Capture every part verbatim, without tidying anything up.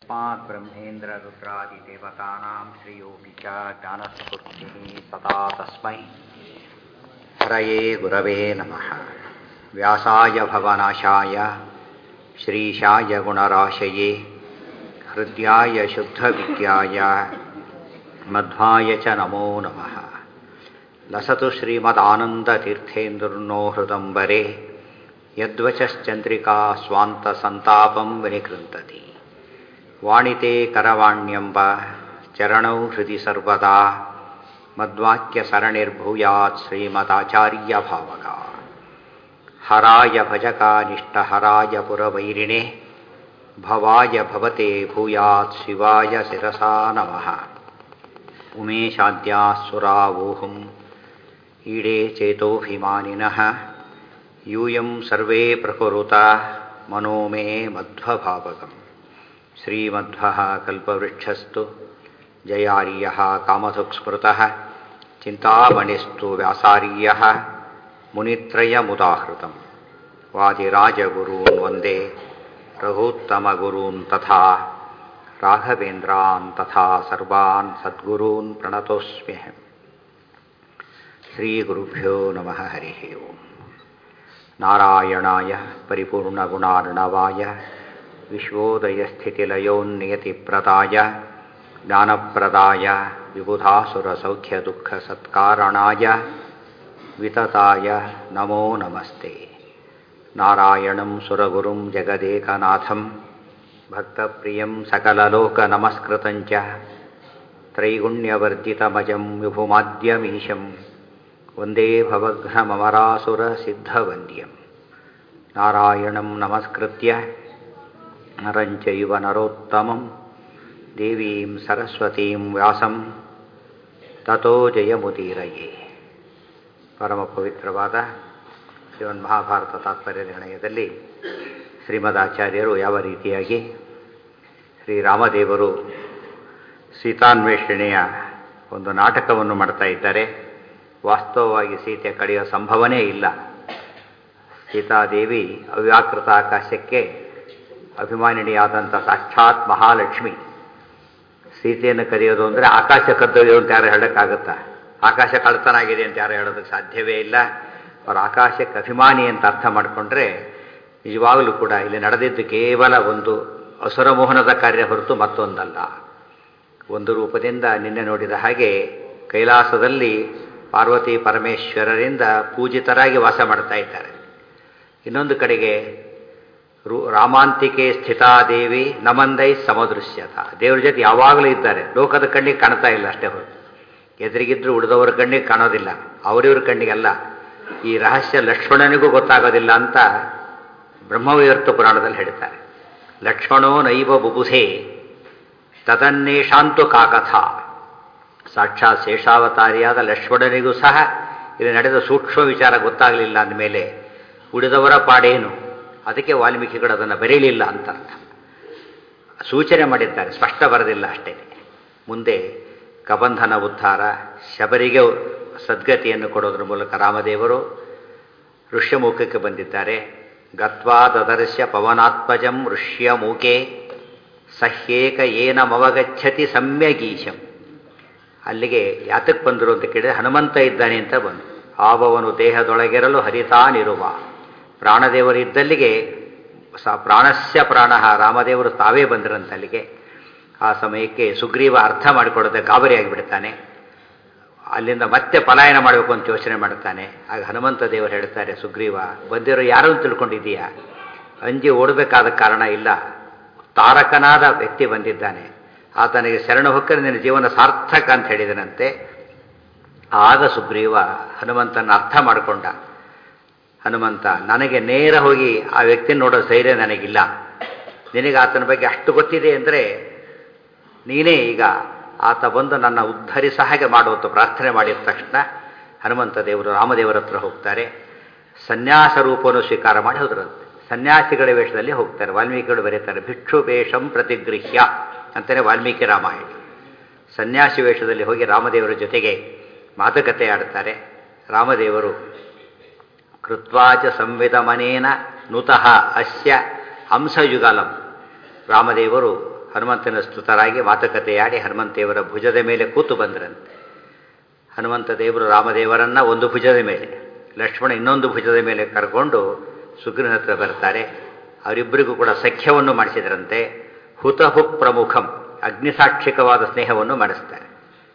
तस्मात् ब्रह्मेन्द्ररुद्रादिदेवतानां श्रेयोऽपि च ज्ञानस्फूर्तिः सदा तस्मै हरये गुरवे नमः। व्यासाय भवनाशाय श्रीशाय गुणराशये हृद्याय शुद्धविद्याय मध्वाय च नमो नमः। लसतु श्रीमदानन्दतीर्थेन्दुर्नो हृदम्बरे यद्वचश्चन्द्रिका स्वान्तसन्तापं विनिकृन्तति। ವಾಣಿತೆ ಕರವಾಣ್ಯಂಬ ಚರಣೌ ಹೃದಿ ಸರ್ವದಾ ಮದ್ವಾಕ್ಯ ಸರಣಿರ್ಭೂಯಾತ್ ಶ್ರೀಮದಾಚಾರ್ಯ ಭಾವಕ. ಹರಾಯ ಭಜಕಾನಿಷ್ಠಹರಾಯ ಪುರವೈರಿಣೆ ಭವಾಯ ಭವತೆ ಭೂಯಾತ್ ಶಿವಾಯ ಶಿರಸಾ ನಮಃ. ಉಮೇಶಾದ್ಯಾಸುರಾವೋಹಂ ಈಡೇ ಚೇತೋಭಿಮಾನಿನಃ ಯೂಯಂ ಸರ್ವೇ ಪ್ರಕುರುತ ಮನೋ ಮೇ ಮಧ್ವಭಾವಕಂ. ಶ್ರೀಮಧ್ವಃ ಕಲ್ಪವೃಕ್ಷಸ್ತು ಜಯಾರ್ಯಃ ಕಾಮಧುಕ್ಸ್ಮೃತಃ ಚಿಂತಾಮಣಿಸ್ತು ವ್ಯಾಸಾರ್ಯಃ ಮುನಿತ್ರಯಮುದಾಹೃತಂ. ವಾದಿರಾಜಗುರೂನ್ ವಂದೇ ರಘೂತ್ತಮಗುರೂನ್ ತಥಾ ರಾಘವೇಂದ್ರಾನ್ ತಥಾ ಸರ್ವಾನ್ ಸದ್ಗುರೂನ್ ಪ್ರಣತೋಸ್ಮ್ಯಹಂ. ಶ್ರೀಗುರುಭ್ಯೋ ನಮಃ. ಹರಿಃ ಓಂ. ನಾರಾಯಣಾಯ ಪರಿಪೂರ್ಣಗುಣಾರ್ಣವಾಯ ವಿಶ್ವೋದಯಸ್ಥಿತಿಲಯೋನ್ನಿಯತಿಪ್ರದಾಯ ಜ್ಞಾನಪ್ರದಾಯ ವಿಬುಧಾಸುರಸೌಖ್ಯದುಃಖಸತ್ಕಾರಣಾಯ ವಿತತಾಯ ನಮೋ ನಮಸ್ತೆ. ನಾರಾಯಣಂ ಸುರಗುರುಂ ಜಗದೇಕನಾಥಂ ಭಕ್ತಪ್ರಿಯಂ ಸಕಲಲೋಕನಮಸ್ಕೃತಂಚ ತ್ರೈಗುಣ್ಯವರ್ಜಿತಮಜಂ ವಿಭುಮಾದ್ಯಮೀಶಂ ವಂದೇ ಭವಘ್ನಮರಾಸುರಸಿದ್ಧವಂದ್ಯಂ. ನಾರಾಯಣಂ ನಮಸ್ಕೃತ್ಯ ನರಂಚೈವ ನರೋತ್ತಮಂ ದೇವೀಂ ಸರಸ್ವತೀಂ ವ್ಯಾಸಂ ತತೋ ಜಯಮುದೀರಯೇ. ಪರಮ ಪವಿತ್ರವಾದ ಶ್ರೀಮನ್ ಮಹಾಭಾರತ ತಾತ್ಪರ್ಯ ನಿರ್ಣಯದಲ್ಲಿ ಶ್ರೀಮದಾಚಾರ್ಯರು ಯಾವ ರೀತಿಯಾಗಿ ಶ್ರೀರಾಮದೇವರು ಸೀತಾನ್ವೇಷಣೆಯ ಒಂದು ನಾಟಕವನ್ನು ಮಾಡ್ತಾ ಇದ್ದಾರೆ. ವಾಸ್ತವವಾಗಿ ಸೀತೆ ಕಳೆಯುವ ಸಂಭವನೇ ಇಲ್ಲ. ಸೀತಾದೇವಿ ಅವ್ಯಾಕೃತ ಆಕಾಶಕ್ಕೆ ಅಭಿಮಾನಿನಿಯಾದಂಥ ಸಾಕ್ಷಾತ್ ಮಹಾಲಕ್ಷ್ಮಿ. ಸೀತೆಯನ್ನು ಕರೆಯೋದು ಅಂದರೆ ಆಕಾಶ ಕದ್ದೊಯ್ಯೋದು ಅಂತ ಯಾರು ಹೇಳೋಕ್ಕಾಗುತ್ತಾ? ಆಕಾಶ ಕಳ್ತನಾಗಿದೆ ಅಂತ ಯಾರು ಹೇಳೋದಕ್ಕೆ ಸಾಧ್ಯವೇ ಇಲ್ಲ. ಅವರು ಆಕಾಶಕ್ಕೆ ಅಭಿಮಾನಿ ಅಂತ ಅರ್ಥ ಮಾಡಿಕೊಂಡ್ರೆ ನಿಜವಾಗಲೂ ಕೂಡ ಇಲ್ಲಿ ನಡೆದಿದ್ದು ಕೇವಲ ಒಂದು ಅಸುರಮೋಹನದ ಕಾರ್ಯ ಹೊರತು ಮತ್ತೊಂದಲ್ಲ. ಒಂದು ರೂಪದಿಂದ ನಿನ್ನೆ ನೋಡಿದ ಹಾಗೆ ಕೈಲಾಸದಲ್ಲಿ ಪಾರ್ವತಿ ಪರಮೇಶ್ವರರಿಂದ ಪೂಜಿತರಾಗಿ ವಾಸ ಮಾಡ್ತಾ ಇದ್ದಾರೆ. ಇನ್ನೊಂದು ಕಡೆಗೆ ರು ರಾಮಾಂತಿಕೆ ಸ್ಥಿತಾದೇವಿ ನಮಂದೈ ಸಮದೃಶ್ಯತ. ದೇವ್ರ ಜೊತೆ ಯಾವಾಗಲೂ ಇದ್ದಾರೆ. ಲೋಕದ ಕಣ್ಣಿಗೆ ಕಾಣ್ತಾ ಇಲ್ಲ ಅಷ್ಟೇ ಹೊರತು, ಎದುರಿಗಿದ್ರು ಉಳಿದವರ ಕಣ್ಣಿಗೆ ಕಾಣೋದಿಲ್ಲ, ಅವರಿವ್ರ ಕಣ್ಣಿಗೆಲ್ಲ. ಈ ರಹಸ್ಯ ಲಕ್ಷ್ಮಣನಿಗೂ ಗೊತ್ತಾಗೋದಿಲ್ಲ ಅಂತ ಬ್ರಹ್ಮವೈವರ್ತ ಪುರಾಣದಲ್ಲಿ ಹೇಳ್ತಾರೆ. ಲಕ್ಷ್ಮಣೋ ನೈವ ಬುಬುಧೆ ತದನ್ನೇಷಾಂತು ಕಾಕಥ. ಸಾಕ್ಷಾತ್ ಶೇಷಾವತಾರಿಯಾದ ಲಕ್ಷ್ಮಣನಿಗೂ ಸಹ ಇಲ್ಲಿ ನಡೆದ ಸೂಕ್ಷ್ಮ ವಿಚಾರ ಗೊತ್ತಾಗಲಿಲ್ಲ ಅಂದಮೇಲೆ ಉಳಿದವರ ಪಾಡೇನು? ಅದಕ್ಕೆ ವಾಲ್ಮೀಕಿಗಳು ಅದನ್ನು ಬರೀಲಿಲ್ಲ ಅಂತ ಅರ್ಥ. ಸೂಚನೆ ಮಾಡಿದ್ದಾರೆ, ಸ್ಪಷ್ಟ ಬರೆದಿಲ್ಲ ಅಷ್ಟೇ. ಮುಂದೆ ಕಬಂಧನ ಉದ್ಧಾರ, ಶಬರಿಗೆ ಸದ್ಗತಿಯನ್ನು ಕೊಡೋದ್ರ ಮೂಲಕ ರಾಮದೇವರು ಋಷ್ಯಮುಖಕ್ಕೆ ಬಂದಿದ್ದಾರೆ. ಗತ್ವಾ ದದರ್ಶ್ಯ ಪವನಾತ್ಮಜಂ ಋಷ್ಯಮೂಕೆ ಸಹ್ಯೇಕ ಏನ ಮವಗಚ್ಚತಿ ಸಮ್ಯಗೀಶಂ. ಅಲ್ಲಿಗೆ ಯಾತಕ್ಕೆ ಬಂದರು ಅಂತ ಕೇಳಿದರೆ ಹನುಮಂತ ಇದ್ದಾನೆ ಅಂತ ಬಂದು. ಆವವನು ದೇಹದೊಳಗಿರಲು ಹರಿತಾನಿರುವ. ಪ್ರಾಣದೇವರಿದ್ದಲ್ಲಿಗೆ ಸ ಪ್ರಾಣಸ್ಯ ಪ್ರಾಣ ರಾಮದೇವರು ತಾವೇ ಬಂದರಂತಲ್ಲಿಗೆ. ಆ ಸಮಯಕ್ಕೆ ಸುಗ್ರೀವ ಅರ್ಥ ಮಾಡಿಕೊಳ್ಳದೆ ಗಾಬರಿಯಾಗಿಬಿಡ್ತಾನೆ. ಅಲ್ಲಿಂದ ಮತ್ತೆ ಪಲಾಯನ ಮಾಡಬೇಕು ಅಂತ ಯೋಚನೆ ಮಾಡ್ತಾನೆ. ಆಗ ಹನುಮಂತ ದೇವರು ಹೇಳ್ತಾರೆ, ಸುಗ್ರೀವ ಬಂದಿರೋ ಯಾರು ಅಂತ ತಿಳ್ಕೊಂಡಿದ್ದೀಯಾ? ಅಂಜಿ ಓಡಬೇಕಾದ ಕಾರಣ ಇಲ್ಲ. ತಾರಕನಾದ ವ್ಯಕ್ತಿ ಬಂದಿದ್ದಾನೆ, ಆತನಿಗೆ ಶರಣ ಹೊಕ್ಕರೆ ನಿನ್ನ ಜೀವನ ಸಾರ್ಥಕ ಅಂತ ಹೇಳಿದನಂತೆ. ಆಗ ಸುಗ್ರೀವ ಹನುಮಂತನ ಅರ್ಥ ಮಾಡಿಕೊಂಡ. ಹನುಮಂತ, ನನಗೆ ನೇರ ಹೋಗಿ ಆ ವ್ಯಕ್ತಿನ ನೋಡೋ ಧೈರ್ಯ ನನಗಿಲ್ಲ. ನಿನಗೆ ಆತನ ಬಗ್ಗೆ ಅಷ್ಟು ಗೊತ್ತಿದೆ ಅಂದರೆ ನೀನೇ ಈಗ ಆತ ಬಂದು ನನ್ನ ಉದ್ಧರಿಸ ಹಾಗೆ ಮಾಡುವಂಥ ಪ್ರಾರ್ಥನೆ ಮಾಡಿದ ತಕ್ಷಣ ಹನುಮಂತ ದೇವರು ರಾಮದೇವರ ಹತ್ರ ಹೋಗ್ತಾರೆ. ಸನ್ಯಾಸ ರೂಪವನ್ನು ಸ್ವೀಕಾರ ಮಾಡಿ ಹೋದ್ರಂತೆ. ಸನ್ಯಾಸಿಗಳ ವೇಷದಲ್ಲಿ ಹೋಗ್ತಾರೆ. ವಾಲ್ಮೀಕಿಗಳು ಬರೀತಾರೆ, ಭಿಕ್ಷು ವೇಷಂ ಪ್ರತಿಗೃಹ್ಯ ಅಂತಲೇ ವಾಲ್ಮೀಕಿ ರಾಮಾಯಣ. ಸನ್ಯಾಸಿ ವೇಷದಲ್ಲಿ ಹೋಗಿ ರಾಮದೇವರ ಜೊತೆಗೆ ಮಾತುಕತೆ ಆಡ್ತಾರೆ. ರಾಮದೇವರು ಕೃತ್ವಾಚ ಸಂವಿಧಮನೇನ ನುತಃ ಅಸ್ಯ ಹಂಸಯುಗಲಂ. ರಾಮದೇವರು ಹನುಮಂತನ ಸ್ತುತರಾಗಿ ಮಾತುಕತೆಯಾಡಿ ಹನುಮಂತೇವರ ಭುಜದ ಮೇಲೆ ಕೂತು ಬಂದ್ರಂತೆ. ಹನುಮಂತ ದೇವರು ರಾಮದೇವರನ್ನ ಒಂದು ಭುಜದ ಮೇಲೆ, ಲಕ್ಷ್ಮಣ ಇನ್ನೊಂದು ಭುಜದ ಮೇಲೆ ಕರ್ಕೊಂಡು ಸುಗ್ರೀವನ ಹತ್ರ ಬರ್ತಾರೆ. ಅವರಿಬ್ಬರಿಗೂ ಕೂಡ ಸಖ್ಯವನ್ನು ಮಾಡಿಸಿದ್ರಂತೆ. ಹುತಹು ಪ್ರಮುಖಂ, ಅಗ್ನಿಸಾಕ್ಷಿಕವಾದ ಸ್ನೇಹವನ್ನು ಮಾಡಿಸ್ತಾರೆ.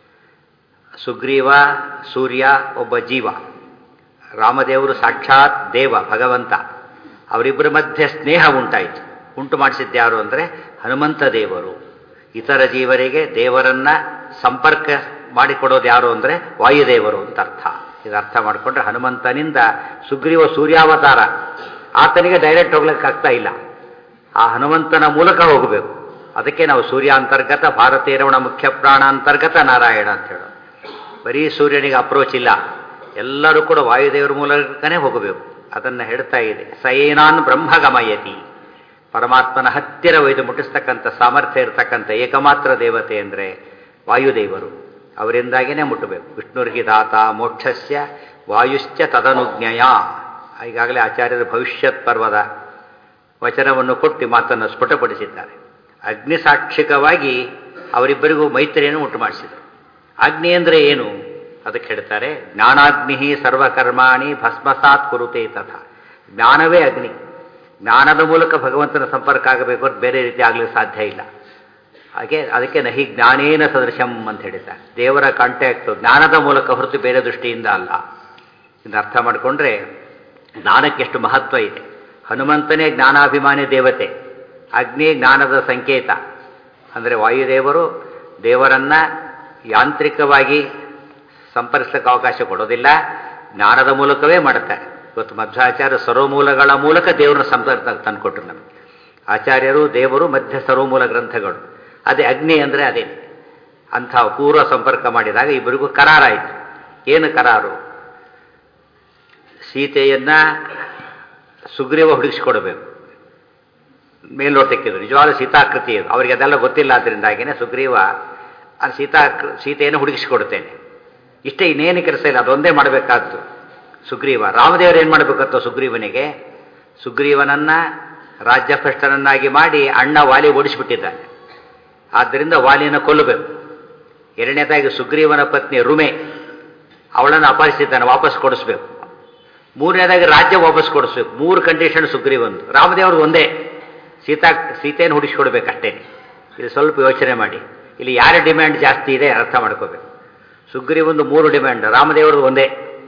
ಸುಗ್ರೀವ ಸೂರ್ಯ ಒಬ್ಬ ಜೀವ, ರಾಮದೇವರು ಸಾಕ್ಷಾತ್ ದೇವ ಭಗವಂತ. ಅವರಿಬ್ಬರ ಮಧ್ಯೆ ಸ್ನೇಹ ಉಂಟಾಯಿತು. ಉಂಟು ಮಾಡಿಸಿದ್ದ್ಯಾರು ಅಂದರೆ ಹನುಮಂತ ದೇವರು. ಇತರ ಜೀವರಿಗೆ ದೇವರನ್ನ ಸಂಪರ್ಕ ಮಾಡಿಕೊಡೋದು ಯಾರು ಅಂದರೆ ವಾಯುದೇವರು ಅಂತ ಅರ್ಥ. ಇದು ಅರ್ಥ ಮಾಡಿಕೊಂಡ್ರೆ ಹನುಮಂತನಿಂದ ಸುಗ್ರೀವ ಸೂರ್ಯಾವತಾರ, ಆತನಿಗೆ ಡೈರೆಕ್ಟ್ ಹೋಗ್ಲಿಕ್ಕಾಗ್ತಾ ಇಲ್ಲ, ಆ ಹನುಮಂತನ ಮೂಲಕ ಹೋಗಬೇಕು. ಅದಕ್ಕೆ ನಾವು ಸೂರ್ಯ ಅಂತರ್ಗತ ಭಾರತೀಯ ರಮಣ ಮುಖ್ಯ ಪ್ರಾಣ ಅಂತರ್ಗತ ನಾರಾಯಣ ಅಂತ ಹೇಳೋದು. ಬರೀ ಸೂರ್ಯನಿಗೆ ಅಪ್ರೋಚ್ ಇಲ್ಲ, ಎಲ್ಲರೂ ಕೂಡ ವಾಯುದೇವರ ಮೂಲಕನೇ ಹೋಗಬೇಕು. ಅದನ್ನು ಹೇಳ್ತಾ ಇದೆ. ಸಯೇನಾನ್ ಬ್ರಹ್ಮ ಗಮಯತಿ, ಪರಮಾತ್ಮನ ಹತ್ತಿರ ಒಯ್ದು ಮುಟ್ಟಿಸ್ತಕ್ಕಂಥ ಸಾಮರ್ಥ್ಯ ಇರತಕ್ಕಂಥ ಏಕಮಾತ್ರ ದೇವತೆ ಅಂದರೆ ವಾಯುದೇವರು. ಅವರಿಂದಾಗಿಯೇ ಮುಟ್ಟಬೇಕು. ವಿಷ್ಣುರ್ಹಿ ದಾತ ಮೋಕ್ಷಸ್ಯ ವಾಯುಶ್ಚ ತದನುಜ್ಞಯ. ಈಗಾಗಲೇ ಆಚಾರ್ಯರು ಭವಿಷ್ಯತ್ ಪರ್ವದ ವಚನವನ್ನು ಕೊಟ್ಟು ಮಾತನ್ನು ಸ್ಫುಟಪಡಿಸಿದ್ದಾರೆ. ಅಗ್ನಿಸಾಕ್ಷಿಕವಾಗಿ ಅವರಿಬ್ಬರಿಗೂ ಮೈತ್ರಿಯನ್ನು ಉಂಟು ಮಾಡಿಸಿದರು. ಅಗ್ನಿ ಅಂದರೆ ಏನು ಅದಕ್ಕೆ ಹೇಳ್ತಾರೆ, ಜ್ಞಾನಾಗ್ನಿ ಸರ್ವಕರ್ಮಾಣಿ ಭಸ್ಮಸಾತ್ ಕುರುತೆ ತಥಾ. ಜ್ಞಾನವೇ ಅಗ್ನಿ. ಜ್ಞಾನದ ಮೂಲಕ ಭಗವಂತನ ಸಂಪರ್ಕ ಆಗಬೇಕು ಅಂತ ಬೇರೆ ರೀತಿ ಆಗಲಿಕ್ಕೆ ಸಾಧ್ಯ ಇಲ್ಲ. ಹಾಗೆ ಅದಕ್ಕೆ ನಹಿ ಜ್ಞಾನೇನ ಸದೃಶಂ ಅಂತ ಹೇಳಿದ್ದಾರೆ. ದೇವರ ಕಾಂಟ್ಯಾಕ್ಟು ಜ್ಞಾನದ ಮೂಲಕ ಹೊರತು ಬೇರೆ ದೃಷ್ಟಿಯಿಂದ ಅಲ್ಲ. ಇದನ್ನು ಅರ್ಥ ಮಾಡಿಕೊಂಡ್ರೆ ಜ್ಞಾನಕ್ಕೆ ಎಷ್ಟು ಮಹತ್ವ ಇದೆ. ಹನುಮಂತನೇ ಜ್ಞಾನಾಭಿಮಾನಿ ದೇವತೆ, ಅಗ್ನಿ ಜ್ಞಾನದ ಸಂಕೇತ. ಅಂದರೆ ವಾಯುದೇವರು ದೇವರನ್ನ ಯಾಂತ್ರಿಕವಾಗಿ ಸಂಪರ್ಕಿಸಕ್ಕೆ ಅವಕಾಶ ಕೊಡೋದಿಲ್ಲ, ಜ್ಞಾನದ ಮೂಲಕವೇ ಮಾಡುತ್ತಾರೆ. ಇವತ್ತು ಮಧ್ವಾಚಾರ್ಯ ಸರ್ವಮೂಲಗಳ ಮೂಲಕ ದೇವರನ್ನ ಸಂಪರ್ಕ ತಂದುಕೊಟ್ರು ನಮಗೆ. ಆಚಾರ್ಯರು ದೇವರು ಮಧ್ಯ ಸರ್ವಮೂಲ ಗ್ರಂಥಗಳು. ಅದೇ ಅಗ್ನಿ ಅಂದರೆ ಅದೇ. ಅಂಥ ಪೂರ್ವ ಸಂಪರ್ಕ ಮಾಡಿದಾಗ ಇಬ್ಬರಿಗೂ ಕರಾರಾಯಿತು. ಏನು ಕರಾರು? ಸೀತೆಯನ್ನ ಸುಗ್ರೀವ ಹುಡುಗಿಸಿಕೊಡಬೇಕು. ಮೇಲ್ನೋಟಕ್ಕಿದ್ರು ನಿಜವಾದ ಸೀತಾಕೃತಿ ಇದು. ಅವರಿಗೆ ಅದೆಲ್ಲ ಗೊತ್ತಿಲ್ಲ. ಆದ್ದರಿಂದಾಗಿಯೇ ಸುಗ್ರೀವ ಆ ಸೀತಾ ಸೀತೆಯನ್ನು ಹುಡುಗಿಸಿಕೊಡುತ್ತೇನೆ, ಇಷ್ಟೇ, ಇನ್ನೇನು ಕೆಲಸ ಇಲ್ಲ, ಅದೊಂದೇ ಮಾಡಬೇಕಾದ್ದು. ಸುಗ್ರೀವ ರಾಮದೇವರು ಏನು ಮಾಡಬೇಕಂತ ಸುಗ್ರೀವನಿಗೆ, ಸುಗ್ರೀವನನ್ನ ರಾಜ್ಯಭ್ರಷ್ಟನನ್ನಾಗಿ ಮಾಡಿ ಅಣ್ಣ ವಾಲಿ ಓಡಿಸಿಬಿಟ್ಟಿದ್ದಾನೆ. ಆದ್ದರಿಂದ ವಾಲಿಯನ್ನು ಕೊಲ್ಲಬೇಕು. ಎರಡನೇದಾಗಿ ಸುಗ್ರೀವನ ಪತ್ನಿ ರುಮೆ, ಅವಳನ್ನು ಅಪಹರಿಸಿದ್ದಾನೆ, ವಾಪಸ್ ಕೊಡಿಸ್ಬೇಕು. ಮೂರನೇದಾಗಿ ರಾಜ್ಯ ವಾಪಸ್ ಕೊಡಿಸ್ಬೇಕು. ಮೂರು ಕಂಡೀಷನ್ ಸುಗ್ರೀವಂದು. ರಾಮದೇವ್ರದ್ದು ಒಂದೇ, ಸೀತಾ ಸೀತೆಯನ್ನು ಹುಡಿಸ್ಕೊಡ್ಬೇಕಷ್ಟೇ. ಇಲ್ಲಿ ಸ್ವಲ್ಪ ಯೋಚನೆ ಮಾಡಿ, ಇಲ್ಲಿ ಯಾರ ಡಿಮ್ಯಾಂಡ್ ಜಾಸ್ತಿ ಇದೆ ಅರ್ಥ ಮಾಡ್ಕೋಬೇಕು. ಸುಗ್ರೀವಂದು ಮೂರು ಡಿಮ್ಯಾಂಡ್, ರಾಮದೇವ್ರದ್ದು ಒಂದೇ.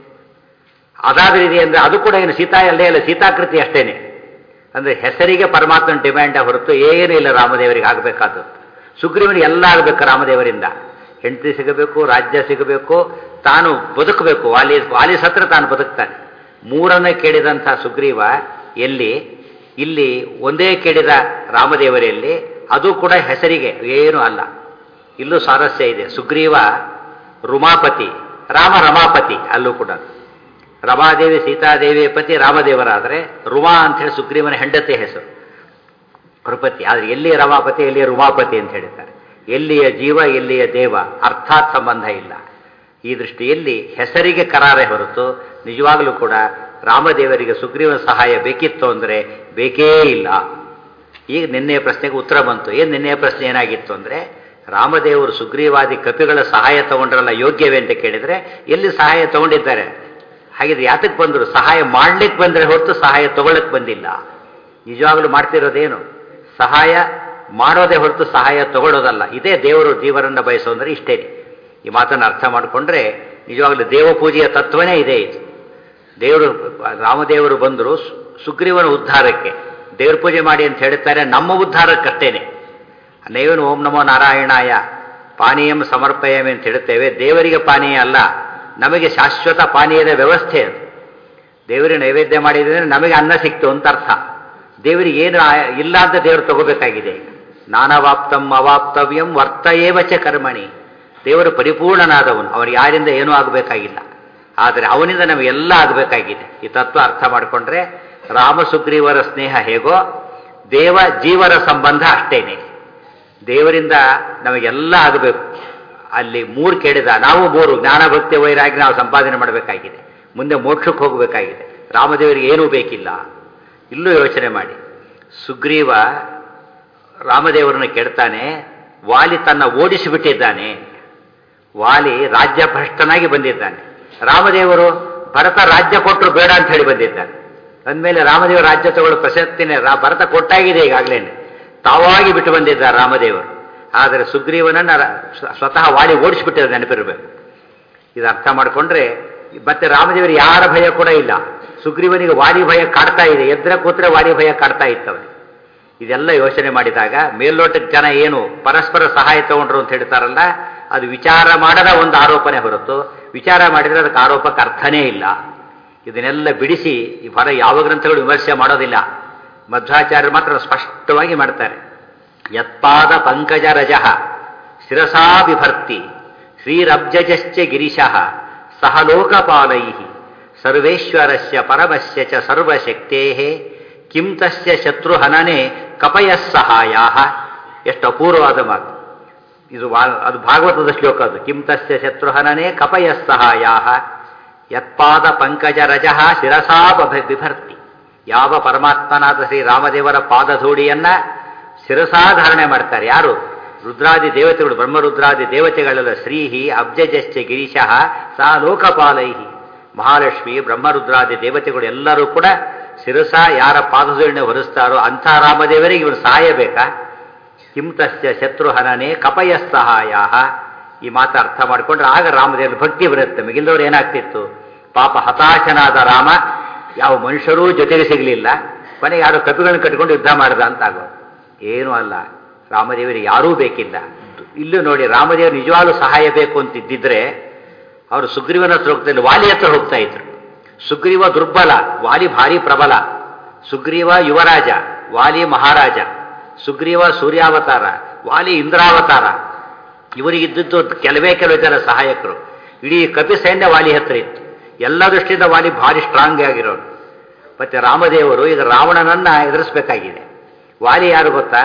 ಅದಾದ ರೀತಿ ಅಂದರೆ ಅದು ಕೂಡ ಏನು ಸೀತಾ ಅಲ್ಲೇ ಅಲ್ಲ, ಸೀತಾಕೃತಿ ಅಷ್ಟೇನೆ. ಅಂದರೆ ಹೆಸರಿಗೆ ಪರಮಾತ್ಮನ ಡಿಮ್ಯಾಂಡ್ ಹೊರತು ಏನೂ ಇಲ್ಲ ರಾಮದೇವರಿಗೆ ಆಗಬೇಕಾದದ್ದು. ಸುಗ್ರೀವನಿಗೆ ಎಲ್ಲ ಆಗಬೇಕು ರಾಮದೇವರಿಂದ. ಹೆಂಡತಿ ಸಿಗಬೇಕು, ರಾಜ್ಯ ಸಿಗಬೇಕು, ತಾನು ಬದುಕಬೇಕು. ವಾಲಿ ವಾಲಿ ಸತ್ರ ತಾನು ಬದುಕ್ತಾನೆ. ಮೂರನ್ನೇ ಕೇಳಿದಂಥ ಸುಗ್ರೀವ ಎಲ್ಲಿ, ಇಲ್ಲಿ ಒಂದೇ ಕೇಳಿದ ರಾಮದೇವರಲ್ಲಿ, ಅದು ಕೂಡ ಹೆಸರಿಗೆ ಏನೂ ಅಲ್ಲ. ಇಲ್ಲೂ ಸ್ವಾರಸ್ಯ ಇದೆ. ಸುಗ್ರೀವ ರುಮಾಪತಿ, ರಾಮ ರಮಾಪತಿ. ಅಲ್ಲೂ ಕೂಡ ರಮಾದೇವಿ ಸೀತಾದೇವಿಯ ಪತಿ ರಾಮದೇವರಾದರೆ ರುಮಾ ಅಂಥೇಳಿ ಸುಗ್ರೀವನ ಹೆಂಡತಿ ಹೆಸರು ಕೃಪತಿ. ಆದರೆ ಎಲ್ಲಿಯ ರಮಾಪತಿ, ಎಲ್ಲಿಯ ರುಮಾಪತಿ ಅಂತ ಹೇಳಿದ್ದಾರೆ. ಎಲ್ಲಿಯ ಜೀವ, ಎಲ್ಲಿಯ ದೇವ, ಅರ್ಥಾತ್ ಸಂಬಂಧ ಇಲ್ಲ. ಈ ದೃಷ್ಟಿಯಲ್ಲಿ ಹೆಸರಿಗೆ ಕರಾರೆ ಹೊರತು ನಿಜವಾಗಲೂ ಕೂಡ ರಾಮದೇವರಿಗೆ ಸುಗ್ರೀವನ ಸಹಾಯ ಬೇಕಿತ್ತು ಅಂದರೆ ಬೇಕೇ ಇಲ್ಲ. ಈಗ ನಿನ್ನೆಯ ಪ್ರಶ್ನೆಗೆ ಉತ್ತರ ಬಂತು. ಏನು ನಿನ್ನೆಯ ಪ್ರಶ್ನೆ ಏನಾಗಿತ್ತು ಅಂದರೆ, ರಾಮದೇವರು ಸುಗ್ರೀವಾದಿ ಕಪಿಗಳ ಸಹಾಯ ತಗೊಂಡ್ರಲ್ಲ, ಯೋಗ್ಯವೇ ಅಂತ ಕೇಳಿದರೆ ಎಲ್ಲಿ ಸಹಾಯ ತಗೊಂಡಿದ್ದಾರೆ? ಹಾಗಿದ್ರೆ ಯಾತಕ್ಕೆ ಬಂದರು? ಸಹಾಯ ಮಾಡ್ಲಿಕ್ಕೆ ಬಂದರೆ ಹೊರತು ಸಹಾಯ ತಗೊಳ್ಳಕ್ಕೆ ಬಂದಿಲ್ಲ. ನಿಜವಾಗ್ಲೂ ಮಾಡ್ತಿರೋದೇನು? ಸಹಾಯ ಮಾಡೋದೇ ಹೊರತು ಸಹಾಯ ತಗೊಳ್ಳೋದಲ್ಲ. ಇದೇ ದೇವರು ಜೀವರನ್ನು ಬಯಸೋ ಅಂದರೆ ಇಷ್ಟೇ. ಈ ಮಾತನ್ನು ಅರ್ಥ ಮಾಡಿಕೊಂಡ್ರೆ ನಿಜವಾಗ್ಲೂ ದೇವಪೂಜೆಯ ತತ್ವನೇ ಇದೆ ಇದು. ದೇವರು ರಾಮದೇವರು ಬಂದರು ಸುಗ್ರೀವನ ಉದ್ಧಾರಕ್ಕೆ, ದೇವ್ರ ಪೂಜೆ ಮಾಡಿ ಅಂತ ಹೇಳ್ತಾರೆ, ನಮ್ಮ ಉದ್ಧಾರಕ್ಕಷ್ಟೇನೆ. ನೀವೇನು ಓಂ ನಮೋ ನಾರಾಯಣಾಯ ಪಾನೀಯಂ ಸಮರ್ಪಯಮೆ ಅಂತ ಹೇಳ್ತೇವೆ, ದೇವರಿಗೆ ಪಾನೀಯ ಅಲ್ಲ, ನಮಗೆ ಶಾಶ್ವತ ಪಾನೀಯದ ವ್ಯವಸ್ಥೆ ಅದು. ದೇವರಿಗೆ ನೈವೇದ್ಯ ಮಾಡಿದ್ರೆ ನಮಗೆ ಅನ್ನ ಸಿಕ್ತು ಅಂತ ಅರ್ಥ. ದೇವರಿಗೆ ಏನು ಇಲ್ಲ ಅಂತ ದೇವರು ತಗೋಬೇಕಾಗಿದೆ. ನಾನವಾಪ್ತಂ ಅವಾಪ್ತವ್ಯಂ ವರ್ತಯೇವಚ ಕರ್ಮಣಿ. ದೇವರು ಪರಿಪೂರ್ಣನಾದವನು, ಅವನು ಯಾರಿಂದ ಏನೂ ಆಗಬೇಕಾಗಿಲ್ಲ. ಆದರೆ ಅವನಿಂದ ನಮಗೆಲ್ಲ ಆಗಬೇಕಾಗಿದೆ. ಈ ತತ್ವ ಅರ್ಥ ಮಾಡಿಕೊಂಡ್ರೆ ರಾಮ ಸುಗ್ರೀವರ ಸ್ನೇಹ ಹೇಗೋ ದೇವ ಜೀವರ ಸಂಬಂಧ ಅಷ್ಟೇನೆ. ದೇವರಿಂದ ನಮಗೆಲ್ಲ ಆಗಬೇಕು. ಅಲ್ಲಿ ಮೂರು ಕೇಳಿದ, ನಾವು ಮೂರು ಜ್ಞಾನ ಭಕ್ತಿ ವೈರಾಗಿ ನಾವು ಸಂಪಾದನೆ ಮಾಡಬೇಕಾಗಿದೆ. ಮುಂದೆ ಮೋಕ್ಷಕ್ಕೆ ಹೋಗಬೇಕಾಗಿದೆ. ರಾಮದೇವರಿಗೆ ಏನೂ ಬೇಕಿಲ್ಲ. ಇಲ್ಲೂ ಯೋಚನೆ ಮಾಡಿ, ಸುಗ್ರೀವ ರಾಮದೇವರನ್ನು ಕೆಡ್ತಾನೆ. ವಾಲಿ ತನ್ನ ಓಡಿಸಿಬಿಟ್ಟಿದ್ದಾನೆ. ವಾಲಿ ರಾಜ್ಯ ಭ್ರಷ್ಟನಾಗಿ ಬಂದಿದ್ದಾನೆ. ರಾಮದೇವರು ಭರತ ರಾಜ್ಯ ಕೊಟ್ಟರು ಬೇಡ ಅಂತ ಹೇಳಿ ಬಂದಿದ್ದಾನೆ. ಅಂದಮೇಲೆ ರಾಮದೇವರು ರಾಜ್ಯ ತಗೊಳ್ಳೋ ಪ್ರಸಕ್ತಿನೇ ಭರತ ಕೊಟ್ಟಾಗಿದೆ ಈಗಾಗಲೇ. ತಾವಾಗಿ ಬಿಟ್ಟು ಬಂದಿದ್ದಾರೆ ರಾಮದೇವರು. ಆದರೆ ಸುಗ್ರೀವನನ್ನು ಸ್ವತಃ ವಾಲಿ ಓಡಿಸಿಬಿಟ್ಟಿದ್ದಾರೆ, ನೆನಪಿರಬೇಕು. ಇದು ಅರ್ಥ ಮಾಡಿಕೊಂಡ್ರೆ ಮತ್ತೆ ರಾಮದೇವರು ಯಾರ ಭಯ ಕೂಡ ಇಲ್ಲ. ಸುಗ್ರೀವನಿಗೆ ವಾಲಿ ಭಯ ಕಾಡ್ತಾ ಇದೆ, ಎದ್ರ ಕೂತ್ರೆ ವಾಲಿ ಭಯ ಕಾಡ್ತಾ ಇತ್ತವೆ. ಇದೆಲ್ಲ ಯೋಚನೆ ಮಾಡಿದಾಗ ಮೇಲ್ನೋಟಕ್ಕೆ ಜನ ಏನು ಪರಸ್ಪರ ಸಹಾಯ ತಗೊಂಡ್ರು ಅಂತ ಹೇಳ್ತಾರಲ್ಲ, ಅದು ವಿಚಾರ ಮಾಡದ ಒಂದು ಆರೋಪನೆ ಹೊರತು ವಿಚಾರ ಮಾಡಿದರೆ ಅದಕ್ಕೆ ಆರೋಪಕ್ಕೆ ಅರ್ಥನೇ ಇಲ್ಲ. ಇದನ್ನೆಲ್ಲ ಬಿಡಿಸಿ ಈ ಬರ ಯಾವ ಗ್ರಂಥಗಳು ವಿಮರ್ಶೆ ಮಾಡೋದಿಲ್ಲ. ಮಧ್ವಾಚಾರ್ಯರು ಮಾತ್ರ ಸ್ಪಷ್ಟವಾಗಿ ಮಾಡ್ತಾರೆ. ಯತ್ಪಾದ ಪಂಕಜ ರಜಃ ಶಿರಸಾ ಬಿಭರ್ತಿ ಶ್ರೀರಬ್ಜಶ್ಚ ಗಿರಿಶಃ ಸಹ ಲೋಕಪಾಲೈ ಸರ್ವೇಶ್ವರಸ್ಯ ಪರಮಸ್ಯ ಚ ಸರ್ವಶಕ್ತೇಃ ಕಿಂ ತಸ್ಯ ಶತ್ರುಹನನೆ ಕಪಯಃ ಸಹಾಯಾಃ. ಎಷ್ಟು ಅಪೂರ್ವವಾದ ಮಾತು ಇದು. ಅದು ಭಾಗವತದ ಶ್ಲೋಕ ಅದು. ಕಿಂ ತಸ್ಯ ಶತ್ರುಹನನೆ ಕಪಯಃ ಸಹಾಯಾಃ ಯತ್ಪಾದ ಪಂಕಜ ರಜಃ ಶಿರಸಾ ಬಿಭರ್ತಿ. ಯಾವ ಪರಮಾತ್ಮನಾದ ಶ್ರೀ ರಾಮದೇವರ ಪಾದಧೂಳಿಯನ್ನ ಶಿರಸಾಧಾರಣೆ ಮಾಡ್ತಾರೆ ಯಾರು? ರುದ್ರಾದಿ ದೇವತೆಗಳು, ಬ್ರಹ್ಮರುದ್ರಾದಿ ದೇವತೆಗಳೆಲ್ಲ. ಶ್ರೀಹಿ ಅಬ್ಜಶ್ಚ ಗಿರೀಶಃ ಸಾ ಲೋಕಪಾಲೈಹಿ. ಮಹಾಲಕ್ಷ್ಮಿ ಬ್ರಹ್ಮರುದ್ರಾದಿ ದೇವತೆಗಳು ಎಲ್ಲರೂ ಕೂಡ ಶಿರಸ ಯಾರ ಪಾದಧೂಳಿನ ಹೊರಿಸ್ತಾರೋ ಅಂಥ ರಾಮದೇವರಿಗೆ ಇವರು ಸಹಾಯ ಬೇಕಾ? ಕಿಂ ತಸ್ಯ ಶತ್ರುಹನನೆ ಕಪಯಃ ಸಹಾಯಾಃ. ಈ ಮಾತು ಅರ್ಥ ಮಾಡಿಕೊಂಡ್ರೆ ಆಗ ರಾಮದೇವರ ಭಕ್ತಿ ಬರುತ್ತೆ. ಮಿಗಿಲ್ದವ್ರು ಏನಾಗ್ತಿತ್ತು? ಪಾಪ ಹತಾಶನಾದ ರಾಮ ಯಾವ ಮನುಷ್ಯರೂ ಜೊತೆಗೆ ಸಿಗಲಿಲ್ಲ. ಕೊನೆಗೆ ಯಾರು ಕಪಿಗಳನ್ನು ಕಟ್ಕೊಂಡು ಯುದ್ಧ ಮಾಡಿದ ಅಂತ ಆಗೋ. ಏನೂ ಅಲ್ಲ, ರಾಮದೇವರಿಗೆ ಯಾರೂ ಬೇಕಿಲ್ಲ. ಇಲ್ಲೂ ನೋಡಿ, ರಾಮದೇವರು ನಿಜವಾಗ್ಲೂ ಸಹಾಯ ಬೇಕು ಅಂತಿದ್ದಿದ್ರೆ ಅವರು ಸುಗ್ರೀವನ ಹತ್ರ ಹೋಗ್ತಾ ವಾಲಿ ಹತ್ರ ಹೋಗ್ತಾ ಇದ್ರು. ಸುಗ್ರೀವ ದುರ್ಬಲ, ವಾಲಿ ಭಾರಿ ಪ್ರಬಲ. ಸುಗ್ರೀವ ಯುವರಾಜ, ವಾಲಿ ಮಹಾರಾಜ. ಸುಗ್ರೀವ ಸೂರ್ಯಾವತಾರ, ವಾಲಿ ಇಂದ್ರಾವತಾರ. ಇವರಿಗಿದ್ದದ್ದು ಕೆಲವೇ ಕೆಲವೇ ಜನ ಸಹಾಯಕರು. ಇಡೀ ಕಪಿ ಸೈನ್ಯ ವಾಲಿ ಹತ್ರ ಇತ್ತು. ಎಲ್ಲ ದೃಷ್ಟಿಯಿಂದ ವಾಲಿ ಭಾರಿ ಸ್ಟ್ರಾಂಗ್ ಆಗಿರೋರು. ಮತ್ತೆ ರಾಮದೇವರು ಈಗ ರಾವಣನನ್ನ ಎದುರಿಸಬೇಕಾಗಿದೆ. ವಾಲಿ ಯಾರು ಗೊತ್ತಾ?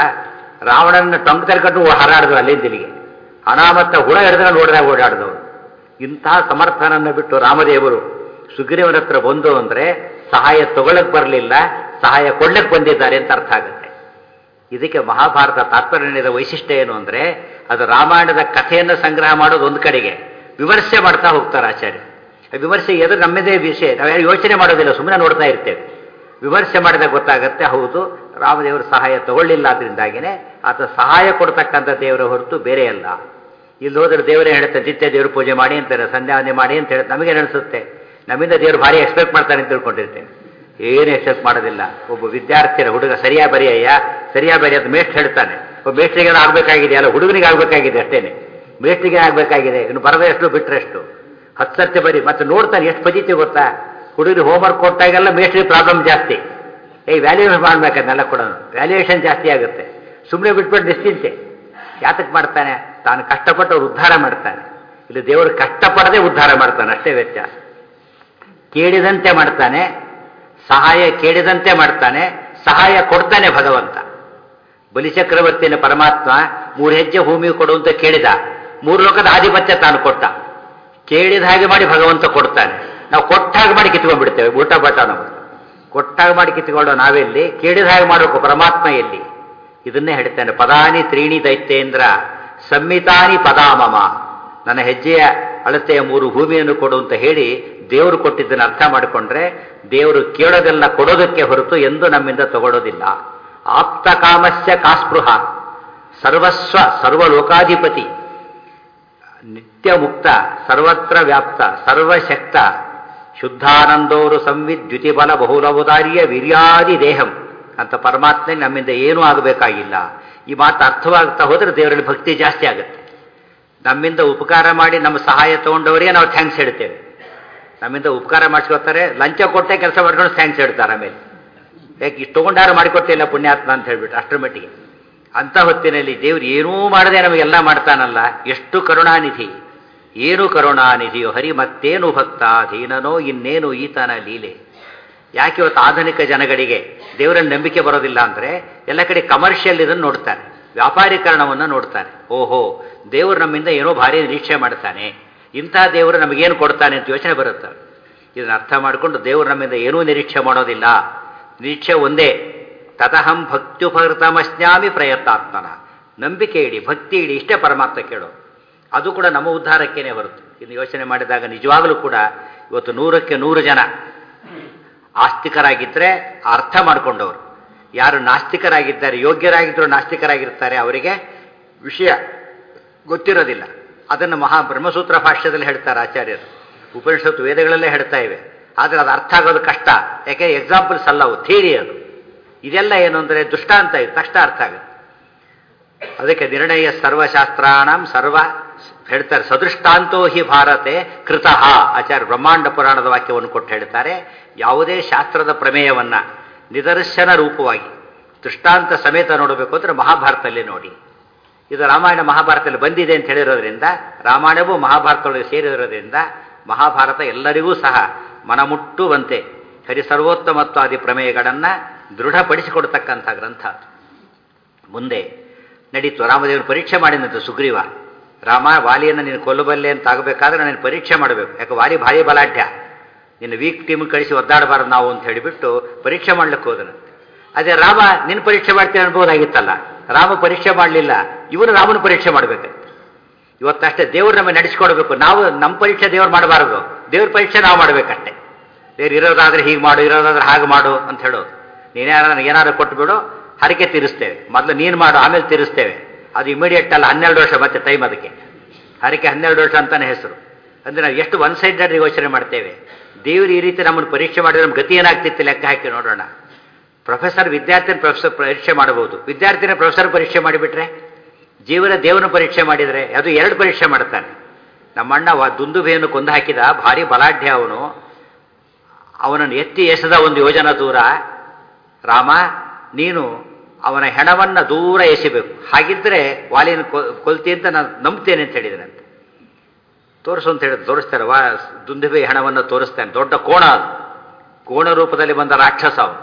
ರಾವಣನ ಟೊಂಕ ತರ್ಕೊಂಡು ಹಾರಾಡಿದ್ರು ಅಲ್ಲಿಂದಿಲ್ಲಿಗೆ. ಅನಾಮತ್ತ ಹುಳ ಹಿಡಿದ್ರೆ ನೋಡಿದಾಗ ಓಡಾಡಿದವರು. ಇಂತಹ ಸಮರ್ಥನನ್ನು ಬಿಟ್ಟು ರಾಮದೇವರು ಸುಗ್ರೀವನ ಹತ್ರ ಬಂದು ಅಂದರೆ ಸಹಾಯ ತಗೊಳ್ಳಕ್ಕೆ ಬರಲಿಲ್ಲ, ಸಹಾಯ ಕೊಡ್ಲಕ್ಕೆ ಬಂದಿದ್ದಾರೆ ಅಂತ ಅರ್ಥ ಆಗುತ್ತೆ. ಇದಕ್ಕೆ ಮಹಾಭಾರತ ತಾತ್ಪರ್ಯದ ವೈಶಿಷ್ಟ್ಯ ಏನು ಅಂದರೆ, ಅದು ರಾಮಾಯಣದ ಕಥೆಯನ್ನು ಸಂಗ್ರಹ ಮಾಡೋದು ಒಂದು ಕಡೆಗೆ, ವಿಮರ್ಶೆ ಮಾಡ್ತಾ ಹೋಗ್ತಾರೆ ಆಚಾರ್ಯ. ವಿಮರ್ಶೆ ಎದುರು ನಮ್ಮದೇ ವಿಷಯ, ನಾವು ಯೋಚನೆ ಮಾಡೋದಿಲ್ಲ, ಸುಮ್ಮನೆ ನೋಡ್ತಾ ಇರ್ತೇವೆ. ವಿಮರ್ಶೆ ಮಾಡಿದಾಗ ಗೊತ್ತಾಗತ್ತೆ, ಹೌದು ರಾಮದೇವರು ಸಹಾಯ ತಗೊಳ್ಳಿಲ್ಲ. ಅದರಿಂದಾಗಿನೇ ಆತ ಸಹಾಯ ಕೊಡ್ತಕ್ಕಂಥ ದೇವರ ಹೊರತು ಬೇರೆ ಅಲ್ಲ. ಇಲ್ಲಿ ಹೋದ್ರೆ ದೇವರೇ ಹೇಳುತ್ತೆ ನಿತ್ಯ ದೇವ್ರ ಪೂಜೆ ಮಾಡಿ ಅಂತಾರೆ, ಸಂಧ್ಯಾವಂದನೆ ಮಾಡಿ ಅಂತ ಹೇಳುತ್ತೆ. ನಮಗೇನು ಅನಿಸುತ್ತೆ? ನಮ್ಮಿಂದ ದೇವರು ಭಾರಿ ಎಕ್ಸ್ಪೆಕ್ಟ್ ಮಾಡ್ತಾನೆ ಅಂತ ತಿಳ್ಕೊಂಡಿರ್ತೇವೆ. ಏನು ಎಕ್ಸ್ಪೆಕ್ಟ್ ಮಾಡೋದಿಲ್ಲ. ಒಬ್ಬ ವಿದ್ಯಾರ್ಥಿನ ಹುಡುಗ ಸರಿಯಾ ಬರೆಯಯ್ಯ ಸರಿಯಾ ಬರೆಯ ಅಂತ ಮೇಷ್ಟ್ರು ಹೇಳ್ತಾನೆ. ಒಬ್ಬ ಮೇಷ್ಟ್ರಿಗೆ ಆಗಬೇಕಾಗಿದೆ ಅಲ್ಲ, ಹುಡುಗನಿಗೆ ಆಗಬೇಕಾಗಿದೆ ಅಷ್ಟೇನೆ. ಮೇಷ್ಟ್ರಿಗೆ ಆಗಬೇಕಾಗಿದೆ, ಇನ್ನು ಬರದ ಎಷ್ಟು ಬಿಟ್ಟರೆ ಎಷ್ಟು. ಹತ್ತು ಸರ್ತಿ ಬರೀ ಮತ್ತೆ ನೋಡ್ತಾನೆ ಎಷ್ಟು ಪಜಿತಿ ಗೊತ್ತಾ? ಹುಡುಗರಿಗೆ ಹೋಮ್ವರ್ಕ್ ಕೊಟ್ಟಾಗೆಲ್ಲ ಮೇಷ್ಟ್ರಿಗೆ ಪ್ರಾಬ್ಲಮ್ ಜಾಸ್ತಿ. ಏಯ್ ವ್ಯಾಲ್ಯೂಯೇಷನ್ ಮಾಡ್ಬೇಕನ್ನೆಲ್ಲ ಕೂಡ ವ್ಯಾಲ್ಯೂಯೇಷನ್ ಜಾಸ್ತಿ ಆಗುತ್ತೆ. ಸುಮ್ಮನೆ ಬಿಟ್ಬಿಟ್ಟು ನಿಶ್ಚಿಂತೆ ಯಾತಕ್ಕೆ ಮಾಡ್ತಾನೆ? ತಾನು ಕಷ್ಟಪಟ್ಟು ಅವ್ರು ಉದ್ಧಾರ ಮಾಡ್ತಾನೆ. ಇಲ್ಲಿ ದೇವರು ಕಷ್ಟಪಡದೆ ಉದ್ಧಾರ ಮಾಡ್ತಾನೆ, ಅಷ್ಟೇ ವ್ಯತ್ಯಾಸ. ಕೇಳಿದಂತೆ ಮಾಡ್ತಾನೆ, ಸಹಾಯ ಕೇಳಿದಂತೆ ಮಾಡ್ತಾನೆ, ಸಹಾಯ ಕೊಡ್ತಾನೆ ಭಗವಂತ. ಬಲಿಚಕ್ರವರ್ತಿನ ಪರಮಾತ್ಮ ಮೂರು ಹೆಜ್ಜೆ ಭೂಮಿ ಕೊಡುವಂತ ಕೇಳಿದ, ಮೂರು ಲೋಕದ ಆಧಿಪತ್ಯ ತಾನು ಕೊಟ್ಟ. ಕೇಳಿದ ಹಾಗೆ ಮಾಡಿ ಭಗವಂತ ಕೊಡ್ತಾನೆ. ನಾವು ಕೊಟ್ಟ ಹಾಗೆ ಮಾಡಿ ಕಿತ್ಕೊಂಡ್ಬಿಡ್ತೇವೆ, ಊಟ ಬಟ ನಾವು ಕೊಟ್ಟಾಗ ಮಾಡಿ ಕಿತ್ಕೊಳ್ಳೋ ನಾವೆಲ್ಲಿ, ಕೇಳಿದ ಹಾಗೆ ಮಾಡಬೇಕು ಪರಮಾತ್ಮ ಎಲ್ಲಿ? ಇದನ್ನೇ ಹೇಳ್ತಾನೆ, ಪದಾನಿ ತ್ರೀಣಿ ದೈತ್ಯೇಂದ್ರ ಸಂಹಿತಾನಿ ಪದಾಮಮ. ನನ್ನ ಹೆಜ್ಜೆಯ ಅಳತೆಯ ಮೂರು ಭೂಮಿಯನ್ನು ಕೊಡು ಅಂತ ಹೇಳಿ ದೇವರು ಕೊಟ್ಟಿದ್ದನ್ನು ಅರ್ಥ ಮಾಡಿಕೊಂಡ್ರೆ, ದೇವರು ಕೇಳೋದೆಲ್ಲ ಕೊಡೋದಕ್ಕೆ ಹೊರತು ಎಂದು ನಮ್ಮಿಂದ ತಗೊಳ್ಳೋದಿಲ್ಲ. ಆಪ್ತ ಕಾಮಸ್ಯ ಕಾಸ್ಪೃಹ ಸರ್ವಸ್ವ ಸರ್ವಲೋಕಾಧಿಪತಿ ನಿತ್ಯ ಮುಕ್ತ ಸರ್ವತ್ರ ವ್ಯಾಪ್ತ ಸರ್ವಶಕ್ತ ಶುದ್ಧಾನಂದೋರು ಸಂವಿದ್ಯುತಿ ಬಲ ಬಹುಲವುದಾರ್ಯ ವೀರ್ಯಾದಿ ದೇಹಂ ಅಂತ ಪರಮಾತ್ಮ ನಮ್ಮಿಂದ ಏನೂ ಆಗಬೇಕಾಗಿಲ್ಲ. ಈ ಮಾತು ಅರ್ಥವಾಗ್ತಾ ಹೋದರೆ ದೇವರಲ್ಲಿ ಭಕ್ತಿ ಜಾಸ್ತಿ ಆಗುತ್ತೆ. ನಮ್ಮಿಂದ ಉಪಕಾರ ಮಾಡಿ ನಮ್ಮ ಸಹಾಯ ತಗೊಂಡವರಿಗೆ ನಾವು ಥ್ಯಾಂಕ್ಸ್ ಹೇಳ್ತೇವೆ. ನಮ್ಮಿಂದ ಉಪಕಾರ ಮಾಡಿಸ್ಕೊತಾರೆ, ಲಂಚ ಕೊಟ್ಟೆ ಕೆಲಸ ಮಾಡ್ಕೊಂಡು ಥ್ಯಾಂಕ್ಸ್ ಹೇಳ್ತಾರೆ. ಆಮೇಲೆ ಯಾಕೆ ಇಷ್ಟು ತೊಗೊಂಡಾರು ಮಾಡಿಕೊಟ್ಟಿಲ್ಲ ಪುಣ್ಯಾತ್ಮ ಅಂತ ಹೇಳ್ಬಿಟ್ಟು ಅಷ್ಟರ ಮಟ್ಟಿಗೆ. ಅಂಥ ಹೊತ್ತಿನಲ್ಲಿ ದೇವ್ರು ಏನೂ ಮಾಡದೆ ನಮಗೆಲ್ಲ ಮಾಡ್ತಾನಲ್ಲ, ಎಷ್ಟು ಕರುಣಾನಿಧಿ, ಏನು ಕರುಣಾನಿಧಿಯೋ ಹರಿ, ಮತ್ತೇನು ಭಕ್ತ ದೀನನೋ ಇನ್ನೇನು ಈತನ ಲೀಲೆ. ಯಾಕೆ ಇವತ್ತು ಆಧುನಿಕ ಜನಗಳಿಗೆ ದೇವರ ನಂಬಿಕೆ ಬರೋದಿಲ್ಲ ಅಂದರೆ, ಎಲ್ಲ ಕಡೆ ಕಮರ್ಷಿಯಲ್ ಇದನ್ನು ನೋಡ್ತಾನೆ, ವ್ಯಾಪಾರೀಕರಣವನ್ನು ನೋಡ್ತಾನೆ. ಓಹೋ, ದೇವರು ನಮ್ಮಿಂದ ಏನೋ ಭಾರಿ ನಿರೀಕ್ಷೆ ಮಾಡ್ತಾನೆ, ಇಂಥ ದೇವರು ನಮಗೇನು ಕೊಡ್ತಾನೆ ಅಂತ ಯೋಚನೆ ಬರುತ್ತೆ. ಇದನ್ನು ಅರ್ಥ ಮಾಡಿಕೊಂಡು ದೇವರು ನಮ್ಮಿಂದ ಏನೂ ನಿರೀಕ್ಷೆ ಮಾಡೋದಿಲ್ಲ. ನಿರೀಕ್ಷೆ ಒಂದೇ, ತತಹಂ ಭಕ್ತ್ಯುಪಹೃತಮಸ್ನಾಮಿ ಪ್ರಯತ್ನಾತ್ಮನ. ನಂಬಿಕೆ ಇಡಿ, ಭಕ್ತಿ ಇಡಿ, ಇಷ್ಟೇ ಪರಮಾತ್ಮ ಕೇಳೋ. ಅದು ಕೂಡ ನಮ್ಮ ಉದ್ಧಾರಕ್ಕೇನೆ ಹೊರತು. ಇನ್ನು ಯೋಚನೆ ಮಾಡಿದಾಗ ನಿಜವಾಗಲೂ ಕೂಡ ಇವತ್ತು ನೂರಕ್ಕೆ ನೂರು ಜನ ಆಸ್ತಿಕರಾಗಿದ್ದರೆ ಅರ್ಥ ಮಾಡಿಕೊಂಡವರು. ಯಾರು ನಾಸ್ತಿಕರಾಗಿದ್ದಾರೆ, ಯೋಗ್ಯರಾಗಿದ್ದರೂ ನಾಸ್ತಿಕರಾಗಿರ್ತಾರೆ, ಅವರಿಗೆ ವಿಷಯ ಗೊತ್ತಿರೋದಿಲ್ಲ. ಅದನ್ನು ಮಹಾ ಬ್ರಹ್ಮಸೂತ್ರ ಭಾಷ್ಯದಲ್ಲಿ ಹೇಳ್ತಾರೆ ಆಚಾರ್ಯರು, ಉಪನಿಷತ್ತು ವೇದಗಳಲ್ಲೇ ಹೇಳ್ತಾ ಇವೆ. ಆದರೆ ಅದು ಅರ್ಥ ಆಗೋದು ಕಷ್ಟ. ಯಾಕೆ ಎಕ್ಸಾಂಪಲ್ಸ್ ಅಲ್ಲ, ಅವು ಥಿಯರಿ. ಅದು ಇದೆಲ್ಲ ಏನು ಅಂದರೆ ದೃಷ್ಟಾಂತ, ಇದು ಕಷ್ಟ ಅರ್ಥ ಆಗುತ್ತೆ. ಅದಕ್ಕೆ ನಿರ್ಣಯ ಸರ್ವಶಾಸ್ತ್ರಾಣಂ ಸರ್ವ ಹೇಳ್ತಾರೆ. ಸದೃಷ್ಟಾಂತೋ ಹಿ ಭಾರತೆ ಕೃತಃ. ಆಚಾರ್ಯ ಬ್ರಹ್ಮಾಂಡ ಪುರಾಣದ ವಾಕ್ಯವನ್ನು ಕೊಟ್ಟು ಹೇಳ್ತಾರೆ, ಯಾವುದೇ ಶಾಸ್ತ್ರದ ಪ್ರಮೇಯವನ್ನ ನಿದರ್ಶನ ರೂಪವಾಗಿ ದೃಷ್ಟಾಂತ ಸಮೇತ ನೋಡಬೇಕು ಅಂದರೆ ಮಹಾಭಾರತದಲ್ಲಿ ನೋಡಿ. ಇದು ರಾಮಾಯಣ ಮಹಾಭಾರತದಲ್ಲಿ ಬಂದಿದೆ ಅಂತ ಹೇಳಿರೋದ್ರಿಂದ, ರಾಮಾಯಣವೂ ಮಹಾಭಾರತದೊಳಗೆ ಸೇರಿರೋದ್ರಿಂದ ಮಹಾಭಾರತ ಎಲ್ಲರಿಗೂ ಸಹ ಮನಮುಟ್ಟುವಂತೆ ಹರಿಸರ್ವೋತ್ತಮತ್ವಾದಿ ಪ್ರಮೇಯಗಳನ್ನು ದೃಢಪಡಿಸಿಕೊಡ್ತಕ್ಕಂಥ ಗ್ರಂಥ. ಮುಂದೆ ನಡೀತು. ರಾಮದೇವನ ಪರೀಕ್ಷೆ ಮಾಡಿದಂತೆ ಸುಗ್ರೀವ, ರಾಮ ವಾಲಿಯನ್ನು ನೀನು ಕೊಲ್ಲಬಲ್ಲೆ ಅಂತ ಆಗಬೇಕಾದ್ರೆ ನಾನು ಪರೀಕ್ಷೆ ಮಾಡಬೇಕು. ಯಾಕೆ ವಾಲಿ ಭಾರಿ ಬಲಾಢ್ಯ, ನಿನ್ನ ವೀಕ್ ಟೀಮ್ ಕಳಿಸಿ ಒದ್ದಾಡಬಾರ್ದು ನಾವು ಅಂತ ಹೇಳಿಬಿಟ್ಟು ಪರೀಕ್ಷೆ ಮಾಡ್ಲಿಕ್ಕೆ ಹೋದನಂತೆ. ಅದೇ ರಾಮ ನಿನ್ನ ಪರೀಕ್ಷೆ ಮಾಡ್ತೀನಿ ಅನ್ಬೋದಾಗಿತ್ತಲ್ಲ. ರಾಮ ಪರೀಕ್ಷೆ ಮಾಡಲಿಲ್ಲ, ಇವನು ರಾಮನ ಪರೀಕ್ಷೆ ಮಾಡಬೇಕಂತೆ. ಇವತ್ತಷ್ಟೇ ದೇವ್ರು ನಮಗೆ ನಡೆಸ್ಕೊಡ್ಬೇಕು. ನಾವು ನಮ್ಮ ಪರೀಕ್ಷೆ ದೇವ್ರು ಮಾಡಬಾರದು, ದೇವ್ರ ಪರೀಕ್ಷೆ ನಾವು ಮಾಡಬೇಕಷ್ಟೆ. ದೇವ್ರು ಇರೋದಾದ್ರೆ ಹೀಗೆ ಮಾಡು, ಇರೋದಾದ್ರೆ ಹಾಗೆ ಮಾಡು ಅಂತ ಹೇಳೋದು. ನೀನೇನಾರ ನನಗೆ ಏನಾದ್ರು ಕೊಟ್ಬಿಡು, ಹರಕೆ ತೀರಿಸ್ತೇವೆ. ಮೊದಲು ನೀನು ಮಾಡು, ಆಮೇಲೆ ತೀರಿಸ್ತೇವೆ. ಅದು ಇಮಿಡಿಯೇಟ್ ಅಲ್ಲ, ಹನ್ನೆರಡು ವರ್ಷ ಮತ್ತೆ ಟೈಮ್ ಅದಕ್ಕೆ. ಹರಕೆ ಹನ್ನೆರಡು ವರ್ಷ ಅಂತಾನೆ ಹೆಸರು. ಅಂದರೆ ನಾವು ಎಷ್ಟು ಒನ್ ಸೈಡೆಡ್ ಯೋಚನೆ ಮಾಡ್ತೇವೆ. ದೇವರು ಈ ರೀತಿ ನಮ್ಮನ್ನು ಪರೀಕ್ಷೆ ಮಾಡಿದ್ರೆ ನಮ್ಮ ಗತಿ ಏನಾಗ್ತಿತ್ತು ಲೆಕ್ಕ ಹಾಕಿ ನೋಡೋಣ. ಪ್ರೊಫೆಸರ್ ವಿದ್ಯಾರ್ಥಿನ ಪ್ರೊಫೆಸರ್ ಪರೀಕ್ಷೆ ಮಾಡಬಹುದು, ವಿದ್ಯಾರ್ಥಿನ ಪ್ರೊಫೆಸರ್ ಪರೀಕ್ಷೆ ಮಾಡಿಬಿಟ್ರೆ, ಜೀವನ ದೇವನ ಪರೀಕ್ಷೆ ಮಾಡಿದರೆ ಅದು ಎರಡು ಪರೀಕ್ಷೆ ಮಾಡ್ತಾನೆ. ನಮ್ಮಣ್ಣ ದುಂದುಭೆಯನ್ನು ಕೊಂದು ಹಾಕಿದ ಭಾರಿ ಬಲಾಢ್ಯ ಅವನು. ಅವನನ್ನು ಎತ್ತಿ ಎಸೆದ ಒಂದು ಯೋಜನ ದೂರ. ರಾಮ ನೀನು ಅವನ ಹೆಣವನ್ನು ದೂರ ಎಸಿಬೇಕು, ಹಾಗಿದ್ರೆ ವಾಲಿನ ಕೊಲ್ತಿ ಅಂತ ನಾನು ನಂಬ್ತೇನೆ ಅಂತ ಹೇಳಿದನಂತೆ. ತೋರಿಸು ಅಂತ ಹೇಳಿದ್ರು. ತೋರಿಸ್ತಾರೆ. ವಾ ದುಂದುಭೆ ಹೆಣವನ್ನು ತೋರಿಸ್ತಾನೆ. ದೊಡ್ಡ ಕೋಣ, ಅದು ಕೋಣ ರೂಪದಲ್ಲಿ ಬಂದ ರಾಕ್ಷಸ ಅವನು.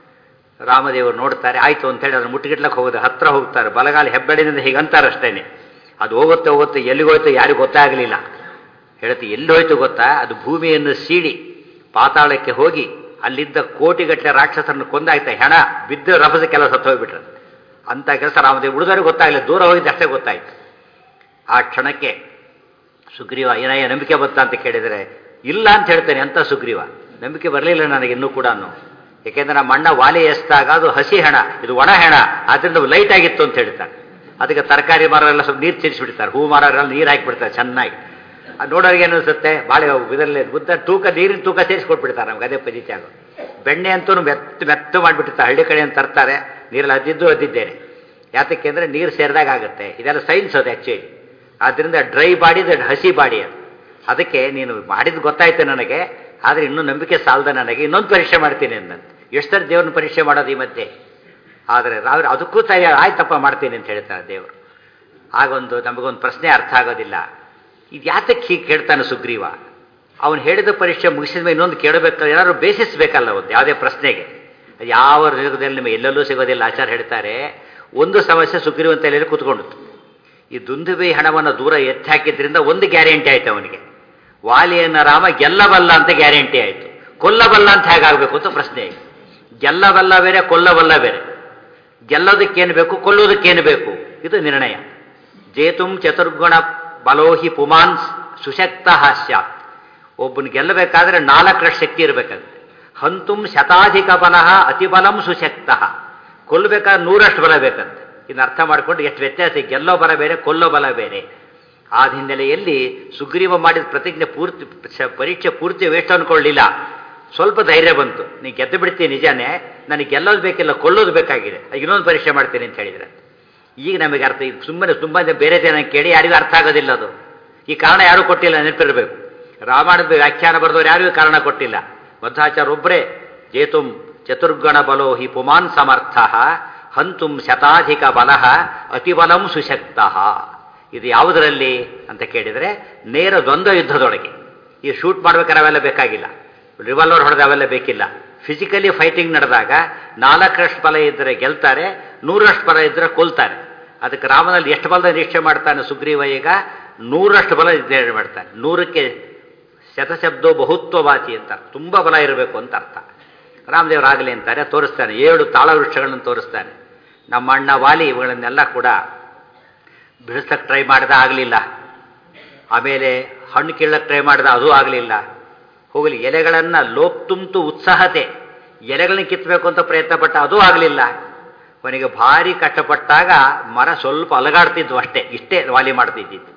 ರಾಮದೇವರು ನೋಡ್ತಾರೆ, ಆಯ್ತು ಅಂತ ಹೇಳಿ ಅದನ್ನು ಮುಟ್ಟಿಗಿಟ್ಲಕ್ಕೆ ಹೋಗೋದು. ಹತ್ರ ಹೋಗ್ತಾರೆ, ಬಲಗಾಲ ಹೆಬ್ಬೆಡಿನಿಂದ ಹೀಗಂತಾರಷ್ಟೇನೆ. ಅದು ಹೋಗುತ್ತೆ ಹೋಗುತ್ತೆ ಎಲ್ಲಿಗೋಯ್ತು ಯಾರಿಗೂ ಗೊತ್ತಾಗಲಿಲ್ಲ. ಹೇಳುತ್ತೆ ಎಲ್ಲಿ ಹೋಯ್ತು ಗೊತ್ತಾ, ಅದು ಭೂಮಿಯನ್ನು ಸೀಳಿ ಪಾತಾಳಕ್ಕೆ ಹೋಗಿ ಅಲ್ಲಿದ್ದ ಕೋಟಿಗಟ್ಟಲೆ ರಾಕ್ಷಸರನ್ನು ಕೊಂದಾಯ್ತ. ಹೆಣ ಬಿದ್ದು ರಭಸ ಕೆಲಸ ಸತ್ತು ಹೋಗ್ಬಿಟ್ರೆ ಅಂತ ಕೆಲಸ ರಾಮದೇವ್ ಉಳಿದವರಿಗೆ ಗೊತ್ತಾಗಲಿಲ್ಲ, ದೂರ ಹೋಗಿದ್ದು ಅಷ್ಟೇ ಗೊತ್ತಾಯ್ತು. ಆ ಕ್ಷಣಕ್ಕೆ ಸುಗ್ರೀವ ಏನಯ್ಯ ನಂಬಿಕೆ ಬಂತ ಅಂತ ಕೇಳಿದರೆ ಇಲ್ಲ ಅಂತ ಹೇಳ್ತಾನೆ. ಅಂತ ಸುಗ್ರೀವ ನಂಬಿಕೆ ಬರಲಿಲ್ಲ ನನಗೆ ಇನ್ನೂ ಕೂಡ. ಯಾಕೆಂದ್ರೆ ನಮ್ಮ ಅಣ್ಣ ವಾಲಿ ಎಸ್ದಾಗ ಅದು ಹಸಿ ಹೆಣ, ಇದು ಒಣ ಹೆಣ, ಆದ್ರಿಂದ ಲೈಟ್ ಆಗಿತ್ತು ಅಂತ ಹೇಳ್ತಾರೆ. ಅದಕ್ಕೆ ತರಕಾರಿ ಮಾರೋರೆಲ್ಲ ಸ್ವಲ್ಪ ನೀರು ಸೇರಿಸ್ಬಿಡ್ತಾರೆ, ಹೂ ಮಾರೋರೆಲ್ಲ ನೀರು ಹಾಕಿಬಿಡ್ತಾರೆ ಚೆನ್ನಾಗಿ. ಅದು ನೋಡೋರಿಗೆ ಏನು ಅನಿಸುತ್ತೆ, ಭಾಳ ಇದರಲ್ಲಿ ಬುದ್ಧ ತೂಕ ನೀರಿನ ತೂಕ ಸೇರಿಸ್ಕೊಟ್ಬಿಡ್ತಾರೆ ನಮ್ಗೆ. ಅದೇ ಪದ್ಧತಿ ಆಗೋದು. ಬೆಣ್ಣೆ ಅಂತೂ ಮೆತ್ತು ಮೆತ್ತು ಮಾಡಿಬಿಟ್ಟಿರ್ತಾರೆ. ಹಳ್ಳಿ ಕಡೆ ಅಂತ ತರ್ತಾರೆ, ನೀರಲ್ಲಿ ಅದ್ದಿದ್ದು ಅದ್ದಿದ್ದೇನೆ. ಯಾತಕ್ಕೆ ಅಂದರೆ ನೀರು ಸೇರಿದಾಗ ಆಗುತ್ತೆ. ಇದೆಲ್ಲ ಸೈನ್ಸ್ ಅದು ಆ್ಯಕ್ಚುಲಿ. ಆದ್ದರಿಂದ ಡ್ರೈ ಬಾಡಿ ದಟ್ ಹಸಿ ಬಾಡಿ ಅದು. ಅದಕ್ಕೆ ನೀನು ಮಾಡಿದ್ದು ಗೊತ್ತಾಯ್ತು ನನಗೆ, ಆದರೆ ಇನ್ನೂ ನಂಬಿಕೆ ಸಾಲದ ನನಗೆ, ಇನ್ನೊಂದು ಪರೀಕ್ಷೆ ಮಾಡ್ತೀನಿ ಅಂದಂತೆ. ಎಷ್ಟರ ದೇವ್ರನ್ನ ಪರೀಕ್ಷೆ ಮಾಡೋದು ಈ ಮಧ್ಯೆ. ಆದರೆ ರಾವ್ರು ಅದಕ್ಕೂ ತಯಾರು, ಆಯ್ತಪ್ಪ ಮಾಡ್ತೀನಿ ಅಂತ ಹೇಳ್ತಾರೆ ದೇವರು. ಆಗೊಂದು ನಮಗೊಂದು ಪ್ರಶ್ನೆ ಅರ್ಥ ಆಗೋದಿಲ್ಲ. ಇದು ಯಾತಕ್ಕೆ ಹೀಗೆ ಕೇಳ್ತಾನೆ ಸುಗ್ರೀವ? ಅವನು ಹೇಳಿದ ಪರೀಕ್ಷೆ ಮುಗಿಸಿದ ಮೇಲೆ ಇನ್ನೊಂದು ಕೇಳಬೇಕು, ಏನಾದ್ರು ಬೇಸಿಸ್ ಬೇಕಲ್ಲ ಒಂದು ಯಾವುದೇ ಪ್ರಶ್ನೆಗೆ. ಯಾವ ಯುಗದಲ್ಲಿ ನಿಮಗೆ ಎಲ್ಲೆಲ್ಲೂ ಸಿಗೋದಿಲ್ಲ. ಆಚಾರ್ಯ ಹೇಳ್ತಾರೆ, ಒಂದು ಸಮಸ್ಯೆ ಸುಗ್ರೀವಂತ ಎಲ್ಲೆಲ್ಲಿ ಕೂತ್ಕೊಂಡಿತ್ತು. ಈ ದುಂದುಬಿ ಹಣವನ್ನು ದೂರ ಎತ್ತಿ ಹಾಕಿದ್ರಿಂದ ಒಂದು ಗ್ಯಾರಂಟಿ ಆಯ್ತು ಅವನಿಗೆ, ವಾಲಿಯನ್ನ ರಾಮ ಗೆಲ್ಲಬಲ್ಲ ಅಂತ ಗ್ಯಾರಂಟಿ ಆಯಿತು. ಕೊಲ್ಲಬಲ್ಲ ಅಂತ ಹೇಗಾಗಬೇಕು ಅಂತ ಪ್ರಶ್ನೆ. ಗೆಲ್ಲಬಲ್ಲ ಬೇರೆ, ಕೊಲ್ಲಬಲ್ಲ ಬೇರೆ. ಗೆಲ್ಲೋದಕ್ಕೇನು ಬೇಕು, ಕೊಲ್ಲೋದಕ್ಕೇನು ಬೇಕು, ಇದು ನಿರ್ಣಯ. ಜೇತುಂ ಚತುರ್ಗುಣ ಬಲೋಹಿ ಪುಮಾನ್ ಸುಶಕ್ತ ಸ್ಯಾತ್. ಒಬ್ಬನ ಗೆಲ್ಲಬೇಕಾದ್ರೆ ನಾಲ್ಕರಷ್ಟು ಶಕ್ತಿ ಇರಬೇಕಂತೆ. ಹಂತುಂ ಶತಾಧಿಕ ಬಲಃ ಅತಿಬಲಂ ಸುಶಕ್ತ. ಕೊಲ್ಲಬೇಕಾದ್ರೆ ನೂರಷ್ಟು ಬಲ ಬೇಕಂತೆ. ಇನ್ನು ಅರ್ಥ ಮಾಡಿಕೊಂಡು ಎಷ್ಟು ವ್ಯತ್ಯಾಸ, ಗೆಲ್ಲೋ ಬಲ ಬೇರೆ, ಕೊಲ್ಲೋ ಬಲ ಬೇರೆ. ಆ ಹಿನ್ನೆಲೆಯಲ್ಲಿ ಸುಗ್ರೀವ ಮಾಡಿದ ಪ್ರತಿಜ್ಞೆ ಪೂರ್ತಿ ಪರೀಕ್ಷೆ ಪೂರ್ತಿ ವೇಸ್ಟ್ ಅಂದ್ಕೊಳ್ಳಿಲ್ಲ. ಸ್ವಲ್ಪ ಧೈರ್ಯ ಬಂತು, ನೀ ಗೆದ್ದು ಬಿಡ್ತೀನಿ ನಿಜಾನೇ, ನನಗೆ ಗೆಲ್ಲೋದು ಬೇಕಿಲ್ಲ, ಕೊಲ್ಲೋದು ಬೇಕಾಗಿದೆ, ಇನ್ನೊಂದು ಪರೀಕ್ಷೆ ಮಾಡ್ತೀನಿ ಅಂತ ಹೇಳಿದರೆ. ಈಗ ನಮಗೆ ಅರ್ಥ, ಈಗ ಸುಮ್ಮನೆ ತುಂಬ ಬೇರೆ ಜನ ಕೇಳಿ ಯಾರಿಗೂ ಅರ್ಥ ಆಗೋದಿಲ್ಲ ಅದು. ಈ ಕಾರಣ ಯಾರೂ ಕೊಟ್ಟಿಲ್ಲ, ನೆನಪಿರಬೇಕು. ರಾಮಾಯಣದ ವ್ಯಾಖ್ಯಾನ ಬರೆದವರು ಯಾರಿಗೂ ಕಾರಣ ಕೊಟ್ಟಿಲ್ಲ. ಮಧ್ವಾಚಾರ್ಯ ಒಬ್ಬರೇ ಜೇತುಂ ಚತುರ್ಗಣ ಬಲೋ ಹಿ ಪುಮಾನ್ ಸಮರ್ಥ ಹಂತುಂ ಶತಾಧಿಕ ಬಲಃ ಅತಿಬಲಂ ಸುಶಕ್ತ. ಇದು ಯಾವುದರಲ್ಲಿ ಅಂತ ಕೇಳಿದರೆ ನೇರ ದ್ವಂದ್ವ ಯುದ್ಧದೊಳಗೆ. ಈ ಶೂಟ್ ಮಾಡ್ಬೇಕಾದ್ರೆ ಅವೆಲ್ಲ ಬೇಕಾಗಿಲ್ಲ, ರಿವಾಲ್ವರ್ ಹೊಡೆದ ಅವೆಲ್ಲ ಬೇಕಿಲ್ಲ. ಫಿಸಿಕಲಿ ಫೈಟಿಂಗ್ ನಡೆದಾಗ ನಾಲ್ಕರಷ್ಟು ಬಲ ಇದ್ದರೆ ಗೆಲ್ತಾರೆ, ನೂರಷ್ಟು ಬಲ ಇದ್ದರೆ ಕೊಲ್ತಾರೆ. ಅದಕ್ಕೆ ರಾಮನಲ್ಲಿ ಎಷ್ಟು ಬಲದ ನಿರೀಕ್ಷೆ ಮಾಡ್ತಾನೆ ಸುಗ್ರೀವ? ಈಗ ನೂರಷ್ಟು ಬಲ ನಿರೀಕ್ಷೆ ಮಾಡ್ತಾನೆ. ನೂರಕ್ಕೆ ಶತಶಬ್ದೋ ಬಹುತ್ವವಾಚಿ ಅಂತ, ತುಂಬ ಬಲ ಇರಬೇಕು ಅಂತ ಅರ್ಥ. ರಾಮದೇವರಾಗಲಿ ಅಂತಾರೆ, ತೋರಿಸ್ತಾನೆ. ಏಳು ತಾಳ ವೃಕ್ಷಗಳನ್ನು ತೋರಿಸ್ತಾನೆ. ನಮ್ಮ ಅಣ್ಣ ವಾಲಿ ಇವುಗಳನ್ನೆಲ್ಲ ಕೂಡ ಬಿಡಿಸಕ್ಕೆ ಟ್ರೈ ಮಾಡಿದ, ಆಗಲಿಲ್ಲ. ಆಮೇಲೆ ಹಣ್ಣು ಕೀಳಕ್ಕೆ ಟ್ರೈ ಮಾಡಿದ, ಅದೂ ಆಗಲಿಲ್ಲ. ಹೋಗಲಿ, ಎಲೆಗಳನ್ನು ಲೋಪ್ ತುಂಬ್ತು ಉತ್ಸಾಹತೆ, ಎಲೆಗಳನ್ನ ಕಿತ್ತಬೇಕು ಅಂತ ಪ್ರಯತ್ನ ಪಟ್ಟ, ಅದೂ ಆಗಲಿಲ್ಲ. ಅವನಿಗೆ ಭಾರಿ ಕಷ್ಟಪಟ್ಟಾಗ ಮರ ಸ್ವಲ್ಪ ಅಲಗಾಡ್ತಿದ್ವು ಅಷ್ಟೇ, ಇಷ್ಟೇ ವಾಲಿ ಮಾಡ್ತಿದ್ದಿದ್ದು.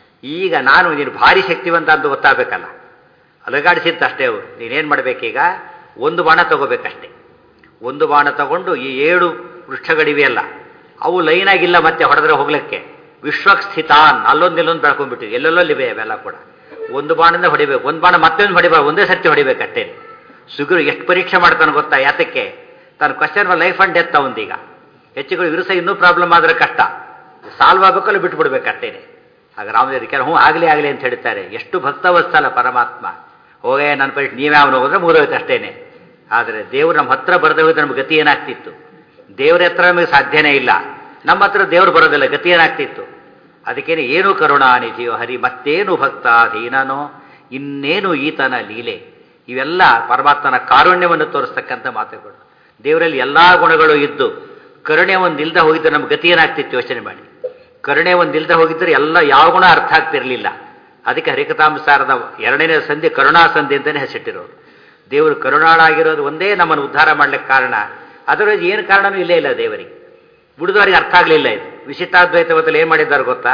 ಈಗ ನಾನು ನೀನು ಭಾರಿ ಶಕ್ತಿವಂತ ಅಂತ ಗೊತ್ತಾಗಬೇಕಲ್ಲ, ಅಲಗಾಡಿಸಿದ್ದು ಅಷ್ಟೇ. ಅವರು ನೀನೇನು ಮಾಡಬೇಕೀಗ, ಒಂದು ಬಾಣ ತಗೋಬೇಕಷ್ಟೆ. ಒಂದು ಬಾಣ ತಗೊಂಡು ಈ ಏಳು ವೃಕ್ಷಗಳಿವೆಯಲ್ಲ ಅವು ಲೈನಾಗಿಲ್ಲ, ಮತ್ತೆ ಹೊಡೆದ್ರೆ ಹೋಗ್ಲಿಕ್ಕೆ ವಿಶ್ವಸ್ಥಿತಾನ್ ಅಲ್ಲೊಂದು ಇಲ್ಲೊಂದು ಬೆಳ್ಕೊಂಡ್ಬಿಟ್ಟಿವಿ, ಎಲ್ಲೆಲ್ಲೊಲ್ಲಿವೆ ಅವೆಲ್ಲ ಕೂಡ. ಒಂದು ಬಾಣದಿಂದ ಹೊಡಿಬೇಕು, ಒಂದು ಬಾಣ ಮತ್ತೊಂದು ಹೊಡಿಬಾರ್ದು, ಒಂದೇ ಸರ್ತಿ ಹೊಡಿಬೇಕಷ್ಟೇ. ಸುಗ್ರು ಎಷ್ಟು ಪರೀಕ್ಷೆ ಮಾಡ್ತಾನೆ ಗೊತ್ತಾ? ಯಾತಕ್ಕೆ? ತಾನು ಕ್ವಶನ್ ಲೈಫ್ ಅಂಡ್ ಡೆತ್ ಅವಂದೀಗ. ಹೆಚ್ಚುಗಳು ವಿರುಸ ಇನ್ನೂ ಪ್ರಾಬ್ಲಮ್ ಆದರೆ ಕಷ್ಟ, ಸಾಲ್ವ್ ಆಗಬೇಕಲ್ಲ ಬಿಟ್ಬಿಡ್ಬೇಕಷ್ಟೇನೆ. ಆಗ ರಾಮದೇವ್ರಿಗೆ ಹ್ಞೂ ಆಗಲಿ ಆಗಲಿ ಅಂತ ಹೇಳ್ತಾರೆ. ಎಷ್ಟು ಭಕ್ತವತ್ಸಲ ಪರಮಾತ್ಮ. ಹೋಗೇ ನನ್ನ ಪರೀಕ್ಷೆ ನೀವೇ ಅವನು ಹೋದ್ರೆ ಮುಗಿದೋಯ್ತು ಅಷ್ಟೇನೆ. ಆದರೆ ದೇವ್ರು ನಮ್ಮ ಹತ್ರ ಬರದೇ ಹೋದ್ರೆ ನಮ್ಗೆ ಗತಿ ಏನಾಗ್ತಿತ್ತು? ದೇವ್ರ ಹತ್ರ ನಮಗೆ ಸಾಧ್ಯನೇ ಇಲ್ಲ, ನಮ್ಮ ಹತ್ರ ದೇವ್ರು ಬರೋದಿಲ್ಲ, ಗತಿ ಏನಾಗ್ತಿತ್ತು? ಅದಕ್ಕೇನೆ ಏನು ಕರುಣಾನಿಧಿಯೋ ಹರಿ, ಮತ್ತೇನು ಭಕ್ತ ದೀನನೋ, ಇನ್ನೇನು ಈತನ ಲೀಲೆ. ಇವೆಲ್ಲ ಪರಮಾತ್ಮನ ಕಾರುಣ್ಯವನ್ನು ತೋರಿಸ್ತಕ್ಕಂಥ ಮಾತುಗಳು. ದೇವರಲ್ಲಿ ಎಲ್ಲ ಗುಣಗಳು ಇದ್ದು ಕರುಣೆ ಒಂದಿಲ್ಲದೆ ಹೋಗಿದ್ದರೆ ನಮ್ಮ ಗತಿ ಏನಾಗ್ತಿತ್ತು ಯೋಚನೆ ಮಾಡಿ. ಕರುಣೆ ಒಂದಿಲ್ಲದೆ ಹೋಗಿದ್ದರೆ ಎಲ್ಲ ಯಾವ ಗುಣ ಅರ್ಥ ಆಗ್ತಿರಲಿಲ್ಲ. ಅದಕ್ಕೆ ಹರಿಕಥಾಂಸಾರದ ಎರಡನೇ ಸಂಧಿ ಕರುಣಾ ಸಂಧಿ ಅಂತಲೇ ಹೆಸರಿಟ್ಟಿರೋರು. ದೇವರು ಕರುಣಾಳಾಗಿರೋದು ಒಂದೇ ನಮ್ಮನ್ನು ಉದ್ಧಾರ ಮಾಡ್ಲಿಕ್ಕೆ ಕಾರಣ. ಅದರಲ್ಲಿ ಏನು ಕಾರಣನೂ ಇಲ್ಲೇ ಇಲ್ಲ ದೇವರಿಗೆ. ಉಳಿದವರಿಗೆ ಅರ್ಥ ಆಗಲಿಲ್ಲ ಇದು. ವಿಶಿಷ್ಟಾದ್ವೈತವತ್ತಲ್ಲಿ ಏನು ಮಾಡಿದ್ದಾರೆ ಗೊತ್ತಾ?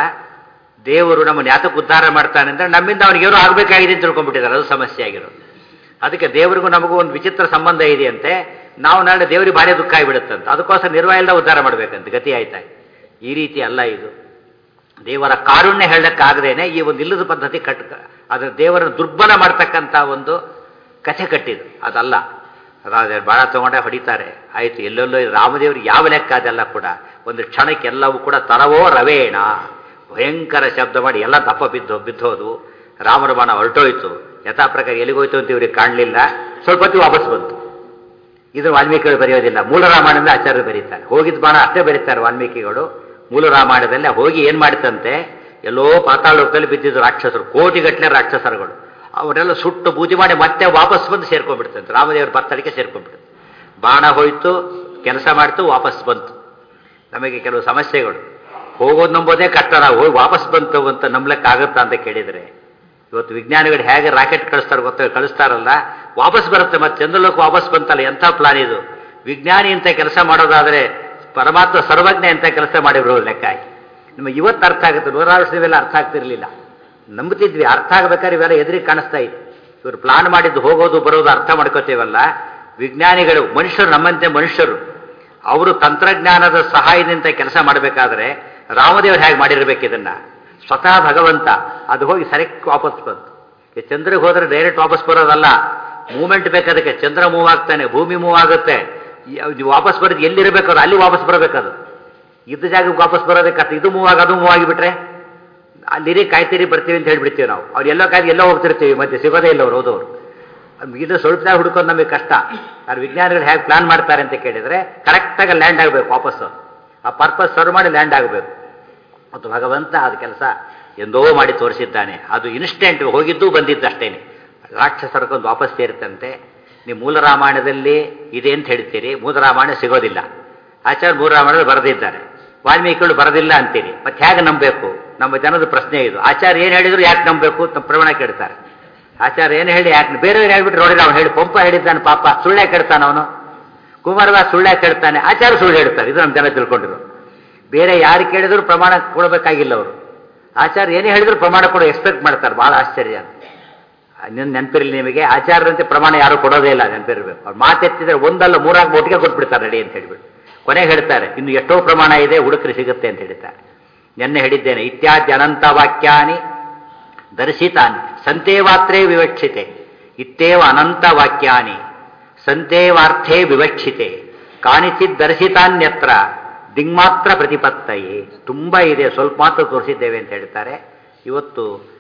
ದೇವರು ನಮ್ಮನ್ನು ಯಾತಕ್ಕೆ ಉದ್ಧಾರ ಮಾಡ್ತಾನೆ ಅಂದರೆ ನಮ್ಮಿಂದ ಅವನಿಗೇನೋ ಆಗಬೇಕಾಗಿದೆ ಅಂತ ತಿಳ್ಕೊಂಡ್ಬಿಟ್ಟಿದ್ದಾರೆ, ಅದು ಸಮಸ್ಯೆ ಆಗಿರೋದು. ಅದಕ್ಕೆ ದೇವರಿಗೂ ನಮಗೂ ಒಂದು ವಿಚಿತ್ರ ಸಂಬಂಧ ಇದೆಯಂತೆ. ನಾವು ನಾಳೆ ದೇವರಿಗೆ ಭಾರಿ ದುಃಖ ಆಗಿಬಿಡುತ್ತಂತೆ, ಅದಕ್ಕೋಸ್ಕರ ನಿರ್ವಾಯಿಲ್ದ ಉದ್ಧಾರ ಮಾಡಬೇಕಂತ ಗತಿ ಆಯ್ತಾ. ಈ ರೀತಿ ಅಲ್ಲ ಇದು. ದೇವರ ಕಾರುಣ್ಯ ಹೇಳಕ್ಕಾಗದೇನೆ ಈ ಒಂದು ಇಲ್ಲದ ಪದ್ಧತಿ ಕಟ್ ಅದರ ದೇವರನ್ನು ದುರ್ಬಲ ಮಾಡ್ತಕ್ಕಂಥ ಒಂದು ಕಥೆ ಕಟ್ಟಿದ್ದು ಅದಲ್ಲ. ಅದಾದ್ರೆ ಬಾಣ ತಗೊಂಡೆ ಹೊಡಿತಾರೆ, ಆಯಿತು. ಎಲ್ಲೆಲ್ಲೋ ರಾಮದೇವರಿಗೆ ಯಾವ ಲೆಕ್ಕ ಅದೆಲ್ಲ ಕೂಡ ಒಂದು ಕ್ಷಣಕ್ಕೆ ಎಲ್ಲವೂ ಕೂಡ ತರವೋ ರವೇಣ ಭಯಂಕರ ಶಬ್ದ ಮಾಡಿ ಎಲ್ಲ ದಪ್ಪ ಬಿದ್ದು ಬಿದ್ದೋದು. ರಾಮನ ಬಾಣ ಹೊರಟೋಯ್ತು, ಯಥಾ ಪ್ರಕಾರ ಎಲ್ಲಿಗೋಯ್ತು ಅಂತ ಇವ್ರಿಗೆ ಕಾಣಲಿಲ್ಲ. ಸ್ವಲ್ಪ ಹೊತ್ತು ವಾಪಸ್ ಬಂತು. ಇದು ವಾಲ್ಮೀಕಿಗಳು ಬರೆಯೋದಿಲ್ಲ, ಮೂಲ ರಾಮಾಯಣದಿಂದ ಆಚಾರ್ಯರು ಬರೀತಾರೆ. ಹೋಗಿದ್ದ ಬಾಣ ಅಷ್ಟೇ ಬರೀತಾರೆ ವಾಲ್ಮೀಕಿಗಳು. ಮೂಲ ರಾಮಾಯಣದಲ್ಲೇ ಹೋಗಿ ಏನು ಮಾಡಿತಂತೆ, ಎಲ್ಲೋ ಪಾತಾಳೋಕದಲ್ಲಿ ಬಿದ್ದಿದ್ದು ರಾಕ್ಷಸರು, ಕೋಟಿಗಟ್ಟಲೆ ರಾಕ್ಷಸರುಗಳು. ಅವರೆಲ್ಲ ಸುಟ್ಟು ಬೂದಿ ಮಾಡಿ ಮತ್ತೆ ವಾಪಸ್ ಬಂದು ಸೇರ್ಕೊಂಡ್ಬಿಡ್ತಂತೆ, ರಾಮದೇವರ ಬರ್ತಡಿಕೆ ಸೇರ್ಕೊಂಡ್ಬಿಡ್ತು. ಬಾಣ ಹೋಯ್ತು, ಕೆಲಸ ಮಾಡ್ತು, ವಾಪಸ್ ಬಂತು. ನಮಗೆ ಕೆಲವು ಸಮಸ್ಯೆಗಳು, ಹೋಗೋದು ನಂಬೋದೇ ಕಷ್ಟ. ನಾವು ಹೋಗಿ ವಾಪಸ್ ಬಂತು ಅಂತ ನಂಬಲಿಕ್ಕೆ ಆಗುತ್ತಾ ಅಂತ ಕೇಳಿದರೆ, ಇವತ್ತು ವಿಜ್ಞಾನಿಗಳು ಹೇಗೆ ರಾಕೆಟ್ ಕಳಿಸ್ತಾರೆ ಗೊತ್ತ, ಕಳಿಸ್ತಾರಲ್ಲ ವಾಪಸ್ ಬರುತ್ತೆ. ಮತ್ತೆ ಚಂದ್ರಲೋಕ ವಾಪಸ್ ಬಂತಲ್ಲ, ಎಂಥ ಪ್ಲಾನ್ ಇದು. ವಿಜ್ಞಾನಿ ಅಂತ ಕೆಲಸ ಮಾಡೋದಾದರೆ ಪರಮಾತ್ಮ ಸರ್ವಜ್ಞ ಅಂತ ಕೆಲಸ ಮಾಡಿರೋ ಲೆಕ್ಕ. ನಿಮಗೆ ಇವತ್ತು ಅರ್ಥ ಆಗುತ್ತೆ, ನೂರಾರು ವರ್ಷದವೆಲ್ಲ ಅರ್ಥ ಆಗ್ತಿರಲಿಲ್ಲ. ನಂಬುತ್ತಿದ್ವಿ, ಅರ್ಥ ಆಗ್ಬೇಕಾದ್ರೆ ಇವೆಲ್ಲ ಎದುರಿಗೆ ಕಾಣಿಸ್ತಾ ಇತ್ತು. ಇವರು ಪ್ಲಾನ್ ಮಾಡಿದ್ದು ಹೋಗೋದು ಬರೋದು ಅರ್ಥ ಮಾಡ್ಕೋತೀವಲ್ಲ. ವಿಜ್ಞಾನಿಗಳು ಮನುಷ್ಯರು, ನಮ್ಮಂತೆ ಮನುಷ್ಯರು, ಅವರು ತಂತ್ರಜ್ಞಾನದ ಸಹಾಯದಿಂದ ಕೆಲಸ ಮಾಡಬೇಕಾದ್ರೆ ರಾಮದೇವರು ಹೇಗೆ ಮಾಡಿರ್ಬೇಕು ಇದನ್ನ. ಸ್ವತಃ ಭಗವಂತ ಅದು ಹೋಗಿ ಸರಿಕ್ಕೆ ವಾಪಸ್ ಬಂತು. ಚಂದ್ರಿಗೆ ಹೋದ್ರೆ ಡೈರೆಕ್ಟ್ ವಾಪಸ್ ಬರೋದಲ್ಲ, ಮೂವ್ಮೆಂಟ್ ಬೇಕಾದಕ್ಕೆ. ಚಂದ್ರ ಮೂವ್ ಆಗ್ತಾನೆ, ಭೂಮಿ ಮೂವ್ ಆಗುತ್ತೆ. ವಾಪಸ್ ಬರೋದು ಎಲ್ಲಿರಬೇಕಾದ್ರು ಅಲ್ಲಿ ವಾಪಸ್ ಬರಬೇಕದು. ಇದ್ದ ಜಾಗಕ್ಕೆ ವಾಪಸ್ ಬರೋದಕ್ಕೆ ಇದು ಮೂವ್ ಆಗ ಅದು ಮೂವ್ ಆಗಿಬಿಟ್ರೆ ಅಲ್ಲಿರಿ ಕಾಯ್ತೀರಿ ಬರ್ತೀವಿ ಅಂತ ಹೇಳ್ಬಿಡ್ತೀವಿ ನಾವು. ಅವ್ರು ಎಲ್ಲೋ ಕಾಯ್ದು ಎಲ್ಲೋ ಹೋಗ್ತಿರ್ತೀವಿ, ಮತ್ತೆ ಸಿಗೋದೇ ಇಲ್ಲ ಅವ್ರು ಹೋದವರು. ಇದು ಸ್ವಲ್ಪ ಹುಡ್ಕೊಂಡು ನಮಗೆ ಕಷ್ಟ. ಅವ್ರು ವಿಜ್ಞಾನಿಗಳು ಹೇಗೆ ಪ್ಲಾನ್ ಮಾಡ್ತಾರೆ ಅಂತ ಕೇಳಿದರೆ ಕರೆಕ್ಟಾಗಿ ಲ್ಯಾಂಡ್ ಆಗಬೇಕು ವಾಪಸ್ಸು. ಆ ಪರ್ಪಸ್ ಸರ್ವ್ ಮಾಡಿ ಲ್ಯಾಂಡ್ ಆಗಬೇಕು. ಮತ್ತು ಭಗವಂತ ಅದು ಕೆಲಸ ಎಂದೋ ಮಾಡಿ ತೋರಿಸಿದ್ದಾನೆ. ಅದು ಇನ್ಸ್ಟೆಂಟ್ ಹೋಗಿದ್ದು ಬಂದಿದ್ದಷ್ಟೇನೆ. ರಾಕ್ಷಸರಕ್ಕೊಂದು ವಾಪಸ್ ಸೇರ್ತಂತೆ. ನೀವು ಮೂಲ ರಾಮಾಯಣದಲ್ಲಿ ಇದೆ ಅಂತ ಹೇಳ್ತೀರಿ, ಮೂಲ ರಾಮಾಯಣ ಸಿಗೋದಿಲ್ಲ. ಆಚಾರ್ಯ ಮೂಲ ರಾಮಾಯಣದಲ್ಲಿ ಬರೆದಿದ್ದಾರೆ, ವಾಲ್ಮೀಕಿಗಳು ಬರೆದಿಲ್ಲ ಅಂತೀರಿ. ಮತ್ತೆ ಹೇಗೆ ನಂಬಬೇಕು? ನಮ್ಮ ಜನದ ಪ್ರಶ್ನೆ ಇದು. ಆಚಾರ್ಯ ಏನು ಹೇಳಿದ್ರು ಯಾಕೆ ನಂಬಬೇಕು ಅಂತ ಪ್ರಮಾಣ ಕೇಳ್ತಾರೆ. ಆಚಾರ್ಯ ಏನು ಹೇಳಿ ಯಾಕೆ ಬೇರೆಯವ್ರು ಹೇಳ್ಬಿಟ್ಟು ನೋಡಿದ್ರೆ ಅವ್ನು ಹೇಳಿ ಪಂಪ ಹೇಳಿದ್ದಾನೆ ಪಾಪ, ಸುಳ್ಳೆ ಕೇಳ್ತಾನೆ ಅವನು. ಕುಮಾರವ್ಯಾಸ ಸುಳ್ಳೆ ಕೇಳ್ತಾನೆ, ಆಚಾರ್ಯ ಸುಳ್ಳು ಹೇಳ್ತಾರೆ. ಇದು ನಮ್ಮ ಜನ ತಿಳ್ಕೊಂಡಿರು. ಬೇರೆ ಯಾರು ಕೇಳಿದ್ರು ಪ್ರಮಾಣ ಕೊಡಬೇಕಾಗಿಲ್ಲ ಅವರು. ಆಚಾರ್ಯ ಏನೇ ಹೇಳಿದ್ರು ಪ್ರಮಾಣ ಕೊಡೋ ಎಕ್ಸ್ಪೆಕ್ಟ್ ಮಾಡ್ತಾರೆ. ಭಾಳ ಆಶ್ಚರ್ಯ ಅಂತ. ನಿನ್ನ ನೆನಪಿರಲಿ ನಿಮಗೆ, ಆಚಾರ್ಯರಂತೆ ಪ್ರಮಾಣ ಯಾರು ಕೊಡೋದೇ ಇಲ್ಲ, ನೆನಪಿರಬೇಕು. ಅವ್ರು ಮಾತೆತ್ತಿದ್ರೆ ಒಂದಲ್ಲ ಮೂರಾಗ ಒಟ್ಟಿಗೆ ಕೊಟ್ಬಿಡ್ತಾರೆ ರೆಡಿ ಅಂತ ಹೇಳಿಬಿಟ್ಟು. ಕೊನೆಗೆ ಹೇಳ್ತಾರೆ ಇನ್ನು ಎಷ್ಟೋ ಪ್ರಮಾಣ ಇದೆ, ಹುಡುಕ್ರಿ ಸಿಗುತ್ತೆ ಅಂತ ಹೇಳ್ತಾರೆ. ನೆನ್ನೆ ಹೇಳಿದ್ದೇನೆ, ಇತ್ಯಾದಿ ಅನಂತ ವಾಕ್ಯಾನಿ ದರ್ಶಿತಾನಿ ಸಂತೇವಾತ್ರೇ ವಿವಕ್ಷಿತೆ. ಇತ್ತೇವ ಅನಂತ ವಾಕ್ಯಾನಿ ಸಂತೇವಾರ್ಥೇ ವಿವಕ್ಷಿತೆ ಕಾಣಿಚಿತ್ ದರ್ಶಿತಾನ್ಯತ್ರ ದಿಗ್ಮಾತ್ರ ಪ್ರತಿಪತ್ತಯೇ. ತುಂಬ ಇದೆ, ಸ್ವಲ್ಪ ಮಾತ್ರ ತೋರಿಸಿದ್ದೇವೆ ಅಂತ ಹೇಳ್ತಾರೆ. ಇವತ್ತು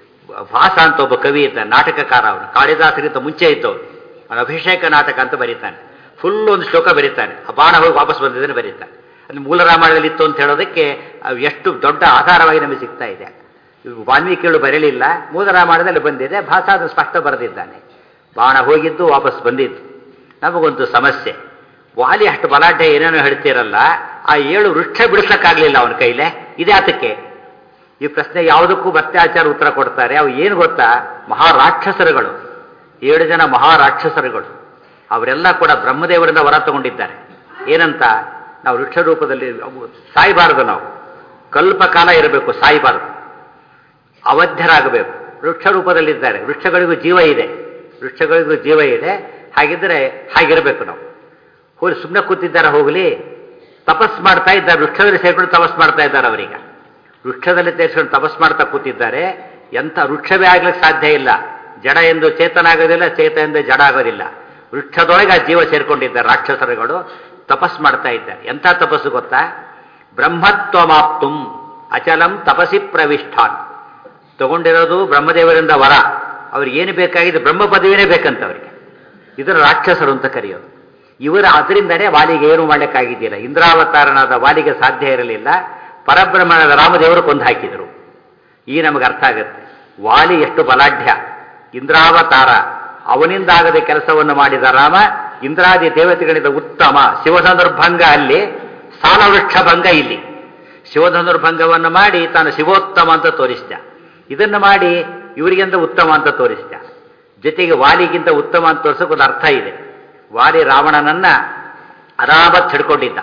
ಭಾಸ ಅಂತ ಒಬ್ಬ ಕವಿ ಇದ್ದ, ನಾಟಕಕಾರ. ಅವನು ಕಾಳಿದಾಸರಿಗಿಂತ ಮುಂಚೆ ಇದ್ದವನು. ಅವನು ಅಭಿಷೇಕ ನಾಟಕ ಅಂತ ಬರೀತಾನೆ. ಫುಲ್ ಒಂದು ಶ್ಲೋಕ ಬರೀತಾನೆ, ಆ ಬಾಣ ಹೋಗಿ ವಾಪಸ್ ಬಂದಿದ್ದನ್ನು ಬರೀತಾನೆ. ಅದು ಮೂಲ ರಾಮಾಯಣದಲ್ಲಿ ಇತ್ತು ಅಂತ ಹೇಳೋದಕ್ಕೆ ಎಷ್ಟು ದೊಡ್ಡ ಆಧಾರವಾಗಿ ನಮಗೆ ಸಿಗ್ತಾ ಇದೆ. ವಾಲ್ಮೀಕಿಗಳು ಬರಲಿಲ್ಲ, ಮೂಲ ರಾಮಾಯಣದಲ್ಲಿ ಬಂದಿದೆ. ಭಾಸ ಅದು ಸ್ಪಷ್ಟ ಬರೆದಿದ್ದಾನೆ. ಬಾಣ ಹೋಗಿದ್ದು ವಾಪಸ್ ಬಂದಿದ್ದು. ನಮಗೊಂದು ಸಮಸ್ಯೆ, ವಾಲಿ ಅಷ್ಟು ಬಲಾಢ್ಯ ಏನೇನೋ ಹೇಳ್ತೀರಲ್ಲ, ಆ ಏಳು ವೃಕ್ಷ ಬಿಡಿಸಕ್ಕಾಗ್ಲಿಲ್ಲ ಅವನ ಕೈಲೇ, ಇದೇ ಆತಕ್ಕೆ. ಈ ಪ್ರಶ್ನೆ ಯಾವುದಕ್ಕೂ ಮತ್ತೆ ಆಚಾರ ಉತ್ತರ ಕೊಡ್ತಾರೆ. ಅವು ಏನು ಗೊತ್ತಾ, ಮಹಾರಾಕ್ಷಸರುಗಳು, ಏಳು ಜನ ಮಹಾರಾಕ್ಷಸರುಗಳು. ಅವರೆಲ್ಲ ಕೂಡ ಬ್ರಹ್ಮದೇವರಿಂದ ವರ ತಗೊಂಡಿದ್ದಾರೆ. ಏನಂತ, ನಾವು ವೃಕ್ಷ ರೂಪದಲ್ಲಿ ಸಾಯಬಾರದು, ನಾವು ಕಲ್ಪ ಕಾಲ ಇರಬೇಕು, ಸಾಯಬಾರದು, ಅವಧ್ಯರಾಗಬೇಕು. ವೃಕ್ಷ ರೂಪದಲ್ಲಿದ್ದಾರೆ, ವೃಕ್ಷಗಳಿಗೂ ಜೀವ ಇದೆ, ವೃಕ್ಷಗಳಿಗೂ ಜೀವ ಇದೆ. ಹಾಗಿದ್ರೆ ಹಾಗಿರಬೇಕು ನಾವು. ಹೋಗಿ ಸುಮ್ಮನೆ ಕೂತಿದ್ದಾರೆ, ಹೋಗಲಿ, ತಪಸ್ ಮಾಡ್ತಾ ಇದ್ದಾರೆ, ವೃಕ್ಷದಲ್ಲಿ ಸೇರ್ಕೊಂಡು ತಪಸ್ ಮಾಡ್ತಾ ಇದ್ದಾರೆ. ಅವರೀಗ ವೃಕ್ಷದಲ್ಲಿ ಸೇರ್ಕೊಂಡು ತಪಸ್ ಮಾಡ್ತಾ ಕೂತಿದ್ದಾರೆ. ಎಂಥ ವೃಕ್ಷವೇ ಆಗ್ಲಿಕ್ಕೆ ಸಾಧ್ಯ ಇಲ್ಲ. ಜಡ ಎಂದು ಚೇತನ ಆಗೋದಿಲ್ಲ, ಚೇತ ಎಂದು ಜಡ ಆಗೋದಿಲ್ಲ. ವೃಕ್ಷದೊಳಗೆ ಆ ಜೀವ ಸೇರ್ಕೊಂಡಿದ್ದಾರೆ ರಾಕ್ಷಸರುಗಳು, ತಪಸ್ ಮಾಡ್ತಾ ಇದ್ದಾರೆ. ಎಂಥ ತಪಸ್ಸು ಗೊತ್ತಾ, ಬ್ರಹ್ಮತ್ವಮಾಪ್ತುಂ ಅಚಲಂ ತಪಸಿ ಪ್ರವಿಷ್ಠಾನ್. ತಗೊಂಡಿರೋದು ಬ್ರಹ್ಮದೇವರಿಂದ ವರ. ಅವ್ರಿಗೆ ಏನು ಬೇಕಾಗಿದೆ, ಬ್ರಹ್ಮ ಪದವಿನೇ ಬೇಕಂತ ಅವರಿಗೆ. ಇದರ ರಾಕ್ಷಸರು ಅಂತ ಕರೆಯೋದು. ಇವರು ಅದರಿಂದನೇ ವಾಲಿಗೆ ಏನು ಮಾಡಲಿಕ್ಕಾಗಿದ್ದಿಲ್ಲ. ಇಂದ್ರಾವತಾರನಾದ ವಾಲಿಗೆ ಸಾಧ್ಯ ಇರಲಿಲ್ಲ. ಪರಬ್ರಹ್ಮನಾದ ರಾಮದೇವರು ಕೊಂದು ಹಾಕಿದರು. ಈ ನಮಗೆ ಅರ್ಥ ಆಗುತ್ತೆ, ವಾಲಿ ಎಷ್ಟು ಬಲಾಢ್ಯ. ಇಂದ್ರಾವತಾರ, ಅವನಿಂದಾಗದ ಕೆಲಸವನ್ನು ಮಾಡಿದ ರಾಮ ಇಂದ್ರಾದಿ ದೇವತೆಗಳಿಂದ ಉತ್ತಮ. ಶಿವಧನುರ್ಭಂಗ ಅಲ್ಲಿ, ಸಾಲವೃಕ್ಷ ಭಂಗ ಇಲ್ಲಿ. ಶಿವಧನುರ್ಭಂಗವನ್ನು ಮಾಡಿ ತಾನು ಶಿವೋತ್ತಮ ಅಂತ ತೋರಿಸಿದ. ಇದನ್ನು ಮಾಡಿ ಇವರಿಗಿಂತ ಉತ್ತಮ ಅಂತ ತೋರಿಸಿದ. ಜೊತೆಗೆ ವಾಲಿಗಿಂತ ಉತ್ತಮ ಅಂತ ತೋರಿಸೋಕ್ಕೊಂದು ಅರ್ಥ ಇದೆ. ವಾಲಿ ರಾವಣನನ್ನ ಅರಾಮತ್ ಹಿಡ್ಕೊಂಡಿದ್ದ.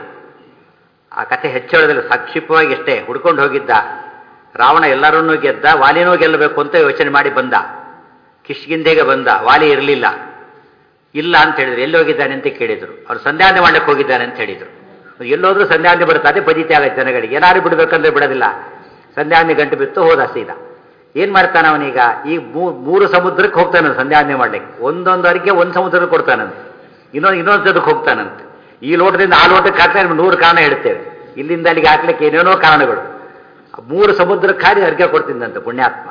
ಆ ಕಥೆ ಹೆಚ್ಚಳದಲ್ಲಿ ಸಂಕ್ಷಿಪ್ತವಾಗಿ ಎಷ್ಟೇ ಹುಡ್ಕೊಂಡು ಹೋಗಿದ್ದ. ರಾವಣ ಎಲ್ಲರನ್ನೂ ಗೆದ್ದ, ವಾಲಿನೂ ಗೆಲ್ಲಬೇಕು ಅಂತ ಯೋಚನೆ ಮಾಡಿ ಬಂದ. ಕಿಷ್ಕಿಂಧೆಗೆ ಬಂದ, ವಾಲಿ ಇರಲಿಲ್ಲ. ಇಲ್ಲ ಅಂತ ಹೇಳಿದ್ರು. ಎಲ್ಲಿ ಹೋಗಿದ್ದಾನೆ ಅಂತ ಕೇಳಿದ್ರು. ಅವ್ರು ಸಂಧ್ಯಾವಂದನೆ ಮಾಡ್ಲಿಕ್ಕೆ ಹೋಗಿದ್ದಾನೆ ಅಂತ ಹೇಳಿದ್ರು. ಎಲ್ಲೋದ್ರೂ ಸಂಧ್ಯಾವಂದನೆ ಬರುತ್ತೆ, ಅದೇ ಪಜಿತಿ ಆಗುತ್ತೆ ಜನಗಳಿಗೆ. ಏನಾದ್ರು ಬಿಡಬೇಕಂದ್ರೆ ಬಿಡೋದಿಲ್ಲ. ಸಂಧ್ಯಾವಂದನೆ ಗಂಟು ಬಿತ್ತು, ಹೋದ ಸೀದಾ. ಏನ್ ಮಾಡ್ತಾನೆ ಅವನೀಗ, ಈ ಮೂರು ಸಮುದ್ರಕ್ಕೆ ಹೋಗ್ತಾನೆ ಸಂಧ್ಯಾವಂದನೆ ಮಾಡ್ಲಿಕ್ಕೆ. ಒಂದೊಂದು ಅರಿಕೆ ಒಂದು ಸಮುದ್ರಕ್ಕೆ ಕೊಡ್ತಾನಂತೆ, ಇನ್ನೊಂದು ಇನ್ನೊಂದು ಜದಕ್ಕೆ ಹೋಗ್ತಾನಂತೆ. ಈ ಲೋಟದಿಂದ ಆ ಲೋಟಕ್ಕೆ ಹಾಕ್ತಾನೆ, ನೂರು ಕಾರಣ ಹೇಳ್ತೇವೆ. ಇಲ್ಲಿಂದ ಅಲ್ಲಿಗೆ ಹಾಕ್ಲಿಕ್ಕೆ ಏನೇನೋ ಕಾರಣಗಳು. ಮೂರು ಸಮುದ್ರಕ್ಕೆ ಹಾರಿ ಅರ್ಘ್ಯ ಕೊಡ್ತಿದ್ದಂತೆ ಪುಣ್ಯಾತ್ಮ.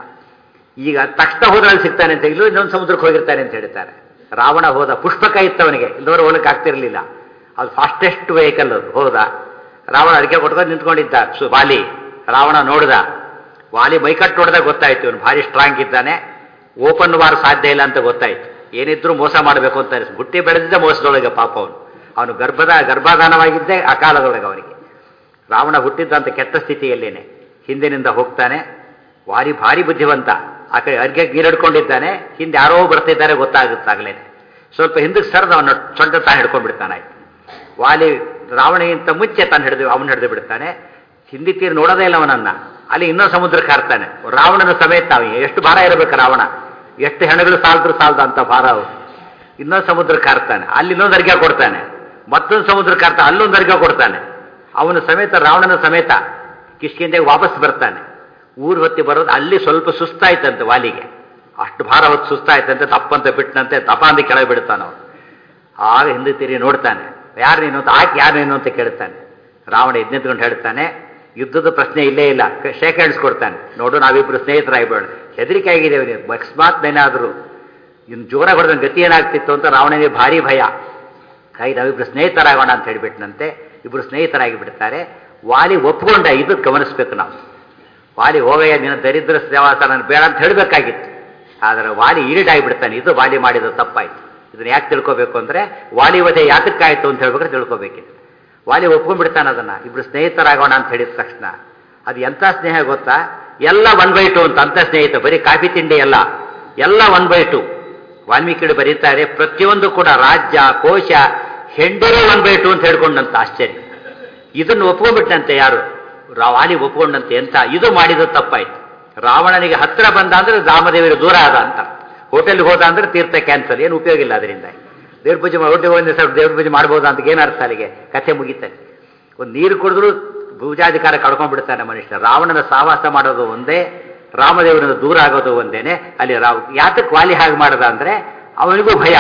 ಈಗ ತಕ್ಷಣ ಹೋದ್ರಲ್ಲಿ ಸಿಗ್ತಾನೆ ಅಂತ, ಇಲ್ಲೂ ಇನ್ನೊಂದು ಸಮುದ್ರಕ್ಕೆ ಹೋಗಿರ್ತಾನೆ ಅಂತ ಹೇಳ್ತಾರೆ. ರಾವಣ ಹೋದ, ಪುಷ್ಪಕ ಇತ್ತವನಿಗೆ, ಇಲ್ಲದವರು ಹೋಗಲಿಕ್ಕೆ ಆಗ್ತಿರ್ಲಿಲ್ಲ. ಅದು ಫಾಸ್ಟೆಸ್ಟ್ ವೆಹಿಕಲ್ ಅದು. ಹೋದ, ರಾವಣ ಅರ್ಘ್ಯ ಕೊಟ್ಕೊಂಡು ನಿಂತ್ಕೊಂಡಿದ್ದ ಸು ವಾಲಿ. ರಾವಣ ನೋಡ್ದ, ವಾಲಿ ಮೈಕಟ್ಟು ನೋಡಿದಾಗ ಗೊತ್ತಾಯ್ತು ಇವನು ಭಾರಿ ಸ್ಟ್ರಾಂಗ್ ಇದ್ದಾನೆ, ಓಪನ್ ವಾರ್ ಸಾಧ್ಯ ಇಲ್ಲ ಅಂತ ಗೊತ್ತಾಯ್ತು. ಏನಿದ್ರು ಮೋಸ ಮಾಡಬೇಕು ಅಂತ ಅನಿಸ್ತು. ಹುಟ್ಟಿ ಬೆಳೆದಿದ್ದ ಮೋಸದೊಳಗೆ ಪಾಪ ಅವನು. ಅವನು ಗರ್ಭದ ಗರ್ಭಾಧಾನವಾಗಿದ್ದೇ ಆ ಕಾಲದೊಳಗೆ ಅವನಿಗೆ. ರಾವಣ ಹುಟ್ಟಿದ್ದಂತ ಕೆಟ್ಟ ಸ್ಥಿತಿಯಲ್ಲೇನೆ ಹಿಂದಿನಿಂದ ಹೋಗ್ತಾನೆ. ವಾಲಿ ಭಾರಿ ಬುದ್ಧಿವಂತ. ಆ ಕಡೆ ಅರ್ಘ್ಯ ನೀರಿಡ್ಕೊಂಡಿದ್ದಾನೆ, ಹಿಂದೆ ಯಾರೋ ಬರ್ತಿದ್ದಾರೆ ಗೊತ್ತಾಗುತ್ತಾಗಲೇನೆ. ಸ್ವಲ್ಪ ಹಿಂದಕ್ಕೆ ಸರಿದು ಅವನ ಸೊಂಟ ತಾನು ಹಿಡ್ಕೊಂಡ್ಬಿಡ್ತಾನೆ. ವಾಲಿ ರಾವಣಿಗಿಂತ ಮುಂಚೆ ತಾನು ಹಿಡಿದು ಅವನು ಹಿಡಿದು ಬಿಡ್ತಾನೆ. ಹಿಂದಿ ತೀರು ನೋಡೋದೇ ಇಲ್ಲ ಅವನನ್ನ. ಅಲ್ಲಿ ಇನ್ನೊಂದು ಸಮುದ್ರಕ್ಕೆ ಹಾರ್ತಾನೆ ರಾವಣನ ಸಮೇತ. ಅವನಿಗೆ ಎಷ್ಟು ಭಾರ ಇರಬೇಕು ರಾವಣ, ಎಷ್ಟು ಹೆಣಗಳು ಸಾಲದ್ರು ಸಾಲದ ಅಂತ ಭಾರ ಅವನು. ಇನ್ನೊಂದು ಸಮುದ್ರಕ್ಕೆ ಹಾರ್ತಾನೆ, ಅಲ್ಲಿ ಇನ್ನೊಂದು ಅರ್ಘ್ಯ ಕೊಡ್ತಾನೆ. ಮತ್ತೊಂದು ಸಮುದ್ರಕ್ಕೆ ಹಾರ್ತಾನೆ, ಅಲ್ಲೊಂದು ಅರ್ಘ್ಯ ಕೊಡ್ತಾನೆ. ಅವನ ಸಮೇತ, ರಾವಣನ ಸಮೇತ ಕಿಷ್ಕಿಂಧೆಗೆ ವಾಪಸ್ ಬರ್ತಾನೆ. ಊರು ಹೊತ್ತಿ ಬರೋದು ಅಲ್ಲಿ ಸ್ವಲ್ಪ ಸುಸ್ತಾಯ್ತಂತೆ ವಾಲಿಗೆ. ಅಷ್ಟು ಭಾರ ಹೊತ್ತು ಸುಸ್ತಾಯ್ತಂತೆ, ತಪ್ಪಂತ ಬಿಟ್ಟನಂತೆ, ತಪ ಅಂತ ಕೆಳಗೆ ಬಿಡ್ತಾನೆ ಅವನು. ಆಗ ಹಿಂದೆ ತಿರುಗಿ ನೋಡ್ತಾನೆ, ಯಾರು ನೀನು ಅಂತ, ಆಕೆ ಯಾರು ನೀನು ಅಂತ ಕೇಳ್ತಾನೆ. ರಾವಣ ಎದ್ನೆತ್ಕೊಂಡು ಹೇಳ್ತಾನೆ, ಯುದ್ಧದ ಪ್ರಶ್ನೆ ಇಲ್ಲೇ ಇಲ್ಲ. ಶೇಕ್ ಹ್ಯಾಂಡ್ಸ್ ಕೊಡ್ತಾನೆ. ನೋಡು, ನಾವಿಬ್ರು ಸ್ನೇಹಿತರಾಗಿಬೇಡ. ಹೆದರಿಕೆ ಆಗಿದ್ದೇವೆ ನೀವು, ಅಕಸ್ಮಾತ್ ಏನಾದರೂ ಇನ್ನು ಜೋರಾಗಿ ಹೊಡೆದ ಗತಿ ಏನಾಗ್ತಿತ್ತು ಅಂತ ರಾವಣನಿಗೆ ಭಾರಿ ಭಯ. ಹಾಗೆ ನಾವಿಬ್ರು ಸ್ನೇಹಿತರಾಗೋಣ ಅಂತ ಹೇಳಿಬಿಟ್ನಂತೆ. ಇಬ್ರು ಸ್ನೇಹಿತರಾಗಿ ಬಿಡ್ತಾರೆ. ವಾಲಿ ಒಪ್ಕೊಂಡ. ಇದು ಗಮನಿಸ್ಬೇಕು ನಾವು. ವಾಲಿ ಹೋಗಯ್ಯ, ನಿನ್ನ ದರಿದ್ರ ಸೇವಾಸ ನಾನು ಬೇಡ ಅಂತ ಹೇಳಬೇಕಾಗಿತ್ತು. ಆದರೆ ವಾಲಿ ಈಡಾಗಿಬಿಡ್ತಾನೆ. ಇದು ವಾಲಿ ಮಾಡಿದ ತಪ್ಪಾಯ್ತು. ಇದನ್ನ ಯಾಕೆ ತಿಳ್ಕೋಬೇಕು ಅಂದರೆ, ವಾಲಿ ವಧೆ ಯಾತಕ್ಕಾಯ್ತು ಅಂತ ಹೇಳ್ಬೇಕಾದ್ರೆ ತಿಳ್ಕೋಬೇಕಿತ್ತು. ವಾಲಿ ಒಪ್ಕೊಂಡ್ಬಿಡ್ತಾನೆ ಅದನ್ನ. ಇಬ್ರು ಸ್ನೇಹಿತರಾಗೋಣ ಅಂತ ಹೇಳಿದ ತಕ್ಷಣ ಅದು ಎಂಥ ಸ್ನೇಹ ಗೊತ್ತಾ, ಎಲ್ಲ ಒನ್ ಬೈ ಟು ಅಂತ. ಅಂತ ಸ್ನೇಹಿತ ಬರೀ ಕಾಫಿ ತಿಂಡಿ ಎಲ್ಲ, ಎಲ್ಲ ಒನ್ ಬೈ ಟು. ವಾಲ್ಮೀಕಿ ಬರೀತಾರೆ, ಪ್ರತಿಯೊಂದು ಕೂಡ ರಾಜ್ಯ, ಕೋಶ, ಹೆಂಡರೇ ಒನ್ ಬೈ ಟು ಅಂತ ಹೇಳ್ಕೊಂಡಂತ. ಆಶ್ಚರ್ಯ. ಇದನ್ನು ಒಪ್ಕೊಂಡ್ಬಿಟ್ಟಂತೆ ಯಾರು, ವಾಲಿ ಒಪ್ಕೊಂಡಂತೆ. ಎಂತ ಇದು ಮಾಡಿದ ತಪ್ಪಾಯ್ತು. ರಾವಣನಿಗೆ ಹತ್ರ ಬಂದ ಅಂದ್ರೆ ರಾಮದೇವರಿಗೆ ದೂರ ಆದ ಅಂತ. ಹೋಟೆಲ್ಗೆ ಹೋದ ಅಂದ್ರೆ ತೀರ್ಥ ಕ್ಯಾನ್ಸಲ್, ಏನು ಉಪಯೋಗ ಇಲ್ಲ ಅದರಿಂದ. ದೇವ್ರ ಪೂಜೆ ಹೋಟೆಲ್ ಹೋಗಿ ಸ್ವಲ್ಪ ದೇವ್ರ ಪೂಜೆ ಮಾಡ್ಬೋದಾ ಅಂತ ಏನು ಅರ್ಥ ಅಲ್ಲಿಗೆ, ಕಥೆ ಮುಗಿತಾನೆ. ಒಂದು ನೀರು ಕುಡಿದ್ರು ಪೂಜಾಧಿಕಾರ ಕಳ್ಕೊಂಡ್ಬಿಡ್ತಾನೆ ಮನುಷ್ಯ. ರಾವಣನ ಸಾವಾಸ ಮಾಡೋದು ಒಂದೇ, ರಾಮದೇವರಿಂದ ದೂರ ಆಗೋದು ಒಂದೇನೆ. ಅಲ್ಲಿ ರಾವ್ ಯಾತಕ್ಕೆ ವಾಲಿ ಹಾಗೆ ಮಾಡದ ಅಂದ್ರೆ ಅವನಿಗೂ ಭಯ.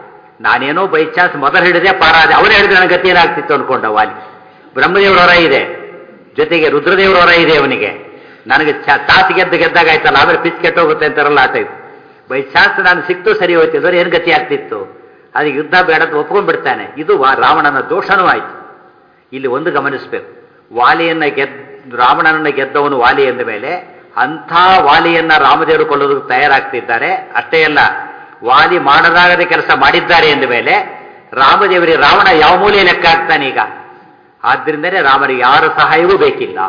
ನಾನೇನೋ ಬೈ ಚಾನ್ಸ್ ಮೊದಲು ಹಿಡಿದೆ ಪಾರಾದೆ, ಅವನು ಹೇಳಿದ್ರೆ ನನ್ನ ಗತಿ ಏನಾಗ್ತಿತ್ತು ಅನ್ಕೊಂಡ ವಾಲಿ. ಬ್ರಹ್ಮದೇವ್ರ ಹೊರ ಇದೆ, ಜೊತೆಗೆ ರುದ್ರದೇವ್ರ ಹೊರ ಇದೆ ಅವನಿಗೆ. ನನಗೆ ತಾಸು ಗೆದ್ದು ಗೆದ್ದಾಗ ಆಯ್ತಲ್ಲ, ಆಮೇಲೆ ಪಿಚ್ ಕೆಟ್ಟೋಗುತ್ತೆ ಅಂತಾರಲ್ಲ ಆ ಟೈಪ್. ಬೈ ಚಾನ್ಸ್ ನಾನು ಸಿಕ್ತು ಸರಿ ಹೋಯ್ತಿದ್ರು ಏನು ಗತಿ ಆಗ್ತಿತ್ತು. ಅದಕ್ಕೆ ಯುದ್ಧ ಬೇಡ ಅಂತ ಒಪ್ಕೊಂಡ್ಬಿಡ್ತಾನೆ. ಇದು ರಾವಣನ ದೋಷನೂ ಆಯ್ತು. ಇಲ್ಲಿ ಒಂದು ಗಮನಿಸಬೇಕು, ವಾಲಿಯನ್ನ ಗೆದ್ ರಾವಣನನ್ನ ಗೆದ್ದವನು ವಾಲಿ ಎಂದ ಮೇಲೆ ಅಂಥ ವಾಲಿಯನ್ನ ರಾಮದೇವರು ಕೊಲ್ಲೋದಕ್ಕೆ ತಯಾರಾಗ್ತಿದ್ದಾರೆ. ಅಷ್ಟೇ ಅಲ್ಲ, ವಾಲಿ ಮಾಡದಾಗದ ಕೆಲಸ ಮಾಡಿದ್ದಾರೆ ಎಂದ ಮೇಲೆ ರಾಮದೇವರಿಗೆ ರಾವಣ ಯಾವ ಮೂಲೆ ಲೆಕ್ಕ ಆಗ್ತಾನೆ ಈಗ. ಆದ್ರಿಂದನೇ ರಾಮನಿಗೆ ಯಾರ ಸಹಾಯವೂ ಬೇಕಿಲ್ಲ.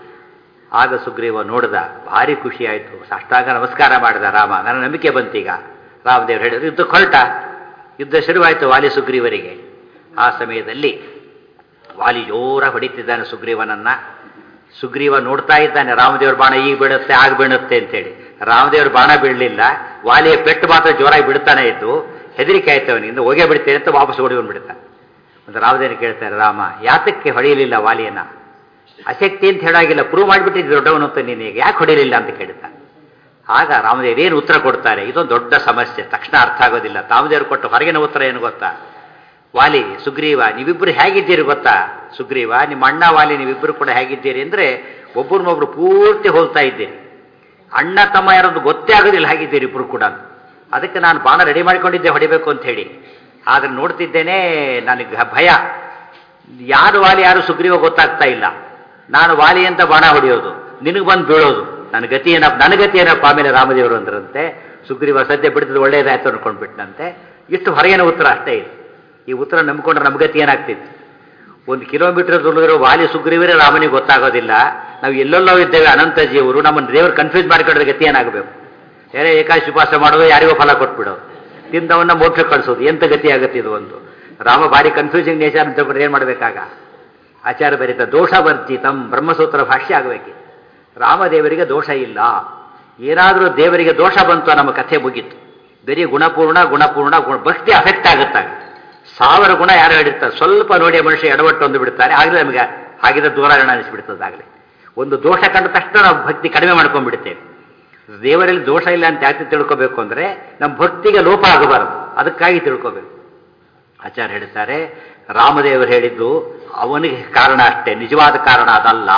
ಆಗ ಸುಗ್ರೀವ ನೋಡಿದ, ಭಾರಿ ಖುಷಿ ಆಯಿತು, ಸಾಷ್ಟಾಂಗ ನಮಸ್ಕಾರ ಮಾಡಿದ ರಾಮ. ನನ್ನ ನಂಬಿಕೆ ಬಂತೀಗ. ರಾಮದೇವರು ಹೇಳಿದ್ರು, ಯುದ್ಧಕ್ಕೆ ಹೊರಟ. ಯುದ್ಧ ಶುರುವಾಯಿತು ವಾಲಿ ಸುಗ್ರೀವರಿಗೆ. ಆ ಸಮಯದಲ್ಲಿ ವಾಲಿ ಜೋರ ಹೊಡಿತಿದ್ದಾನೆ ಸುಗ್ರೀವನನ್ನ. ಸುಗ್ರೀವ ನೋಡ್ತಾ ಇದ್ದಾನೆ, ರಾಮದೇವ್ರ ಬಾಣ ಈಗ ಬೀಳುತ್ತೆ ಆಗ ಬೀಳುತ್ತೆ ಅಂತೇಳಿ. ರಾಮದೇವ್ರ ಬಾಣ ಬೀಳಲಿಲ್ಲ, ವಾಲಿಯ ಪೆಟ್ಟು ಮಾತ್ರ ಜೋರಾಗಿ ಬಿಡ್ತಾನೆ ಇದ್ದು ಹೆದರಿಕೆ ಆಯ್ತು ಅವನಿಂದ. ಹೋಗೇ ಬಿಡ್ತೇನೆ ಅಂತ ವಾಪಸ್ ಓಡಿ ಬಂದ್ಬಿಡ್ತಾನೆ. ಮತ್ತು ರಾಮದೇವ್ರು ಕೇಳ್ತಾರೆ, ರಾಮ ಯಾತಕ್ಕೆ ಹೊಡೆಯಲಿಲ್ಲ ವಾಲಿಯನ್ನ? ಅಶಕ್ತಿ ಅಂತ ಹೇಳಾಗಿಲ್ಲ, ಪ್ರೂವ್ ಮಾಡಿಬಿಟ್ಟಿದ್ದು ದೊಡ್ಡವನು ಅಂತ ನೀನೀಗ ಯಾಕೆ ಹೊಡೆಯಲಿಲ್ಲ ಅಂತ ಕೇಳ್ತಾನೆ. ಆಗ ರಾಮದೇವ್ ಏನು ಉತ್ತರ ಕೊಡ್ತಾರೆ, ಇದೊಂದು ದೊಡ್ಡ ಸಮಸ್ಯೆ, ತಕ್ಷಣ ಅರ್ಥ ಆಗೋದಿಲ್ಲ. ರಾಮದೇವರು ಕೊಟ್ಟು ಹೊರಗಿನ ಉತ್ತರ ಏನು ಗೊತ್ತಾ? ವಾಲಿ, ಸುಗ್ರೀವ ನೀವಿಬ್ಬರು ಹೇಗಿದ್ದೀರಿ ಗೊತ್ತಾ? ಸುಗ್ರೀವ, ನಿಮ್ಮ ಅಣ್ಣ ವಾಲಿ ನೀವಿಬ್ಬರು ಕೂಡ ಹೇಗಿದ್ದೀರಿ ಅಂದರೆ ಒಬ್ಬರನ್ನೊಬ್ರು ಪೂರ್ತಿ ಹೋಗ್ತಾ ಇದ್ದೀರಿ. ಅಣ್ಣ ತಮ್ಮ ಯಾರೊಂದು ಗೊತ್ತೇ ಆಗೋದಿಲ್ಲ ಹೇಗಿದ್ದೀರಿ ಇಬ್ಬರು ಕೂಡ. ಅದಕ್ಕೆ ನಾನು ಬಾಣ ರೆಡಿ ಮಾಡಿಕೊಂಡಿದ್ದೆ ಹೊಡಿಬೇಕು ಅಂತ ಹೇಳಿ. ಆದರೆ ನೋಡ್ತಿದ್ದೇನೆ, ನನಗೆ ಭಯ, ಯಾರು ವಾಲಿ ಯಾರು ಸುಗ್ರೀವ ಗೊತ್ತಾಗ್ತಾ ಇಲ್ಲ. ನಾನು ವಾಲಿ ಅಂತ ಬಾಣ ಹೊಡೆಯೋದು, ನಿನಗೆ ಬಂದು ಬೀಳೋದು, ನನ್ನ ಗತಿ ಏನಪ್ಪ ನನ್ನ ಗತಿ ಏನಪ್ಪ ಆಮೇಲೆ ರಾಮದೇವರು ಅಂದ್ರಂತೆ. ಸುಗ್ರೀವ ಸದ್ಯ ಬಿಡ್ತದೆ ಒಳ್ಳೇದಾಯ್ತು ಅನ್ಕೊಂಡ್ಬಿಟ್ನಂತೆ. ಇಷ್ಟು ಹೊರಗಿನ ಉತ್ತರ ಅಷ್ಟೇ ಇದೆ. ಈ ಉತ್ತರ ನಂಬಿಕೊಂಡ್ರೆ ನಮ್ಮ ಗತಿ ಏನಾಗ್ತಿತ್ತು? ಒಂದು ಕಿಲೋಮೀಟರ್ ದೂರದಿರೋ ವಾಲಿ ಸುಗ್ರೀವರೇ ರಾಮನಿಗೆ ಗೊತ್ತಾಗೋದಿಲ್ಲ. ನಾವು ಎಲ್ಲೆಲ್ಲೋ ಇದ್ದೇವೆ ಅನಂತ ಜೀವರು, ನಮ್ಮನ್ನು ದೇವರು ಕನ್ಫ್ಯೂಸ್ ಮಾಡಿಕೊಂಡ್ರೆ ಗತಿ ಏನಾಗಬೇಕು? ಯಾರೇ ಏಕಾಶಿ ಉಪವಾಸ ಮಾಡೋದು, ಯಾರಿಗೋ ಫಲ ಕೊಟ್ಬಿಡೋದು, ತಿಂದವನ್ನ ಮೋಕ್ಷ ಕಳಿಸೋದು, ಎಂತ ಗತಿ ಆಗುತ್ತೆ ಇದು? ಒಂದು ರಾಮ ಭಾರಿ ಕನ್ಫ್ಯೂಸಿಂಗ್ ನೇಚರ್ ಅಂತ ಏನು ಮಾಡಬೇಕಾಗ? ಆಚಾರ್ಯ ಬರೀತ ದೋಷ ವರ್ಜಿತಂ ಬ್ರಹ್ಮಸೂತ್ರ ಭಾಷ್ಯ ಆಗಬೇಕು. ರಾಮದೇವರಿಗೆ ದೋಷ ಇಲ್ಲ. ಏನಾದರೂ ದೇವರಿಗೆ ದೋಷ ಬಂತು ನಮ್ಮ ಕಥೆ ಮುಗೀತು. ಬರೀ ಗುಣಪೂರ್ಣ ಗುಣಪೂರ್ಣ ಗುಣ ಭಕ್ತಿ ಅಫೆಕ್ಟ್ ಆಗುತ್ತಾಗ. ಸಾವಿರ ಗುಣ ಯಾರು ಹೇಳಿರ್ತಾರೆ, ಸ್ವಲ್ಪ ನೋಡಿ ಮನುಷ್ಯ ಎಡವಟ್ಟು ಒಂದು ಬಿಡ್ತಾರೆ, ಆಗಲೇ ನಮಗೆ ಆಗಿರೋ ದೂರಾರಣ ಅನಿಸ್ಬಿಡ್ತದಾಗಲೇ. ಒಂದು ದೋಷ ಕಂಡ ತಕ್ಷಣ ನಾವು ಭಕ್ತಿ ಕಡಿಮೆ ಮಾಡ್ಕೊಂಡ್ಬಿಡ್ತೇವೆ. ದೇವರಲ್ಲಿ ದೋಷ ಇಲ್ಲ ಅಂತ ಯಾಕೆ ತಿಳ್ಕೋಬೇಕು ಅಂದರೆ ನಮ್ಮ ಭಕ್ತಿಗೆ ಲೋಪ ಆಗಬಾರದು, ಅದಕ್ಕಾಗಿ ತಿಳ್ಕೋಬೇಕು. ಆಚಾರ್ಯ ಹೇಳ್ತಾರೆ, ರಾಮದೇವರು ಹೇಳಿದ್ದು ಅವನಿಗೆ ಕಾರಣ ಅಷ್ಟೇ, ನಿಜವಾದ ಕಾರಣ ಅದಲ್ಲ.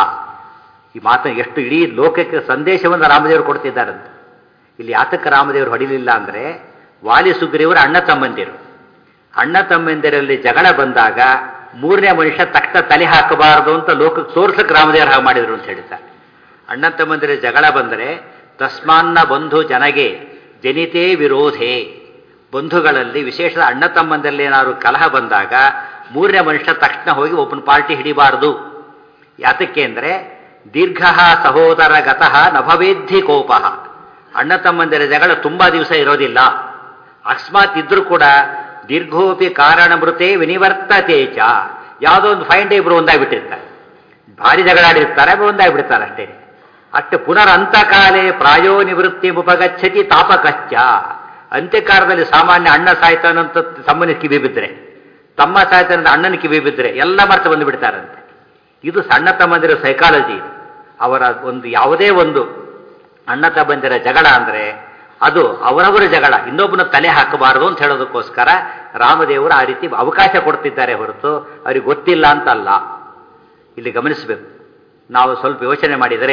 ಈ ಮಾತನ್ನು ಎಷ್ಟು ಇಡೀ ಲೋಕಕ್ಕೆ ಸಂದೇಶವನ್ನು ರಾಮದೇವರು ಕೊಡ್ತಿದ್ದಾರಂತೆ. ಇಲ್ಲಿ ಯಾತಕ್ಕೆ ರಾಮದೇವರು ಹೊಡಿಲಿಲ್ಲ ಅಂದರೆ, ವಾಲಿ ಸುಗ್ರೀವರು ಅಣ್ಣ ತಮ್ಮಂದಿರು. ಅಣ್ಣ ತಮ್ಮಂದಿರಲ್ಲಿ ಜಗಳ ಬಂದಾಗ ಮೂರನೇ ಮನುಷ್ಯ ತಕ್ಷಣ ತಲೆ ಹಾಕಬಾರದು ಅಂತ ಲೋಕಕ್ಕೆ ತೋರ್ಸಕ್ಕೆ ರಾಮದೇವರು ಹಾಗೆ ಮಾಡಿದರು ಅಂತ ಹೇಳ್ತಾರೆ. ಅಣ್ಣ ತಮ್ಮಂದಿರ ಜಗಳ ಬಂದರೆ ತಸ್ಮಾನ್ನ ಬಂಧು ಜನಗೆ ಜನಿತೇ ವಿರೋಧೇ. ಬಂಧುಗಳಲ್ಲಿ ವಿಶೇಷ ಅಣ್ಣ ತಮ್ಮಂದಿರಲ್ಲಿ ಏನಾದ್ರು ಕಲಹ ಬಂದಾಗ ಮೂರನೇ ಮನುಷ್ಯ ತಕ್ಷಣ ಹೋಗಿ ಒಬ್ಬನ ಪಾರ್ಟಿ ಹಿಡಿಬಾರದು. ಯಾತಕ್ಕೆ ಅಂದರೆ ದೀರ್ಘ ಸಹೋದರ ಗತಃ ನಭವೇದ್ಧಿ ಕೋಪ. ಅಣ್ಣ ತಮ್ಮಂದಿರ ಜಗಳ ತುಂಬಾ ದಿವಸ ಇರೋದಿಲ್ಲ. ಅಕಸ್ಮಾತ್ ಇದ್ರೂ ಕೂಡ ದೀರ್ಘೋಪಿ ಕಾರಣ ಮೃತೆ ವಿನಿವರ್ತತೇಚ. ಯಾವುದೋ ಒಂದು ಫೈನ್ ಡೇ ಇಬ್ರು ಒಂದಾಗ್ಬಿಟ್ಟಿರ್ತಾರೆ, ಭಾರಿ ಜಗಳಾಡಿರ್ತಾರೆ, ಒಂದಾಗ್ಬಿಡ್ತಾರೆ ಅಷ್ಟೇ. ಅಷ್ಟು ಪುನರ್ ಅಂತಕಾಲೇ ಪ್ರಾಯೋ ನಿವೃತ್ತಿ ಉಪಗಚ್ಚತಿ ತಾಪಕಶ್ಚ. ಅಂತ್ಯಕಾಲದಲ್ಲಿ ಸಾಮಾನ್ಯ ಅಣ್ಣ ಸಾಯ್ತಾನಂತ ತಮ್ಮನ ಕಿವಿ ಬಿದ್ದರೆ, ತಮ್ಮ ಸಾಯ್ತಾನಂತ ಅಣ್ಣನ ಕಿವಿ ಬಿದ್ದರೆ ಎಲ್ಲ ಮರ್ತ ಬಂದು ಬಿಡ್ತಾರಂತೆ. ಇದು ಸಣ್ಣ ತಮ್ಮಂದಿರ ಸೈಕಾಲಜಿ. ಅವರ ಒಂದು ಯಾವುದೇ ಒಂದು ಅಣ್ಣ ತಮ್ಮಂದಿರ ಜಗಳ ಅಂದರೆ ಅದು ಅವರವರ ಜಗಳ, ಇನ್ನೊಬ್ಬನ ತಲೆ ಹಾಕಬಾರದು ಅಂತ ಹೇಳೋದಕ್ಕೋಸ್ಕರ ರಾಮದೇವರು ಆ ರೀತಿ ಅವಕಾಶ ಕೊಡ್ತಿದ್ದಾರೆ ಹೊರತು ಅವ್ರಿಗೆ ಗೊತ್ತಿಲ್ಲ ಅಂತಲ್ಲ. ಇಲ್ಲಿ ಗಮನಿಸಬೇಕು. ನಾವು ಸ್ವಲ್ಪ ಯೋಚನೆ ಮಾಡಿದರೆ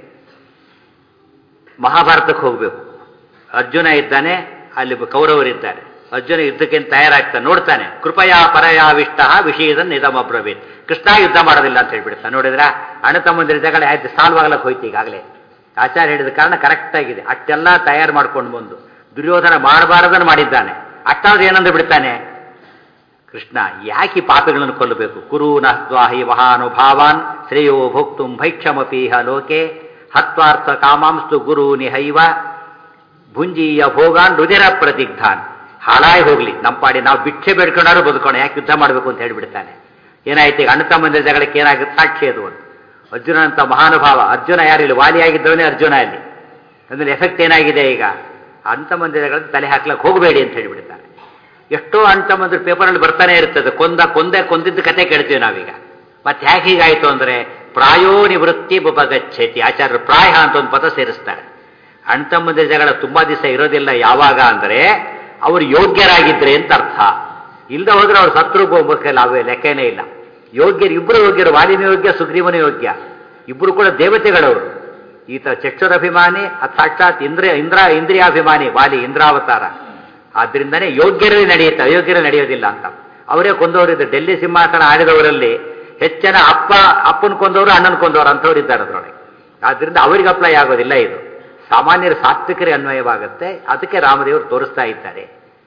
ಮಹಾಭಾರತಕ್ಕೆ ಹೋಗಬೇಕು. ಅರ್ಜುನ ಇದ್ದಾನೆ, ಅಲ್ಲಿ ಕೌರವರಿದ್ದಾರೆ. ಅರ್ಜುನ ಯುದ್ಧಕ್ಕೆ ತಯಾರಾಗ್ತಾನೆ, ನೋಡ್ತಾನೆ, ಕೃಪಯಾ ಪರಯಾವಿಷ್ಟ ವಿಷಯದ ನಿಧಮಬ್ರವೀತ್. ಕೃಷ್ಣ ಯುದ್ಧ ಮಾಡೋದಿಲ್ಲ ಅಂತ ಹೇಳ್ಬಿಡ್ತಾನೆ. ನೋಡಿದ್ರ ಅಣ್ಣ ತಮ್ಮಂದಿರ ಜಗಳ ಆಯ್ತು, ಸಾಲ್ವ್ ಆಗ್ಲಕ್ಕೆ ಹೋಯ್ತು. ಈಗಾಗಲೇ ಆಚಾರ್ಯ ಹೇಳಿದ ಕಾರಣ ಕರೆಕ್ಟ್ ಆಗಿದೆ. ಅಷ್ಟೆಲ್ಲ ತಯಾರು ಮಾಡ್ಕೊಂಡು ಬಂದು ದುರ್ಯೋಧನ ಮಾಡಬಾರದನ್ನು ಮಾಡಿದ್ದಾನೆ. ಅಷ್ಟಾದ್ರೂ ಏನಂದ್ರೆ ಬಿಡ್ತಾನೆ ಕೃಷ್ಣ, ಯಾಕೆ ಪಾಪಿಗಳನ್ನು ಕೊಲ್ಲಬೇಕು? ಕುರು ನಹ್ವಾಹಿ ಮಹಾನುಭಾವಾನ್ ಶ್ರೇಯೋ ಭೋಕ್ತುಂ ಭೈಕ್ಷಮಪೀಹ ಲೋಕೆ ಹತ್ವಾರ್ಥ ಕಾಮಾಂಸ್ತು ಗುರು ನಿಹೈವ ಭುಂಜೀಯ ಭೋಗಾನ್ ರುದಿರ ಪ್ರತಿಗ್ಧಾನ್. ಹಾಳಾಗಿ ಹೋಗ್ಲಿ ನಮ್ಮ ಪಾಡಿ, ನಾವು ಭಿಕ್ಷೆ ಬೇಡ್ಕೊಂಡಾರು ಬದುಕೋಣ, ಯಾಕೆ ಯುದ್ಧ ಮಾಡಬೇಕು ಅಂತ ಹೇಳಿಬಿಡ್ತಾನೆ. ಏನಾಯ್ತು ಈಗ? ಅಣ್ಣ ತಮ್ಮಂದಿರ ಜಗಳಕ್ಕೆ ಏನಾಗುತ್ತೆ? ಸಾಕ್ಷಿ ಅದು ಒಂದು. ಅರ್ಜುನ ಅಂತ ಮಹಾನುಭಾವ, ಅರ್ಜುನ ಯಾರಿಲ್ಲ, ವಾಲಿಯಾಗಿದ್ದವನೇ ಅರ್ಜುನ ಅಲ್ಲಿ. ಅಂದ್ರೆ ಎಫೆಕ್ಟ್ ಏನಾಗಿದೆ ಈಗ? ಅಣ್ಣ ತಮ್ಮಂದಿರ ಜಗಳಕ್ಕೆ ತಲೆ ಹಾಕ್ಲಕ್ಕೆ ಹೋಗಬೇಡಿ ಅಂತ ಹೇಳಿಬಿಡ್ತಾರೆ. ಎಷ್ಟೋ ಅಣ್ಣ ತಮ್ಮಂದಿರ ಪೇಪರಲ್ಲಿ ಬರ್ತಾನೆ ಇರ್ತದೆ, ಕೊಂದ ಕೊಂದೆ ಕೊಂದಿದ್ದ ಕತೆ ಕೇಳ್ತೀವಿ ನಾವೀಗ. ಮತ್ತೆ ಯಾಕೆ ಹೀಗಾಯ್ತು ಅಂದರೆ ಪ್ರಾಯೋ ನಿವೃತ್ತಿ ಉಪಗಚ್ಚತಿ. ಆಚಾರ್ಯರು ಪ್ರಾಯ ಅಂತ ಒಂದು ಪದ ಸೇರಿಸ್ತಾರೆ. ಅಣ್ಣ ತಮ್ಮಂದಿರ ಜಗಳ ತುಂಬಾ ದಿವಸ ಇರೋದಿಲ್ಲ. ಯಾವಾಗ ಅಂದರೆ ಅವರು ಯೋಗ್ಯರಾಗಿದ್ರೆ ಅಂತ ಅರ್ಥ. ಇಲ್ಲದೆ ಹೋದ್ರೆ ಅವ್ರು ಸತ್ರು ಲಾಭ ಲೆಕ್ಕನೇ ಇಲ್ಲ. ಯೋಗ್ಯರು ಇಬ್ಬರು ಯೋಗ್ಯರು, ವಾಲಿನ ಯೋಗ್ಯ, ಸುಗ್ರೀವನ ಯೋಗ್ಯ, ಇಬ್ಬರು ಕೂಡ ದೇವತೆಗಳವರು. ಈತ ಚಕ್ಷುರಭಿಮಾನಿ, ಅದು ಸಾಕ್ಷಾತ್ ಇಂದ್ರ ಇಂದ್ರ ಇಂದ್ರಿಯಾಭಿಮಾನಿ ವಾಲಿ, ಇಂದ್ರಾವತಾರ. ಆದ್ರಿಂದನೇ ಯೋಗ್ಯರಲ್ಲಿ ನಡೆಯುತ್ತೆ, ಅಯೋಗ್ಯರಲ್ಲಿ ನಡೆಯೋದಿಲ್ಲ ಅಂತ. ಅವರೇ ಕೊಂದವರಿದ್ದು. ಡೆಲ್ಲಿ ಸಿಂಹಾಸನ ಆಡಿದವರಲ್ಲಿ ಹೆಚ್ಚಿನ ಅಪ್ಪ ಅಪ್ಪನ ಕೊಂದವರು, ಅಣ್ಣನ ಕೊಂದವರು ಅಂಥವ್ರು ಇದ್ದಾರೆ ಅದರೊಳಗೆ. ಆದ್ರಿಂದ ಅವರಿಗೆ ಅಪ್ಲೈ ಆಗೋದಿಲ್ಲ. ಇದು ಸಾಮಾನ್ಯರ ಸಾತ್ವಿಕರಿಗೆ ಅನ್ವಯವಾಗುತ್ತೆ. ಅದಕ್ಕೆ ರಾಮದೇವರು ತೋರಿಸ್ತಾ ಇದ್ದಾರೆ.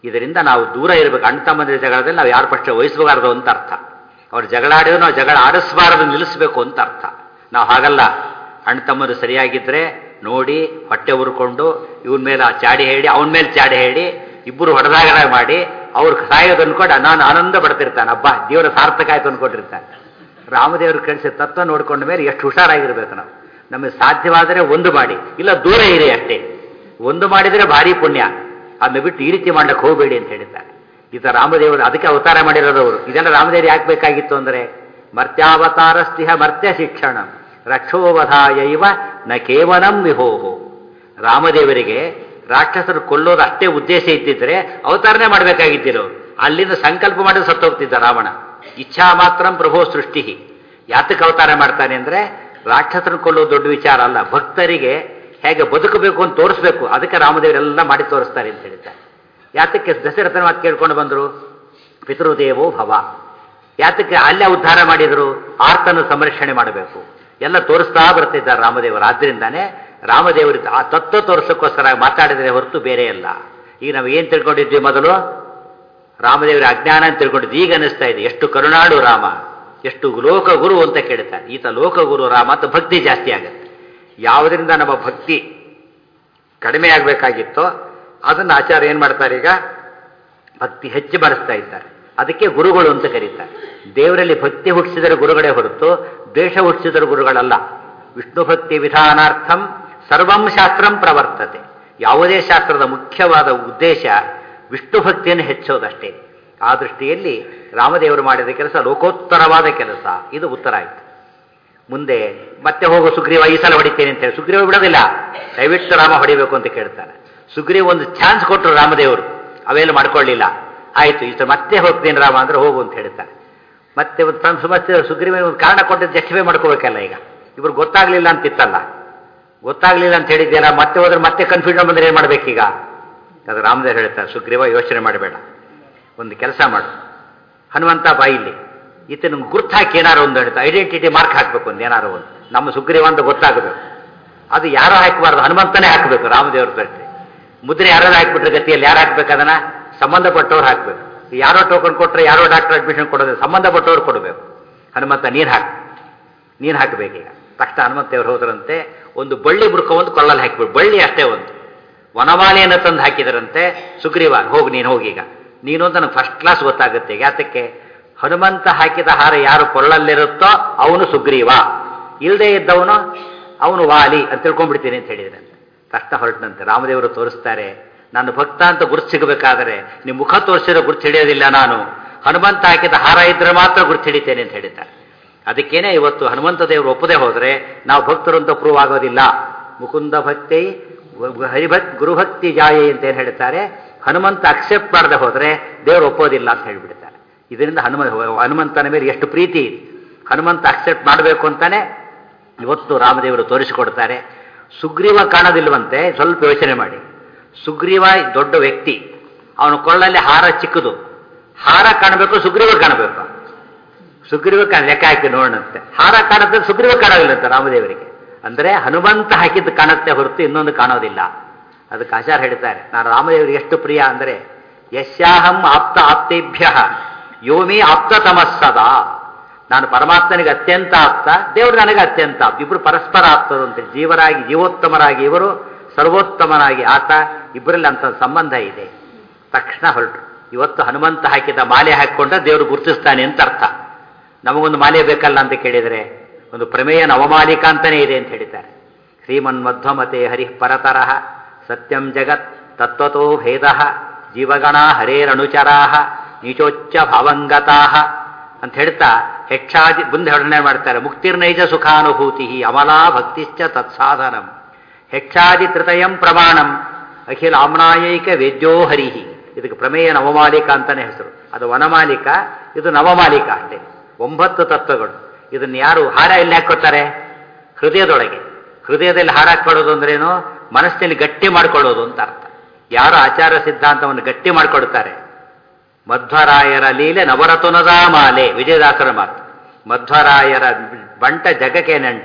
ಇದರಿಂದ ನಾವು ದೂರ ಇರಬೇಕು. ಅಣ್ಣ ತಮ್ಮಂದಿರ ಜಗಳದಲ್ಲಿ ನಾವು ಯಾರ ಪಕ್ಷ ವಹಿಸಬಾರದು ಅಂತ ಅರ್ಥ. ಅವ್ರು ಜಗಳ ಆಡಿದ್ರು ನಾವು ಜಗಳ ಆಡಿಸಬಾರದು, ನಿಲ್ಲಿಸಬೇಕು ಅಂತ ಅರ್ಥ. ನಾವು ಹಾಗಲ್ಲ. ಅಣ್ಣ ತಮ್ಮಂದು ಸರಿಯಾಗಿದ್ದರೆ ನೋಡಿ ಹೊಟ್ಟೆ ಉರ್ಕೊಂಡು ಇವನ ಮೇಲೆ ಚಾಡಿ ಹೇಳಿ ಅವನ ಮೇಲೆ ಚಾಡಿ ಹೇಳಿ ಇಬ್ಬರು ಹೊಡೆದಾಗ ಮಾಡಿ ಅವ್ರು ಸಾಯೋದು ಅಂದ್ಕೊಂಡು ನಾನು ಆನಂದ ಪಡ್ತಿರ್ತಾನೆ. ಹಬ್ಬ ದೇವರ ಸಾರ್ಥಕ ಆಯ್ತು ಅಂದ್ಕೊಂಡಿರ್ತಾನೆ. ರಾಮದೇವರು ಕಳಿಸಿದ ತತ್ವ ನೋಡ್ಕೊಂಡ ಮೇಲೆ ಎಷ್ಟು ಹುಷಾರಾಗಿರ್ಬೇಕು ನಾವು. ನಮಗೆ ಸಾಧ್ಯವಾದರೆ ಒಂದು ಮಾಡಿ, ಇಲ್ಲ ದೂರ ಇರಿ ಅಷ್ಟೇ. ಒಂದು ಮಾಡಿದರೆ ಭಾರಿ ಪುಣ್ಯ, ಅದನ್ನ ಬಿಟ್ಟು ಈ ರೀತಿ ಮಾಡ್ಲಿಕ್ಕೆ ಹೋಗಬೇಡಿ ಅಂತ ಹೇಳಿದ್ದಾರೆ. ಈತ ರಾಮದೇವರು ಅದಕ್ಕೆ ಅವತಾರ ಮಾಡಿರೋದವರು. ಇದೆಲ್ಲ ರಾಮದೇವರು ಯಾಕೆ ಬೇಕಾಗಿತ್ತು ಅಂದರೆ ಮರ್ತ್ಯಾವತಾರ ಸ್ತಿಹ ಮರ್ತ್ಯ ಶಿಕ್ಷಣ ರಕ್ಷೋವಧಾಯ ಇವ ನ ಕೇವಲಂ ವಿಹೋಹೋ. ರಾಮದೇವರಿಗೆ ರಾಕ್ಷಸರು ಕೊಲ್ಲೋದು ಅಷ್ಟೇ ಉದ್ದೇಶ ಇದ್ದಿದ್ರೆ ಅವತಾರನೇ ಮಾಡಬೇಕಾಗಿದ್ದಿಲ್ಲ. ಅಲ್ಲಿಂದ ಸಂಕಲ್ಪ ಮಾಡಿ ಸತ್ತೋಗ್ತಿದ್ದ ರಾವಣ. ಇಚ್ಛಾ ಮಾತ್ರ ಪ್ರಭೋ ಸೃಷ್ಟಿ. ಯಾತಕ್ಕೆ ಅವತಾರ ಮಾಡ್ತಾನೆ ಅಂದರೆ ರಾಕ್ಷಸರನ್ನು ಕೊಲ್ಲೋದು ದೊಡ್ಡ ವಿಚಾರ ಅಲ್ಲ, ಭಕ್ತರಿಗೆ ಹೇಗೆ ಬದುಕಬೇಕು ಅಂತ ತೋರಿಸ್ಬೇಕು. ಅದಕ್ಕೆ ರಾಮದೇವರೆಲ್ಲ ಮಾಡಿ ತೋರಿಸ್ತಾರೆ ಅಂತ ಹೇಳ್ತಾರೆ. ಯಾತಕ್ಕೆ ದಶರಥನ ಮಾತು ಕೇಳ್ಕೊಂಡು ಬಂದರು? ಪಿತೃದೇವೋ ಭವ. ಯಾತಕ್ಕೆ ಅಲ್ಲೇ ಉದ್ಧಾರ ಮಾಡಿದರು? ಆರ್ತನ ಸಂರಕ್ಷಣೆ ಮಾಡಬೇಕು. ಎಲ್ಲ ತೋರಿಸ್ತಾ ಬರ್ತಿದ್ದಾರೆ ರಾಮದೇವರು. ಆದ್ದರಿಂದಾನೇ ರಾಮದೇವರು ಆ ತತ್ವ ತೋರಿಸೋಕ್ಕೋಸ್ಕರ ಮಾತಾಡಿದರೆ ಹೊರತು ಬೇರೆ ಅಲ್ಲ. ಈಗ ನಾವು ಏನು ತಿಳ್ಕೊಂಡಿದ್ವಿ ಮೊದಲು? ರಾಮದೇವರ ಅಜ್ಞಾನ ಅಂತ ತಿಳ್ಕೊಂಡಿದ್ವಿ. ಈಗ ಅನಿಸ್ತಾ ಇದೆ ಎಷ್ಟು ಕರುಣಾಳು ರಾಮ, ಎಷ್ಟು ಲೋಕಗುರು ಅಂತ ಕೇಳ್ತಾನೆ. ಈತ ಲೋಕಗುರು ರಾಮ ಅಂತ ಭಕ್ತಿ ಜಾಸ್ತಿ ಆಗುತ್ತೆ. ಯಾವುದರಿಂದ ನಮ್ಮ ಭಕ್ತಿ ಕಡಿಮೆ ಆಗಬೇಕಾಗಿತ್ತೋ ಅದನ್ನು ಆಚಾರ್ಯ ಏನು ಮಾಡ್ತಾರೆ? ಈಗ ಭಕ್ತಿ ಹೆಚ್ಚು ಬರೆಸ್ತಾ ಇದ್ದಾರೆ. ಅದಕ್ಕೆ ಗುರುಗಳು ಅಂತ ಕರೀತಾರೆ. ದೇವರಲ್ಲಿ ಭಕ್ತಿ ಹುಟ್ಟಿಸಿದರೆ ಗುರುಗಳೇ ಹೊರತು ದ್ವೇಷ ಹುಟ್ಟಿಸಿದರೆ ಗುರುಗಳಲ್ಲ. ವಿಷ್ಣು ಭಕ್ತಿ ವಿಧಾನಾರ್ಥಂ ಸರ್ವಂ ಶಾಸ್ತ್ರಂ ಪ್ರವರ್ತತೆ. ಯಾವುದೇ ಶಾಸ್ತ್ರದ ಮುಖ್ಯವಾದ ಉದ್ದೇಶ ವಿಷ್ಣು ಭಕ್ತಿಯನ್ನು ಹೆಚ್ಚೋದಷ್ಟೇ. ಆ ದೃಷ್ಟಿಯಲ್ಲಿ ರಾಮದೇವರು ಮಾಡಿದ ಕೆಲಸ ಲೋಕೋತ್ತರವಾದ ಕೆಲಸ. ಇದು ಉತ್ತರ ಆಯಿತು. ಮುಂದೆ ಮತ್ತೆ ಹೋಗೋ ಸುಗ್ರೀವ ಈ ಸಲ ಹೊಡಿತೇನೆ ಅಂತ ಹೇಳಿ ಸುಗ್ರೀವ ಬಿಡೋದಿಲ್ಲ. ದಯವಿಟ್ಟು ರಾಮ ಹೊಡಿಬೇಕು ಅಂತ ಕೇಳ್ತಾನೆ. ಸುಗ್ರೀವ ಒಂದು ಚಾನ್ಸ್ ಕೊಟ್ಟರು ರಾಮದೇವರು, ಅವೆಲ್ಲ ಮಾಡ್ಕೊಳ್ಳಿಲ್ಲ. ಆಯಿತು ಈ ಸಲ ಮತ್ತೆ ಹೋಗ್ತೀನಿ ರಾಮ ಅಂದ್ರೆ ಹೋಗು ಅಂತ ಹೇಳ್ತಾನೆ. ಮತ್ತೆ ಒಂದು ತನ್ನ ಸಮಸ್ಯೆ ಸುಗ್ರೀವ ಒಂದು ಕಾರಣ ಕೊಟ್ಟಿದ್ದು ಜಸ್ಟಿಫೈ ಮಾಡ್ಕೋಬೇಕಲ್ಲ. ಈಗ ಇವ್ರು ಗೊತ್ತಾಗ್ಲಿಲ್ಲ ಅಂತಿತ್ತಲ್ಲ, ಗೊತ್ತಾಗ್ಲಿಲ್ಲ ಅಂತ ಹೇಳಿದ್ಯಲ್ಲ, ಮತ್ತೆ ಹೋದ್ರೆ ಮತ್ತೆ ಕನ್ಫ್ಯೂಷನ್ ಬಂದ್ರೆ ಏನು ಮಾಡ್ಬೇಕೀಗ? ಅದು ರಾಮದೇವರು ಹೇಳ್ತಾರೆ, ಸುಗ್ರೀವ ಯೋಚನೆ ಮಾಡಬೇಡ, ಒಂದು ಕೆಲಸ ಮಾಡು. ಹನುಮಂತ ಬಾಯಿಲಿ ಈತ ನಮ್ಗೆ ಗುರ್ತು ಹಾಕಿ ಏನಾರು ಒಂದು ಹೇಳ್ತಾ ಐಡೆಂಟಿಟಿ ಮಾರ್ಕ್ ಹಾಕಬೇಕು. ಒಂದು ಏನಾರು ಒಂದು ನಮ್ಮ ಸುಗ್ರೀವ ಅಂತ ಗೊತ್ತಾಗಬೇಕು. ಅದು ಯಾರೋ ಹಾಕಬಾರ್ದು, ಹನುಮಂತನೇ ಹಾಕಬೇಕು. ರಾಮದೇವ್ರ ತಟ್ಟೆ ಮುದ್ರೆ ಯಾರು ಹಾಕ್ಬಿಟ್ರೆ ಗತಿಯಲ್ಲಿ ಯಾರು ಹಾಕ್ಬೇಕು? ಅದನ್ನ ಸಂಬಂಧಪಟ್ಟವ್ರು ಹಾಕಬೇಕು. ಯಾರೋ ಟೋಕನ್ ಕೊಟ್ಟರೆ ಯಾರೋ ಡಾಕ್ಟರ್ ಅಡ್ಮಿಷನ್ ಕೊಡೋದು ಸಂಬಂಧಪಟ್ಟವ್ರು ಕೊಡಬೇಕು. ಹನುಮಂತ ನೀನು ಹಾಕಿ ನೀನು ಹಾಕಬೇಕೀಗ. ತಕ್ಷಣ ಹನುಮಂತೇವ್ರು ಹೋದ್ರಂತೆ, ಒಂದು ಬಳ್ಳಿ ಬುಡ್ಕ ಒಂದು ಕೊಳ್ಳಲ್ಲಿ ಹಾಕಿಬಿಡು. ಬಳ್ಳಿ ಅಷ್ಟೇ ಒಂದು ವನಮಾಲೆಯನ್ನು ತಂದು ಹಾಕಿದರಂತೆ. ಸುಗ್ರೀವ ಹೋಗಿ ನೀನು ಹೋಗೀಗ, ನೀನು ಅಂತ ನನಗೆ ಫಸ್ಟ್ ಕ್ಲಾಸ್ ಗೊತ್ತಾಗುತ್ತೆ. ಯಾತಕ್ಕೆ? ಹನುಮಂತ ಹಾಕಿದ ಹಾರ ಯಾರು ಕೊಳ್ಳಲ್ಲಿರುತ್ತೋ ಅವನು ಸುಗ್ರೀವ, ಇಲ್ಲದೆ ಇದ್ದವನು ಅವನು ವಾಲಿ ಅಂತ ತಿಳ್ಕೊಂಡ್ಬಿಡ್ತೀನಿ ಅಂತ ಹೇಳಿದ್ರಂತೆ. ತಕ್ಷಣ ಹೊರಟನಂತೆ. ರಾಮದೇವರು ತೋರಿಸ್ತಾರೆ, ನಾನು ಭಕ್ತ ಅಂತ ಗುರುತು ಸಿಗಬೇಕಾದರೆ ನಿಮ್ಮ ಮುಖ ತೋರಿಸಿರೋ ಗುರುತು ಹಿಡಿಯೋದಿಲ್ಲ ನಾನು, ಹನುಮಂತ ಹಾಕಿದ ಹಾರ ಇದ್ರೆ ಮಾತ್ರ ಗುರುತು ಹಿಡಿತೇನೆ ಅಂತ ಹೇಳಿದ್ದಾರೆ. ಅದಕ್ಕೇನೆ ಇವತ್ತು ಹನುಮಂತ ದೇವರು ಒಪ್ಪದೆ ಹೋದರೆ ನಾವು ಭಕ್ತರು ಅಂತ ಪ್ರೂವ್ ಆಗೋದಿಲ್ಲ. ಮುಕುಂದ ಭಕ್ತಿ ಹರಿಭಕ್ ಗುರುಭಕ್ತಿ ಜಾಯೆ ಅಂತ ಏನು ಹೇಳ್ತಾರೆ. ಹನುಮಂತ ಅಕ್ಸೆಪ್ಟ್ ಮಾಡದೆ ಹೋದರೆ ದೇವರು ಒಪ್ಪೋದಿಲ್ಲ ಅಂತ ಹೇಳಿಬಿಡ್ತಾರೆ. ಇದರಿಂದ ಹನುಮ ಹನುಮಂತನ ಮೇಲೆ ಎಷ್ಟು ಪ್ರೀತಿ ಇದೆ. ಹನುಮಂತ ಅಕ್ಸೆಪ್ಟ್ ಮಾಡಬೇಕು ಅಂತಾನೆ ಇವತ್ತು ರಾಮದೇವರು ತೋರಿಸಿಕೊಡ್ತಾರೆ. ಸುಗ್ರೀವ ಕಾಣೋದಿಲ್ವಂತೆ. ಸ್ವಲ್ಪ ಯೋಚನೆ ಮಾಡಿ. ಸುಗ್ರೀವ ದೊಡ್ಡ ವ್ಯಕ್ತಿ, ಅವನ ಕೊಳ್ಳಲ್ಲಿ ಹಾರ ಚಿಕ್ಕದು. ಹಾರ ಕಾಣಬೇಕು, ಸುಗ್ರೀವ ಕಾಣಬೇಕು. ಸುಗ್ರೀವ ಕಾಣ ಲೆಕ್ಕ ಹಾಕಿ ನೋಡೋಣಂತೆ. ಹಾರ ಕಾಣುತ್ತೆ, ಸುಗ್ರೀವ ಕಾಣೋದಿಲ್ಲಂತೆ ರಾಮದೇವರಿಗೆ. ಅಂದರೆ ಹನುಮಂತ ಹಾಕಿದ್ದು ಕಾಣುತ್ತೆ ಹೊರತು ಇನ್ನೊಂದು ಕಾಣೋದಿಲ್ಲ. ಅದಕ್ಕೆ ಆಚಾರ ಹೇಳ್ತಾರೆ, ನಾನು ರಾಮದೇವರಿಗೆ ಎಷ್ಟು ಪ್ರಿಯ ಅಂದರೆ ಯಶ್ಯಾಹಂ ಆಪ್ತ ಆಪ್ತೇಭ್ಯ ಯೋಮಿ ಆಪ್ತ ತಮಸ್ಸದಾ. ನಾನು ಪರಮಾತ್ಮನಿಗೆ ಅತ್ಯಂತ ಆಪ್ತ, ದೇವರು ನನಗೆ ಅತ್ಯಂತ ಆಪ್ತ. ಇಬ್ಬರು ಪರಸ್ಪರ ಆಪ್ತರು ಅಂತ. ಜೀವರಾಗಿ ಜೀವೋತ್ತಮರಾಗಿ ಇವರು, ಸರ್ವೋತ್ತಮನಾಗಿ ಆತ. ಇಬ್ಬರಲ್ಲಿ ಅಂಥ ಸಂಬಂಧ ಇದೆ. ತಕ್ಷಣ ಹೊರಟರು. ಇವತ್ತು ಹನುಮಂತ ಹಾಕಿದ ಮಾಲೆ ಹಾಕಿಕೊಂಡ್ರೆ ದೇವರು ಗುರುತಿಸ್ತಾನೆ ಅಂತ ಅರ್ಥ. ನಮಗೊಂದು ಮಾಲೆ ಬೇಕಲ್ಲ ಅಂತ ಕೇಳಿದರೆ ಒಂದು ಪ್ರಮೇಯ ನವಮಾಲಿಕಾ ಅಂತಲೇ ಇದೆ ಅಂತ ಹೇಳಿದ್ದಾರೆ. ಶ್ರೀಮನ್ ಮಧ್ವಮತೆ ಹರಿ ಪರತರಃ ಸತ್ಯಂ ಜಗತ್ ತತ್ವತೋ ಭೇದ ಜೀವಗಣ ಹರೇರನುಚರಾ ನೀಚೋಚ್ಚ ಭಾವಂಗತಾ ಅಂತ ಹೇಳ್ತಾ ಹೆಚ್ಚಾದಿ ಮುಂದೆ ವರ್ಣನೆ ಮಾಡ್ತಾರೆ. ಮುಕ್ತಿರ್ನೈಜ ಸುಖಾನುಭೂತಿ ಅಮಲಾ ಭಕ್ತಿಶ್ಚ ತತ್ಸಾಧನಂ ಹೆಚ್ಚಾದಿ ತೃತಯಂ ಪ್ರಮಾಣಂ ಅಖಿಲ ಆಮ್ನಾಯೈಕ ವೇದ್ಯೋ ಹರಿಹಿ. ಇದಕ್ಕೆ ಪ್ರಮೇಯ ನವಮಾಲಿಕಾ ಅಂತಲೇ ಹೆಸರು. ಅದು ವನಮಾಲಿಕ, ಇದು ನವಮಾಲಿಕ ಅಷ್ಟೇ. ಒಂಬತ್ತು ತತ್ವಗಳು. ಇದನ್ನು ಯಾರು ಹಾರ ಎಲ್ಲಿ ಹಾಕ್ಕೊತಾರೆ? ಹೃದಯದೊಳಗೆ. ಹೃದಯದಲ್ಲಿ ಹಾರ ಹಾಕೊಳ್ಳೋದು ಅಂದ್ರೇನು? ಮನಸ್ಸಿನಲ್ಲಿ ಗಟ್ಟಿ ಮಾಡ್ಕೊಳ್ಳೋದು ಅಂತ ಅರ್ಥ. ಯಾರು ಆಚಾರ ಸಿದ್ಧಾಂತವನ್ನು ಗಟ್ಟಿ ಮಾಡಿಕೊಡ್ತಾರೆ. ಮಧ್ವರಾಯರ ಲೀಲೆ ನವರತುನದ ಮಾಲೆ, ವಿಜಯದಾಸರ ಮಾತು. ಮಧ್ವರಾಯರ ಬಂಟ ಜಗಕ್ಕೆ ನೆಂಟ,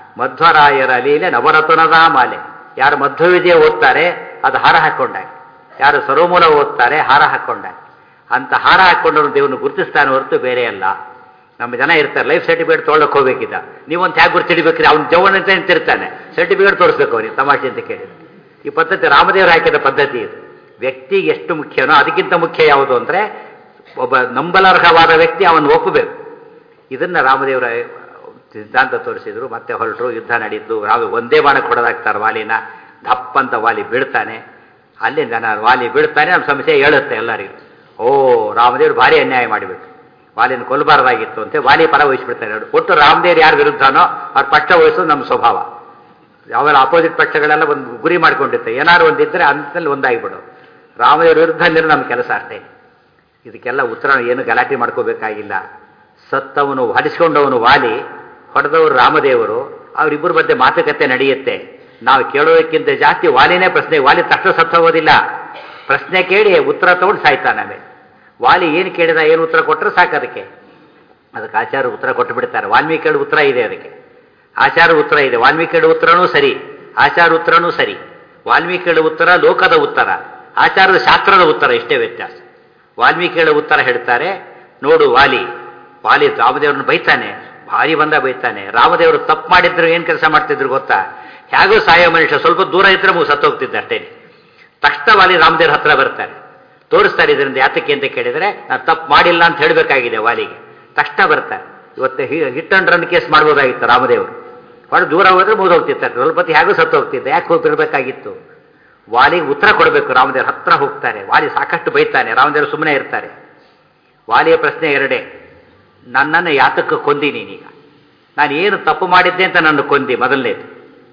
ಮಧ್ವರಾಯರ ಲೀಲೆ ನವರತುನದ ಮಾಲೆ. ಯಾರು ಮಧ್ವ ವಿಜಯ ಓದ್ತಾರೆ ಅದು ಹಾರ ಹಾಕೊಂಡಾಗ. ಯಾರು ಸರ್ವಮೂಲ ಓದ್ತಾರೆ ಹಾರ ಹಾಕ್ಕೊಂಡ ಅಂತ ಹಾರ ಹಾಕ್ಕೊಂಡವ್ರು ದೇವ್ರನ್ನ ಗುರುತಿಸ್ತಾನೆ ಹೊರತು ಬೇರೆ ಅಲ್ಲ. ನಮ್ಮ ಜನ ಇರ್ತಾರೆ ಲೈಫ್ ಸರ್ಟಿಫಿಕೇಟ್ ತೊಗೊಳಕ್ಕೆ ಹೋಗ್ಬೇಕಿದ್ದ, ನೀವೊಂದು ಹೇಗೆ ಗುರುತಿಡಿಬೇಕ್ರಿ, ಅವ್ನು ಜವನ ಅಂತ ನಿಂತಿರ್ತಾನೆ, ಸರ್ಟಿಫಿಕೇಟ್ ತೋರಿಸ್ಬೇಕು ಅವ್ರಿಗೆ ತಮಾಷೆ ಅಂತ ಕೇಳಿದ್ರೆ. ಈ ಪದ್ಧತಿ ರಾಮದೇವರು ಹಾಕಿದ ಪದ್ಧತಿ ಇದು. ವ್ಯಕ್ತಿಗೆ ಎಷ್ಟು ಮುಖ್ಯನೋ ಅದಕ್ಕಿಂತ ಮುಖ್ಯ ಯಾವುದು ಅಂದರೆ ಒಬ್ಬ ನಂಬಲರ್ಹವಾದ ವ್ಯಕ್ತಿ ಅವನು ಒಪ್ಪಬೇಕು. ಇದನ್ನು ರಾಮದೇವರ ಸಿದ್ಧಾಂತ ತೋರಿಸಿದ್ರು. ಮತ್ತೆ ಹೊರಟರು, ಯುದ್ಧ ನಡೀತು. ರಾಮ ಒಂದೇ ಬಾಣಕ್ಕೆ ಹೊಡೆದಾಕ್ತಾರೆ ವಾಲಿನ, ದಪ್ಪಂತ ವಾಲಿ ಬೀಳ್ತಾನೆ. ಅಲ್ಲಿ ಜನ ವಾಲಿ ಬೀಳ್ತಾನೆ, ನಮ್ಮ ಸಮಸ್ಯೆ ಹೇಳುತ್ತೆ ಎಲ್ಲರಿಗೂ. ಓ ರಾಮದೇವರು ಭಾರಿ ಅನ್ಯಾಯ ಮಾಡಿಬಿಟ್ಟು ವಾಲಿನ ಕೊಲ್ಲಬಾರ್ದಾಗಿತ್ತು ಅಂತ ವಾಲಿ ಪರ ವಹಿಸ್ಬಿಡ್ತಾರೆ. ಒಟ್ಟು ರಾಮದೇವ್ರು ಯಾರು ವಿರುದ್ಧನೋ ಅವ್ರ ಪಕ್ಷ ವಹಿಸೋದು ನಮ್ಮ ಸ್ವಭಾವ. ಯಾವೆಲ್ಲ ಅಪೋಸಿಟ್ ಪಕ್ಷಗಳೆಲ್ಲ ಒಂದು ಗುರಿ ಮಾಡ್ಕೊಂಡಿರ್ತಾರೆ, ಏನಾದ್ರು ಒಂದಿದ್ರೆ ಅಂತಲ್ಲಿ ಒಂದಾಗಿಬಿಡು. ರಾಮದೇವ್ರ ವಿರುದ್ಧ ಅಂದ್ರೆ ನಮ್ಮ ಕೆಲಸ ಅಷ್ಟೇ. ಇದಕ್ಕೆಲ್ಲ ಉತ್ತರ ಏನು ಗಲಾಟೆ ಮಾಡ್ಕೋಬೇಕಾಗಿಲ್ಲ. ಸತ್ತವನು ಹರಿಸ್ಕೊಂಡವನು ವಾಲಿ, ಹೊಡೆದವರು ರಾಮದೇವರು, ಅವರಿಬ್ಬರ ಮಧ್ಯೆ ಮಾತುಕತೆ ನಡೆಯುತ್ತೆ. ನಾವು ಕೇಳೋದಕ್ಕಿಂತ ಜಾಸ್ತಿ ವಾಲಿನೇ ಪ್ರಶ್ನೆ. ವಾಲಿ ತಕ್ಷಣ ಸತ್ತು ಹೋಗೋದಿಲ್ಲ, ಪ್ರಶ್ನೆ ಕೇಳಿ ಉತ್ತರ ತಗೊಂಡು ಸಾಯ್ತಾನೆ. ವಾಲಿ ಏನು ಕೇಳಿದ, ಏನು ಉತ್ತರ ಕೊಟ್ಟರೆ ಸಾಕು ಅದಕ್ಕೆ. ಅದಕ್ಕೆ ಆಚಾರ್ಯ ಉತ್ತರ ಕೊಟ್ಟು ಬಿಡ್ತಾರೆ. ವಾಲ್ಮೀಕಿ ಹೇಳಿ ಉತ್ತರ ಇದೆ ಅದಕ್ಕೆ, ಆಚಾರ್ಯ ಉತ್ತರ ಇದೆ. ವಾಲ್ಮೀಕಿ ಹೇಳಿ ಉತ್ತರನೂ ಸರಿ, ಆಚಾರ್ಯ ಉತ್ತರನೂ ಸರಿ. ವಾಲ್ಮೀಕಿ ಹೇಳಿ ಉತ್ತರ ಲೋಕದ ಉತ್ತರ, ಆಚಾರ್ಯದ ಶಾಸ್ತ್ರದ ಉತ್ತರ, ಇಷ್ಟೇ ವ್ಯತ್ಯಾಸ. ವಾಲ್ಮೀಕಿ ಹೇಳಿ ಉತ್ತರ ಹೇಳ್ತಾರೆ, ನೋಡು ವಾಲಿ ವಾಲಿ ರಾಮದೇವ್ರನ್ನ ಬೈತಾನೆ, ಭಾರಿ ಬಂದ ಬೈತಾನೆ. ರಾಮದೇವರು ತಪ್ಪು ಮಾಡಿದ್ರು ಏನು ಕೆಲಸ ಮಾಡ್ತಿದ್ರು ಗೊತ್ತಾ? ಹೇಗೋ ಸಾಯೋ ಮನುಷ್ಯ ಸ್ವಲ್ಪ ದೂರ ಇದ್ರೆ ಮೂ ಸತ್ತೋಗ್ತಿದ್ದ ಅಷ್ಟೇ. ತಕ್ಷಣ ವಾಲಿ ರಾಮದೇವ್ರ ಹತ್ರ ಬರ್ತಾರೆ, ತೋರಿಸ್ತಾರೆ ಇದರಿಂದ ಯಾತಕ್ಕೆ ಅಂತ ಕೇಳಿದರೆ, ನಾನು ತಪ್ಪು ಮಾಡಿಲ್ಲ ಅಂತ ಹೇಳಬೇಕಾಗಿದೆ ವಾಲಿಗೆ. ತಕ್ಷಣ ಬರ್ತಾರೆ. ಇವತ್ತು ಹಿಟ್ ಅಂಡ್ ರನ್ ಕೇಸ್ ಮಾಡ್ಬೋದಾಗಿತ್ತು ರಾಮದೇವರು, ಹೊರ ದೂರ ಹೋದ್ರೆ ಮುಗಿದೋಗ್ತಿರ್ತಾರೆ. ಸ್ವಲ್ಪ ಹೊತ್ತು ಹೇಗೂ ಸತ್ತು ಹೋಗ್ತಿದ್ದೆ, ಯಾಕೆ ಹೋಗ್ತಿರ್ಬೇಕಾಗಿತ್ತು? ವಾಲಿಗೆ ಉತ್ತರ ಕೊಡಬೇಕು. ರಾಮದೇವ್ರ ಹತ್ರ ಹೋಗ್ತಾರೆ. ವಾಲಿ ಸಾಕಷ್ಟು ಬೈತಾನೆ, ರಾಮದೇವರು ಸುಮ್ಮನೆ ಇರ್ತಾರೆ. ವಾಲಿಯ ಪ್ರಶ್ನೆ ಎರಡೇ, ನನ್ನನ್ನು ಯಾತಕ್ಕೆ ಕೊಂದಿ ನೀನೀಗ? ನಾನು ಏನು ತಪ್ಪು ಮಾಡಿದ್ದೆ ಅಂತ ನನ್ನ ಕೊಂದಿ ಮೊದಲನೇದು.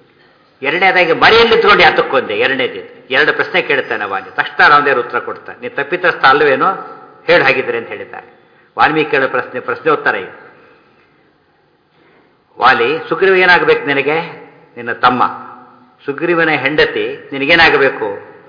ಎರಡನೇದಾಗಿ ಮರೆಯಲ್ಲಿ ನಿಂತ್ಕೊಂಡು ಯಾತಕ್ಕೆ ಕೊಂದೆ ಎರಡನೇದು. ಎರಡು ಪ್ರಶ್ನೆ ಕೇಳ್ತಾನೆ ವಾಲಿ. ತಕ್ಷಣ ರಾಮದೇವರು ಉತ್ತರ ಕೊಡ್ತಾನೆ, ನೀವು ತಪ್ಪಿತಸ್ಥ ಅಲ್ವೇನೋ ಹೇಳಿ ಹಾಗಿದ್ರೆ ಅಂತ ಹೇಳಿದ್ದಾರೆ. ವಾಲ್ಮೀಕಿ ಕೇಳೋ ಪ್ರಶ್ನೆ ಪ್ರಶ್ನೋತ್ತರ ಇದು. ವಾಲಿ, ಸುಗ್ರೀವ ಏನಾಗಬೇಕು ನಿನಗೆ? ನಿನ್ನ ತಮ್ಮ. ಸುಗ್ರೀವನ ಹೆಂಡತಿ ನಿನಗೇನಾಗಬೇಕು?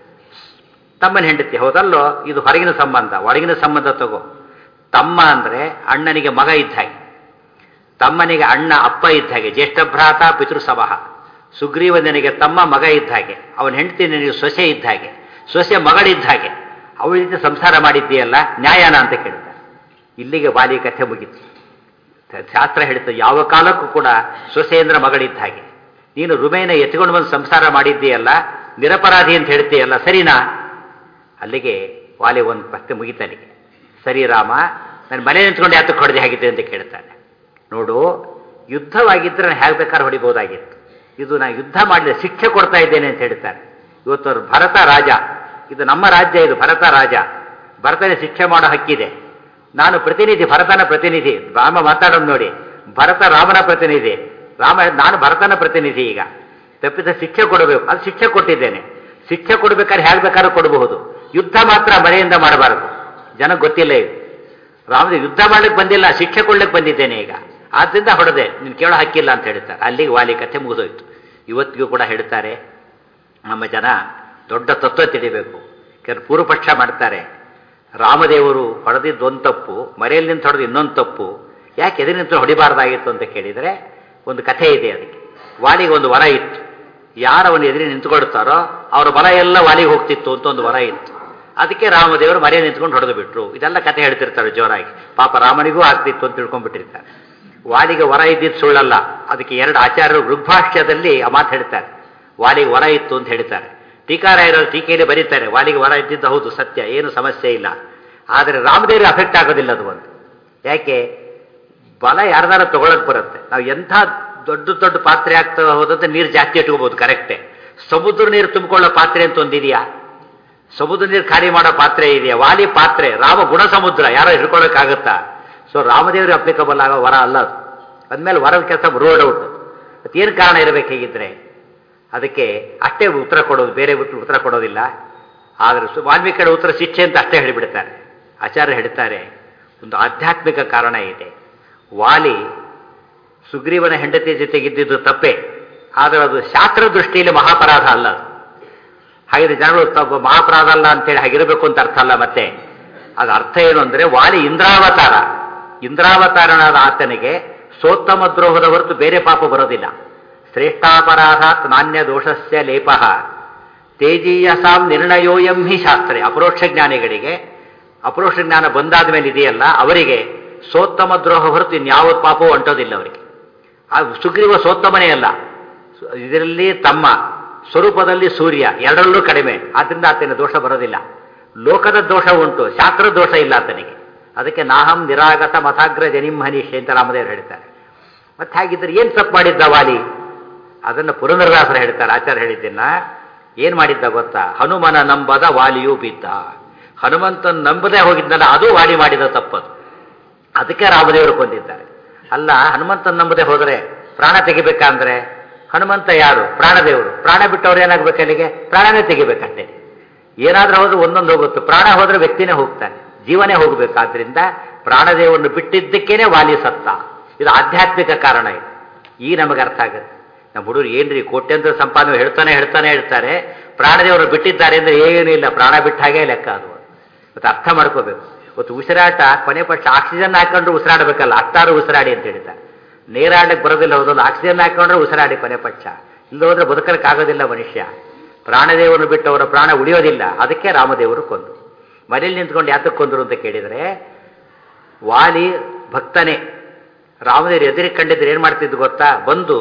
ತಮ್ಮನ ಹೆಂಡತಿ. ಹೌದಲ್ಲೋ, ಇದು ಹೊರಗಿನ ಸಂಬಂಧ. ಒಳಗಿನ ಸಂಬಂಧ ತಗೋ. ತಮ್ಮ ಅಂದರೆ ಅಣ್ಣನಿಗೆ ಮಗ ಇದ್ದ ಹಾಗೆ, ತಮ್ಮನಿಗೆ ಅಣ್ಣ ಅಪ್ಪ ಇದ್ದ ಹಾಗೆ, ಜ್ಯೇಷ್ಠ ಭ್ರಾತ ಪಿತೃಸವಹ. ಸುಗ್ರೀವ ನಿನಗೆ ತಮ್ಮ ಮಗ ಇದ್ದ ಹಾಗೆ, ಅವನ ಹೆಂಡತಿ ನಿನಗೆ ಸೊಸೆ ಇದ್ದ ಹಾಗೆ, ಸೊಸೆ ಮಗಳಿದ್ದ ಹಾಗೆ. ಅವಳ ಜೊತೆ ಸಂಸಾರ ಮಾಡಿದ್ದೀಯಲ್ಲ, ನ್ಯಾಯನ ಅಂತ ಕೇಳ್ತಾರೆ. ಇಲ್ಲಿಗೆ ವಾಲಿ ಕಥೆ ಮುಗಿತು. ಶಾಸ್ತ್ರ ಹೇಳ್ತದೆ, ಯಾವ ಕಾಲಕ್ಕೂ ಕೂಡ ಸೊಸೆ ಅಂದ್ರೆ ಮಗಳಿದ್ದ ಹಾಗೆ. ನೀನು ರುಮೇನ ಎತ್ಕೊಂಡು ಬಂದು ಸಂಸಾರ ಮಾಡಿದ್ದೀಯಲ್ಲ, ನಿರಪರಾಧಿ ಅಂತ ಹೇಳ್ತೀಯಲ್ಲ, ಸರಿನಾ? ಅಲ್ಲಿಗೆ ವಾಲಿ ಒಂದು ಪ್ರಶ್ನೆ ಮುಗಿತಾನೆ. ಸರಿ ರಾಮ, ನಾನು ಮನೆ ನಿಂತ್ಕೊಂಡು ಯಾತಕ್ಕೆ ಹೊಡೆದೆ ಹಾಗಿದ್ದೆ ಅಂತ ಕೇಳ್ತಾನೆ. ನೋಡು, ಯುದ್ಧವಾಗಿದ್ದರೆ ನಾನು ಹೇಗೆ ಬೇಕಾದ್ರೆ ಹೊಡಿಬೋದಾಗಿತ್ತು. ಇದು ನಾನು ಯುದ್ಧ ಮಾಡಲಿ ಶಿಕ್ಷೆ ಕೊಡ್ತಾ ಇದ್ದೇನೆ ಅಂತ ಹೇಳ್ತಾರೆ. ಇವತ್ತು ಅವ್ರು ಭರತ ರಾಜ, ಇದು ನಮ್ಮ ರಾಜ್ಯ, ಇದು ಭರತ ರಾಜ, ಭರತನ ಶಿಕ್ಷೆ ಮಾಡೋ ಹಕ್ಕಿದೆ. ನಾನು ಪ್ರತಿನಿಧಿ, ಭರತನ ಪ್ರತಿನಿಧಿ. ರಾಮ ಮಾತಾಡೋದು ನೋಡಿ, ಭರತ ರಾಮನ ಪ್ರತಿನಿಧಿ, ರಾಮ ನಾನು ಭರತನ ಪ್ರತಿನಿಧಿ. ಈಗ ತಪ್ಪಿದ ಶಿಕ್ಷೆ ಕೊಡಬೇಕು, ಅದು ಶಿಕ್ಷೆ ಕೊಟ್ಟಿದ್ದೇನೆ. ಶಿಕ್ಷೆ ಕೊಡ್ಬೇಕಾದ್ರೆ ಹೇಗೆ ಬೇಕಾದ್ರೂ ಕೊಡಬಹುದು, ಯುದ್ಧ ಮಾತ್ರ ಮರೆಯಿಂದ ಮಾಡಬಾರದು. ಜನಕ್ಕೆ ಗೊತ್ತಿಲ್ಲ ಇದು. ರಾಮದೇವ್ ಯುದ್ಧ ಮಾಡ್ಲಿಕ್ಕೆ ಬಂದಿಲ್ಲ, ಶಿಕ್ಷೆ ಕೊಡ್ಲಿಕ್ಕೆ ಬಂದಿದ್ದೇನೆ ಈಗ, ಆದ್ದರಿಂದ ಹೊಡೆದೆ, ನೀನು ಕೇಳೋ ಹಕ್ಕಿಲ್ಲ ಅಂತ ಹೇಳ್ತಾರೆ. ಅಲ್ಲಿಗೆ ವಾಲಿ ಕಥೆ ಮುಗಿದೋಯ್ತು. ಇವತ್ತಿಗೂ ಕೂಡ ಹೇಳ್ತಾರೆ, ನಮ್ಮ ಜನ ದೊಡ್ಡ ತತ್ವ ತಿಳಿಬೇಕು. ಕೆಲವು ಪೂರ್ವಪಕ್ಷ ಮಾಡ್ತಾರೆ, ರಾಮದೇವರು ಹೊಡೆದಿದ್ದು ಒಂದು ತಪ್ಪು, ಮರೆಯಲ್ಲಿ ನಿಂತು ಹೊಡೆದು ಇನ್ನೊಂದು ತಪ್ಪು, ಯಾಕೆ ಎದುರು ನಿಂತು ಹೊಡಿಬಾರ್ದಾಗಿತ್ತು ಅಂತ ಕೇಳಿದರೆ ಒಂದು ಕಥೆ ಇದೆ. ಅದಕ್ಕೆ ವಾಲಿಗೆ ಒಂದು ವರ ಇತ್ತು, ಯಾರವನು ಎದುರು ನಿಂತ್ಕೊಳ್ತಾರೋ ಅವರ ಬಲ ಎಲ್ಲ ವಾಲಿಗೆ ಹೋಗ್ತಿತ್ತು ಅಂತ ಒಂದು ವರ ಇತ್ತು. ಅದಕ್ಕೆ ರಾಮದೇವರು ಮರೆ ನಿಂತ್ಕೊಂಡು ಹೊಡೆದು ಬಿಟ್ರು. ಇದೆಲ್ಲ ಕಥೆ ಹೇಳ್ತಿರ್ತಾರೆ ಜೋರಾಗಿ. ಪಾಪ ರಾಮನಿಗೂ ಆಗ್ತಿತ್ತು ಅಂತ ತಿಳ್ಕೊಂಡ್ಬಿಟ್ಟಿರ್ತಾರೆ. ವಾಲಿಗೆ ವರ ಇದ್ದಿದ್ದು ಸುಳ್ಳಲ್ಲ. ಅದಕ್ಕೆ ಎರಡು ಆಚಾರ್ಯರು ಋಗ್ಭಾಷ್ಯದಲ್ಲಿ ಆ ಮಾತು ಹೇಳ್ತಾರೆ, ವಾಲಿಗೆ ವರ ಇತ್ತು ಅಂತ ಹೇಳ್ತಾರೆ. ಟೀಕಾರಾಯರು ಟೀಕೆಯಲ್ಲಿ ಬರೀತಾರೆ, ವಾಲಿಗೆ ವರ ಇದ್ದಿದ್ದು ಹೌದು ಸತ್ಯ, ಏನು ಸಮಸ್ಯೆ ಇಲ್ಲ. ಆದರೆ ರಾಮದೇವ್ರಿಗೆ ಅಫೆಕ್ಟ್ ಆಗೋದಿಲ್ಲ ಅದು ಒಂದು. ಯಾಕೆ? ಬಲ ಯಾರ್ದಾರ ತಗೊಳಕ್ ಬರುತ್ತೆ. ನಾವು ಎಂಥ ದೊಡ್ಡ ದೊಡ್ಡ ಪಾತ್ರೆ ಆಗ್ತಾ ಹೋದಂತೆ ನೀರು ಜಾಸ್ತಿ ಇಟ್ಕೋಬಹುದು, ಕರೆಕ್ಟೇ. ಸಮುದ್ರ ನೀರು ತುಂಬಿಕೊಳ್ಳೋ ಪಾತ್ರೆ ಅಂತ ಒಂದಿದೆಯಾ? ಸಮುದ್ರ ನೀರು ಖಾಲಿ ಮಾಡೋ ಪಾತ್ರೆ ಇದೆಯಾ? ವಾಲಿ ಪಾತ್ರೆ, ರಾಮ ಗುಣ ಸಮುದ್ರ, ಯಾರೋ ಹಿಡ್ಕೊಳ್ಳೋಕ್ಕಾಗತ್ತಾ? ಸೊ ರಾಮದೇವ್ರಿಗೆ ಅಪ್ಲಿಕಬಲ್ ಆಗೋ ವರ ಅಲ್ಲ ಅದು. ಅಂದಮೇಲೆ ವರದ ಕೆಲಸ ರೋಡ್ ಔಟ್. ಮತ್ತೇನು ಕಾರಣ ಇರಬೇಕು ಹೀಗಿದ್ರೆ? ಅದಕ್ಕೆ ಅಷ್ಟೇ ಉತ್ತರ ಕೊಡೋದು, ಬೇರೆ ಉತ್ತರ ಕೊಡೋದಿಲ್ಲ. ಆದರೆ ವಾಲ್ಮೀಕಿ ಕಡೆ ಉತ್ತರ ಶಿಕ್ಷೆ ಅಂತ ಅಷ್ಟೇ ಹೇಳಿಬಿಡ್ತಾರೆ. ಆಚಾರ್ಯ ಹೇಳ್ತಾರೆ, ಒಂದು ಆಧ್ಯಾತ್ಮಿಕ ಕಾರಣ ಇದೆ. ವಾಲಿ ಸುಗ್ರೀವನ ಹೆಂಡತಿ ಜೊತೆಗಿದ್ದಿದ್ದು ತಪ್ಪೇ, ಆದರೆ ಅದು ಶಾಸ್ತ್ರ ದೃಷ್ಟಿಯಲ್ಲಿ ಮಹಾಪರಾಧ ಅಲ್ಲ. ಹಾಗಿದ್ರೆ ಜನಗಳು ತಪ್ಪು ಮಹಾಪರಾಧ ಅಲ್ಲ ಅಂತೇಳಿ ಹಾಗಿರಬೇಕು ಅಂತ ಅರ್ಥ ಅಲ್ಲ. ಮತ್ತೆ ಅದು ಅರ್ಥ ಏನು ಅಂದರೆ, ವಾಲಿ ಇಂದ್ರಾವತಾರ, ಇಂದ್ರಾವತಾರನಾದ ಆತನಿಗೆ ಸೋತ್ತಮ ದ್ರೋಹದ ಹೊರತು ಬೇರೆ ಪಾಪ ಬರೋದಿಲ್ಲ. ಶ್ರೇಷ್ಠಾಪರಾಧಾತ್ ನಾಣ್ಯ ದೋಷಸ್ಯ ಲೇಪಃ ತೇಜೀಯಸಾಂ ನಿರ್ಣಯೋಯಂ ಹಿ ಶಾಸ್ತ್ರೆ. ಅಪರೋಕ್ಷ ಜ್ಞಾನಿಗಳಿಗೆ ಅಪರೋಕ್ಷ ಜ್ಞಾನ ಬಂದಾದ ಮೇಲೆ ಇದೆಯಲ್ಲ, ಅವರಿಗೆ ಸೋತ್ತಮ ದ್ರೋಹ ಹೊರತು ಇನ್ಯಾವ ಪಾಪವೂ ಅಂಟೋದಿಲ್ಲ ಅವರಿಗೆ. ಆ ಸುಗ್ರೀವ ಸೋತ್ತಮನೇ ಅಲ್ಲ, ಇದರಲ್ಲಿ ತಮ್ಮ ಸ್ವರೂಪದಲ್ಲಿ ಸೂರ್ಯ, ಎರಡರಲ್ಲೂ ಕಡಿಮೆ. ಆದ್ದರಿಂದ ಆತನ ದೋಷ ಬರೋದಿಲ್ಲ. ಲೋಕದ ದೋಷ ಉಂಟು, ಶಾಸ್ತ್ರದ ದೋಷ ಇಲ್ಲ ಆತನಿಗೆ. ಅದಕ್ಕೆ ನಾಹಂ ನಿರಾಗತ ಮಥಾಗ್ರ ಜನಿಂ ಹನೀಶ್ ಅಂತ ರಾಮದೇವರು ಹೇಳ್ತಾರೆ. ಮತ್ತೆ ಹಾಗಿದ್ರೆ ಏನು ತಪ್ಪು ಮಾಡಿದ್ದ ವಾಲಿ? ಅದನ್ನು ಪುರಂದರದಾಸರು ಹೇಳ್ತಾರೆ, ಆಚಾರ್ಯ ಹೇಳಿದ್ದನ್ನ. ಏನು ಮಾಡಿದ್ದ ಗೊತ್ತಾ? ಹನುಮನ ನಂಬದ ವಾಲಿಯೂ ಬಿದ್ದ. ಹನುಮಂತನ ನಂಬದೇ ಹೋಗಿದ್ದಲ್ಲ, ಅದು ವಾಲಿ ಮಾಡಿದ ತಪ್ಪದು. ಅದಕ್ಕೆ ರಾಮದೇವರು ಕೊಂದಿದ್ದಾರೆ. ಅಲ್ಲ, ಹನುಮಂತನ ನಂಬದೇ ಹೋದರೆ ಪ್ರಾಣ ತೆಗಿಬೇಕಂದ್ರೆ ಹನುಮಂತ ಯಾರು? ಪ್ರಾಣದೇವರು. ಪ್ರಾಣ ಬಿಟ್ಟವ್ರು ಏನಾಗಬೇಕು? ಅಲ್ಲಿಗೆ ಪ್ರಾಣನೇ ತೆಗಿಬೇಕಷ್ಟೇ. ಏನಾದ್ರೂ ಹೋದ್ರೆ ಒಂದೊಂದು ಹೋಗುತ್ತೆ. ಪ್ರಾಣ ಹೋದ್ರೆ ವ್ಯಕ್ತಿನೇ ಹೋಗ್ತಾನೆ, ಜೀವನೇ ಹೋಗ್ಬೇಕಾದ್ರಿಂದ ಪ್ರಾಣದೇವರನ್ನು ಬಿಟ್ಟಿದ್ದಕ್ಕೇನೆ ವಾಲಿ ಸತ್ತ. ಇದು ಆಧ್ಯಾತ್ಮಿಕ ಕಾರಣ. ಇದು ಈಗ ನಮಗೆ ಅರ್ಥ ಆಗುತ್ತೆ. ನಮ್ಮ ಹುಡುಗರು ಏನ್ರಿ ಕೋಟ್ಯಂತರ ಸಂಪಾದನೆ ಹೇಳ್ತಾನೆ ಹೇಳ್ತಾನೆ ಹೇಳ್ತಾರೆ, ಪ್ರಾಣದೇವರು ಬಿಟ್ಟಿದ್ದಾರೆ ಅಂದ್ರೆ ಏನೂ ಇಲ್ಲ, ಪ್ರಾಣ ಬಿಟ್ಟ ಹಾಗೆ ಲೆಕ್ಕ. ಅದು ಮತ್ತೆ ಅರ್ಥ ಮಾಡ್ಕೋಬೇಕು. ಇವತ್ತು ಉಸಿರಾಟ ಕೊನೆ ಪಕ್ಷ ಆಕ್ಸಿಜನ್ ಹಾಕೊಂಡ್ರು ಉಸಿರಾಡಬೇಕಲ್ಲ, ಅಷ್ಟಾರು ಉಸಿರಾಡಿ ಅಂತ ಹೇಳ್ತಾರೆ. ನೇರಾಡಕ್ಕೆ ಬರೋದಿಲ್ಲ, ಹೋದಲ್ಲ ಆಕ್ಸಿಜನ್ ಹಾಕೊಂಡ್ರೆ ಉಸಿರಾಡಿ ಕೊನೆ ಪಕ್ಷ. ಇಲ್ಲ ಹೋದ್ರೆ ಬದುಕಲಿಕ್ಕಾಗೋದಿಲ್ಲ ಮನುಷ್ಯ. ಪ್ರಾಣದೇವರನ್ನು ಬಿಟ್ಟು ಅವರ ಪ್ರಾಣ ಉಳಿಯೋದಿಲ್ಲ. ಅದಕ್ಕೆ ರಾಮದೇವರು ಕೊಂದು. ಮನೇಲಿ ನಿಂತ್ಕೊಂಡು ಯಾತಕ್ಕೆ ಕೊಂದರು ಅಂತ ಕೇಳಿದರೆ, ವಾಲಿ ಭಕ್ತನೇ. ರಾಮದೇವರು ಎದುರಿಗೆ ಕಂಡಿದ್ರೆ ಏನು ಮಾಡ್ತಿದ್ದು ಗೊತ್ತಾ? ಬಂದು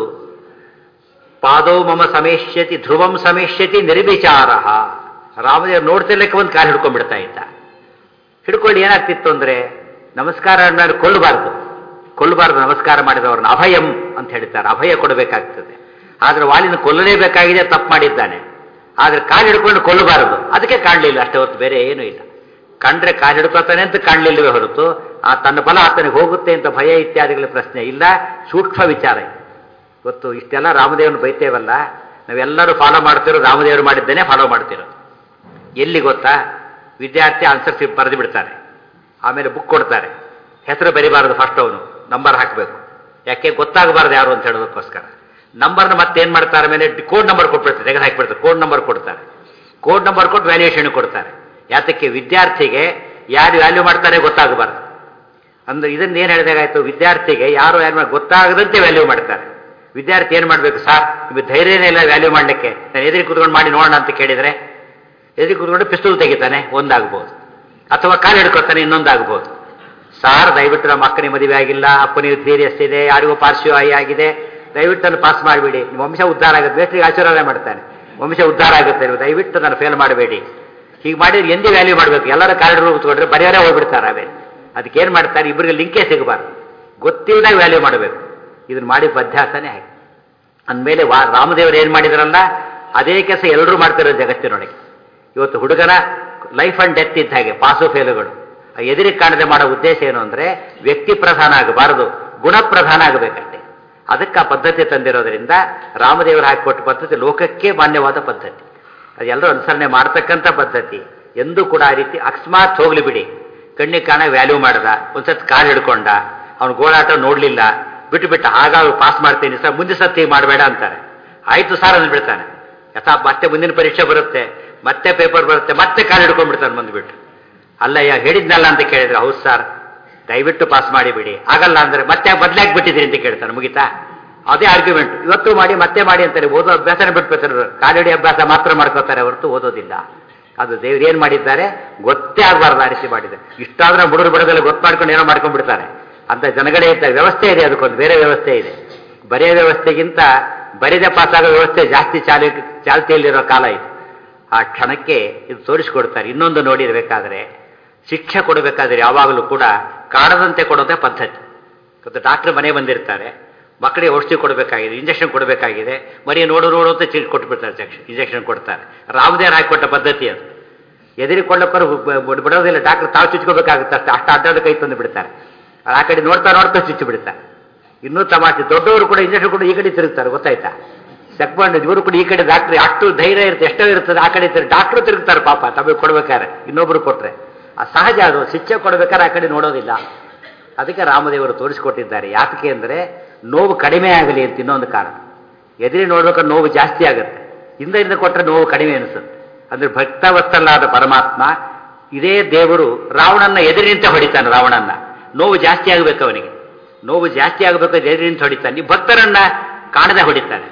ಪಾದೋ ಮಮ ಸಮೇಷ್ಯತಿ ಧ್ರುವಂ ಸಮೇಷ್ಯತಿ ನಿರ್ವಿಚಾರ. ರಾಮದೇವರು ನೋಡ್ತಿರ್ಲಿಕ್ಕೆ ಒಂದು ಕಾಲು ಹಿಡ್ಕೊಂಡ್ಬಿಡ್ತಾ ಇದ್ದ. ಹಿಡ್ಕೊಂಡು ಏನಾಗ್ತಿತ್ತು ಅಂದರೆ, ನಮಸ್ಕಾರ ಮೇಲೆ ಕೊಲ್ಲಬಾರ್ದು, ಕೊಲ್ಲಬಾರ್ದು ನಮಸ್ಕಾರ ಮಾಡಿದವ್ರನ್ನ. ಅಭಯಂ ಅಂತ ಹೇಳ್ತಾರೆ, ಅಭಯ ಕೊಡಬೇಕಾಗ್ತದೆ. ಆದರೆ ವಾಲಿನ ಕೊಲ್ಲಲೇಬೇಕಾಗಿದೆ, ತಪ್ಪು ಮಾಡಿದ್ದಾನೆ. ಆದರೆ ಕಾಲು ಹಿಡ್ಕೊಂಡು ಕೊಲ್ಲಬಾರದು, ಅದಕ್ಕೆ ಕಾಣಲಿಲ್ಲ ಅಷ್ಟೇ ಹೊರತು ಬೇರೆ ಏನೂ ಇಲ್ಲ. ಕಂಡ್ರೆ ಕಾಲು ಹಿಡ್ಕೊತಾನೆ ಅಂತ ಕಾಣಲಿಲ್ಲವೇ ಹೊರತು ಆ ತನ್ನ ಫಲ ಆತನಿಗೆ ಹೋಗುತ್ತೆ ಅಂತ ಭಯ ಇತ್ಯಾದಿಗಳ ಪ್ರಶ್ನೆ ಇಲ್ಲ. ಸೂಕ್ಷ್ಮ ವಿಚಾರ ಇದೆ. ಇವತ್ತು ಇಷ್ಟೆಲ್ಲ ರಾಮದೇವನ ಬೈತೇವಲ್ಲ, ನಾವೆಲ್ಲರೂ ಫಾಲೋ ಮಾಡ್ತಿರೋ ರಾಮದೇವರು ಮಾಡಿದ್ದೇನೆ ಫಾಲೋ ಮಾಡ್ತಿರೋದು. ಎಲ್ಲಿ ಗೊತ್ತಾ? ವಿದ್ಯಾರ್ಥಿ ಆನ್ಸರ್ ಶೀಟ್ ಬರೆದು ಬಿಡ್ತಾರೆ, ಆಮೇಲೆ ಬುಕ್ ಕೊಡ್ತಾರೆ. ಹೆಸರು ಬರಿಬಾರದು, ಫಸ್ಟ್ ಅವನು ನಂಬರ್ ಹಾಕಬೇಕು. ಯಾಕೆ? ಗೊತ್ತಾಗಬಾರ್ದು ಯಾರು ಅಂತ ಹೇಳೋದಕ್ಕೋಸ್ಕರ. ನಂಬರ್ನ ಮತ್ತೇನು ಮಾಡ್ತಾರೆ? ಮೇಲೆ ಕೋಡ್ ನಂಬರ್ ಕೊಟ್ಬಿಡ್ತಾರೆ, ತೆಗೆದು ಹಾಕಿಬಿಡ್ತಾರೆ. ಕೋಡ್ ನಂಬರ್ ಕೊಡ್ತಾರೆ. ಕೋಡ್ ನಂಬರ್ ಕೊಟ್ಟು ವ್ಯಾಲ್ಯೂಯೇಷನ್ ಕೊಡ್ತಾರೆ. ಯಾತಕ್ಕೆ? ವಿದ್ಯಾರ್ಥಿಗೆ ಯಾರು ವ್ಯಾಲ್ಯೂ ಮಾಡ್ತಾರೆ ಗೊತ್ತಾಗಬಾರ್ದು. ಅಂದ್ರೆ ಇದನ್ನ ಏನು ಹೇಳಿದಾಗಾಯ್ತು? ವಿದ್ಯಾರ್ಥಿಗೆ ಯಾರು ಯಾರು ಗೊತ್ತಾಗದಂತೆ ವ್ಯಾಲ್ಯೂ ಮಾಡ್ತಾರೆ. ವಿದ್ಯಾರ್ಥಿ ಏನು ಮಾಡಬೇಕು? ಸರ್ ನಿಮಗೆ ಧೈರ್ಯನೇ ಇಲ್ಲ ವ್ಯಾಲ್ಯೂ ಮಾಡಲಿಕ್ಕೆ, ನಾನು ಎದುರಿಗೆ ಕೂತ್ಕೊಂಡು ಮಾಡಿ ನೋಡೋಣ ಅಂತ ಕೇಳಿದರೆ, ಎದುರಿಗೆ ಕೂತ್ಕೊಂಡು ಪಿಸ್ತೂಲ್ ತೆಗಿತಾನೆ, ಒಂದಾಗ್ಬೋದು. ಅಥವಾ ಕಾಲು ಹಿಡ್ಕೊತಾನೆ, ಇನ್ನೊಂದಾಗ್ಬೋದು. ಸಾರ್ ದಯವಿಟ್ಟು ನಮ್ಮ ಅಕ್ಕನಿಗೆ ಮದುವೆ ಆಗಿಲ್ಲ, ಅಪ್ಪನಿಗೆ ಸೀರಿಯಸ್ ಇದೆ, ಯಾರಿಗೂ ಪಾರ್ಶ್ವವಾಯು ಆಗಿದೆ, ದಯವಿಟ್ಟು ನಾನು ಪಾಸ್ ಮಾಡಿಬಿಡಿ, ನಿಮ್ಮ ವಂಶ ಉದ್ಧಾರ ಆಗುತ್ತೆ. ಬೇಸ್ಟ್ರಿಗೆ ಆಶೀರ್ವಾದ ಮಾಡ್ತಾನೆ, ವಂಶ ಉದ್ಧಾರ ಆಗುತ್ತೆ, ದಯವಿಟ್ಟು ನಾನು ಫೇಲ್ ಮಾಡಬೇಡಿ. ಹೀಗೆ ಮಾಡಿದ್ರೆ ಎಂದೇ ವ್ಯಾಲ್ಯೂ ಮಾಡಬೇಕು. ಎಲ್ಲರ ಕಾರಿಡರ್ ಕೂತ್ಕೊಂಡ್ರೆ ಬರೆಯೋರೇ ಹೋಗ್ಬಿಡ್ತಾರೆ. ಆಮೇಲೆ ಅದಕ್ಕೇನು ಮಾಡ್ತಾರೆ? ಇಬ್ಬರಿಗೆ ಲಿಂಕೇ ಸಿಗಬಾರ್ದು, ಗೊತ್ತಿಲ್ಲದಾಗ ವ್ಯಾಲ್ಯೂ ಮಾಡಬೇಕು. ಇದನ್ನು ಮಾಡಿ ಅಭ್ಯಾಸನೇ ಹಾಗೆ. ಅಂದಮೇಲೆ ವಾ ರಾಮದೇವರು ಏನು ಮಾಡಿದ್ರಲ್ಲ, ಅದೇ ಕೆಲಸ ಎಲ್ಲರೂ ಮಾಡ್ತಿರೋ ಜಗತ್ತಿನೊಳಗೆ. ಇವತ್ತು ಹುಡುಗನ ಲೈಫ್ ಆ್ಯಂಡ್ ಡೆತ್ ಇದ್ದ ಹಾಗೆ ಪಾಸು ಫೇಲುಗಳು. ಎದುರಿಗೆ ಕಾಣದೆ ಮಾಡೋ ಉದ್ದೇಶ ಏನು ಅಂದರೆ, ವ್ಯಕ್ತಿ ಪ್ರಧಾನ ಆಗಬಾರದು, ಗುಣಪ್ರಧಾನ ಆಗಬೇಕಷ್ಟೇ. ಅದಕ್ಕೆ ಆ ಪದ್ಧತಿ ತಂದಿರೋದ್ರಿಂದ ರಾಮದೇವರು ಹಾಕಿಕೊಟ್ಟ ಪದ್ಧತಿ ಲೋಕಕ್ಕೆ ಮಾನ್ಯವಾದ ಪದ್ಧತಿ. ಅದೆಲ್ಲರೂ ಅನುಸರಣೆ ಮಾಡ್ತಕ್ಕಂಥ ಪದ್ಧತಿ. ಎಂದೂ ಕೂಡ ಆ ರೀತಿ ಅಕಸ್ಮಾತ್ ಹೋಗ್ಲಿ ಬಿಡಿ, ಕಣ್ಣಿಗೆ ಕಾಣ ವ್ಯಾಲ್ಯೂ ಮಾಡ್ದ, ಒಂದ್ಸತಿ ಕಾಲು ಹಿಡ್ಕೊಂಡ, ಅವ್ನು ಗೋಳಾಟ ನೋಡಲಿಲ್ಲ, ಬಿಟ್ಟು ಬಿಟ್ಟು ಆಗ ಪಾಸ್ ಮಾಡ್ತೀನಿ ಸರ್, ಮುಂದೆ ಸತಿ ಮಾಡಬೇಡ ಅಂತಾರೆ. ಆಯಿತು ಸರ್ ಅಂದ್ಬಿಡ್ತಾನೆ. ಯಥಾ ಮತ್ತೆ ಮುಂದಿನ ಪರೀಕ್ಷೆ ಬರುತ್ತೆ, ಮತ್ತೆ ಪೇಪರ್ ಬರುತ್ತೆ, ಮತ್ತೆ ಕಾಲು ಹಿಡ್ಕೊಂಡ್ಬಿಡ್ತಾನೆ ಬಂದುಬಿಟ್ಟು. ಅಲ್ಲ ಯಾ ಹೇಳಿದ್ನಲ್ಲ ಅಂತ ಕೇಳಿದ್ರೆ, ಹೌದು ಸರ್ ದಯವಿಟ್ಟು ಪಾಸ್ ಮಾಡಿಬಿಡಿ. ಆಗಲ್ಲ ಅಂದರೆ ಮತ್ತೆ ಬದಲಾಗಿ ಬಿಟ್ಟಿದ್ದೀರಿ ಅಂತ ಕೇಳ್ತಾನೆ. ಮುಗಿತಾ? ಅದೇ ಆರ್ಗ್ಯುಮೆಂಟ್. ಇವತ್ತು ಮಾಡಿ ಮತ್ತೆ ಮಾಡಿ ಅಂತಾರೆ. ಓದೋ ಅಭ್ಯಾಸನೇ ಬಿಟ್ಬಿಡ್ತಾರೆ, ಕಾಲಿಡಿ ಅಭ್ಯಾಸ ಮಾತ್ರ ಮಾಡ್ಕೋತಾರೆ ಹೊರತು ಓದೋದಿಲ್ಲ. ಅದು ದೇವ್ರು ಏನು ಮಾಡಿದ್ದಾರೆ ಗೊತ್ತೇ ಆಗಬಾರ್ದು, ಆ ರೀತಿ ಮಾಡಿದೆ. ಇಷ್ಟಾದ್ರೆ ಬುಡರು ಬಿಡೋದೆಲ್ಲ ಗೊತ್ತು ಮಾಡ್ಕೊಂಡು ಏನೋ ಮಾಡ್ಕೊಂಡ್ಬಿಡ್ತಾರೆ ಅಂತ ಜನಗಳೇ ಇರ್ತಾರೆ. ವ್ಯವಸ್ಥೆ ಇದೆ, ಅದಕ್ಕೊಂದು ಬೇರೆ ವ್ಯವಸ್ಥೆ ಇದೆ. ಬರೆಯ ವ್ಯವಸ್ಥೆಗಿಂತ ಬರೆದೇ ಪಾಸಾಗೋ ವ್ಯವಸ್ಥೆ ಜಾಸ್ತಿ ಚಾಲಿ ಚಾಲ್ತಿಯಲ್ಲಿರೋ ಕಾಲ ಇದು. ಆ ಕ್ಷಣಕ್ಕೆ ಇದು ತೋರಿಸ್ಕೊಡ್ತಾರೆ. ಇನ್ನೊಂದು ನೋಡಿರಬೇಕಾದ್ರೆ, ಶಿಕ್ಷೆ ಕೊಡಬೇಕಾದ್ರೆ ಯಾವಾಗಲೂ ಕೂಡ ಕಾಣದಂತೆ ಕೊಡೋದೇ ಪದ್ಧತಿ. ಮತ್ತು ಡಾಕ್ಟ್ರ್ ಮನೆ ಬಂದಿರ್ತಾರೆ, ಮಕ್ಕಳಿಗೆ ಔಷಧಿ ಕೊಡಬೇಕಾಗಿದೆ, ಇಂಜೆಕ್ಷನ್ ಕೊಡಬೇಕಾಗಿದೆ, ಮರಿ ನೋಡು ನೋಡು ಅಂತ ಚೀಟ್ ಕೊಟ್ಬಿಡ್ತಾರೆ, ಇಂಜೆಕ್ಷನ್ ಕೊಡ್ತಾರೆ. ರಾಮದೇವ್ರು ಹಾಕಿಕೊಟ್ಟ ಪದ್ಧತಿ ಅದು. ಎದುರಿಗೆ ಕೊಳ್ಳೋಕ್ಕರು ಬಿಡೋದಿಲ್ಲ, ಡಾಕ್ಟ್ರ್ ತಾವು ಚುಚ್ಕೋಬೇಕಾಗುತ್ತೆ ಅಷ್ಟೇ. ಅಷ್ಟು ಅಡ್ಡಾಡ ಕೈ ತಂದು ಬಿಡ್ತಾರೆ. ಆ ಕಡೆ ನೋಡ್ತಾ ನೋಡ್ತಾ ಚುಚ್ಚು ಬಿಡ್ತಾರೆ. ಇನ್ನೂ ತಮಾಷೆ, ದೊಡ್ಡವರು ಕೂಡ ಇಂಜೆಕ್ಷನ್ ಕೂಡ ಈ ಕಡೆ ತಿರುಗ್ತಾರೆ, ಗೊತ್ತಾಯ್ತಾ? ಸಕ್ಬಂಡ್ ಇವರು ಕೂಡ ಈ ಕಡೆ ಡಾಕ್ಟ್ರಿ ಅಷ್ಟು ಧೈರ್ಯ ಇರುತ್ತೆ, ಎಷ್ಟೋ ಇರ್ತದೆ, ಆ ಕಡೆ ಡಾಕ್ಟ್ರು ತಿರುಗ್ತಾರೆ ಪಾಪ ತಮಗೆ ಕೊಡ್ಬೇಕಾರೆ. ಇನ್ನೊಬ್ರು ಕೊಟ್ರೆ ಆ ಸಹಜ, ಅದು ಶಿಕ್ಷೆ ಕೊಡ್ಬೇಕಾದ್ರೆ ಆ ಕಡೆ ನೋಡೋದಿಲ್ಲ. ಅದಕ್ಕೆ ರಾಮದೇವರು ತೋರಿಸಿಕೊಟ್ಟಿದ್ದಾರೆ. ಯಾತಕ್ಕೆ ಅಂದರೆ ನೋವು ಕಡಿಮೆ ಆಗಲಿ ಅಂತ. ಇನ್ನೊಂದು ಕಾರಣ, ಎದುರಿ ನೋಡ್ಬೇಕಾದ್ರೆ ನೋವು ಜಾಸ್ತಿ ಆಗುತ್ತೆ, ಹಿಂದೆಯಿಂದ ಕೊಟ್ಟರೆ ನೋವು ಕಡಿಮೆ ಅನಿಸುತ್ತೆ. ಅಂದರೆ ಭಕ್ತವತ್ಸಲಾದ ಪರಮಾತ್ಮ ಇದೇ ದೇವರು ರಾವಣನ್ನ ಎದುರಿನಿಂದ ಹೊಡಿತಾನೆ. ರಾವಣನ್ನ ನೋವು ಜಾಸ್ತಿ ಆಗಬೇಕು, ಅವನಿಗೆ ನೋವು ಜಾಸ್ತಿ ಆಗಬೇಕು, ಎದುರಿನಿಂದ ಹೊಡಿತಾನೆ. ಈ ಭಕ್ತರನ್ನ ಕಾಣದೆ ಹೊಡಿತಾನೆ.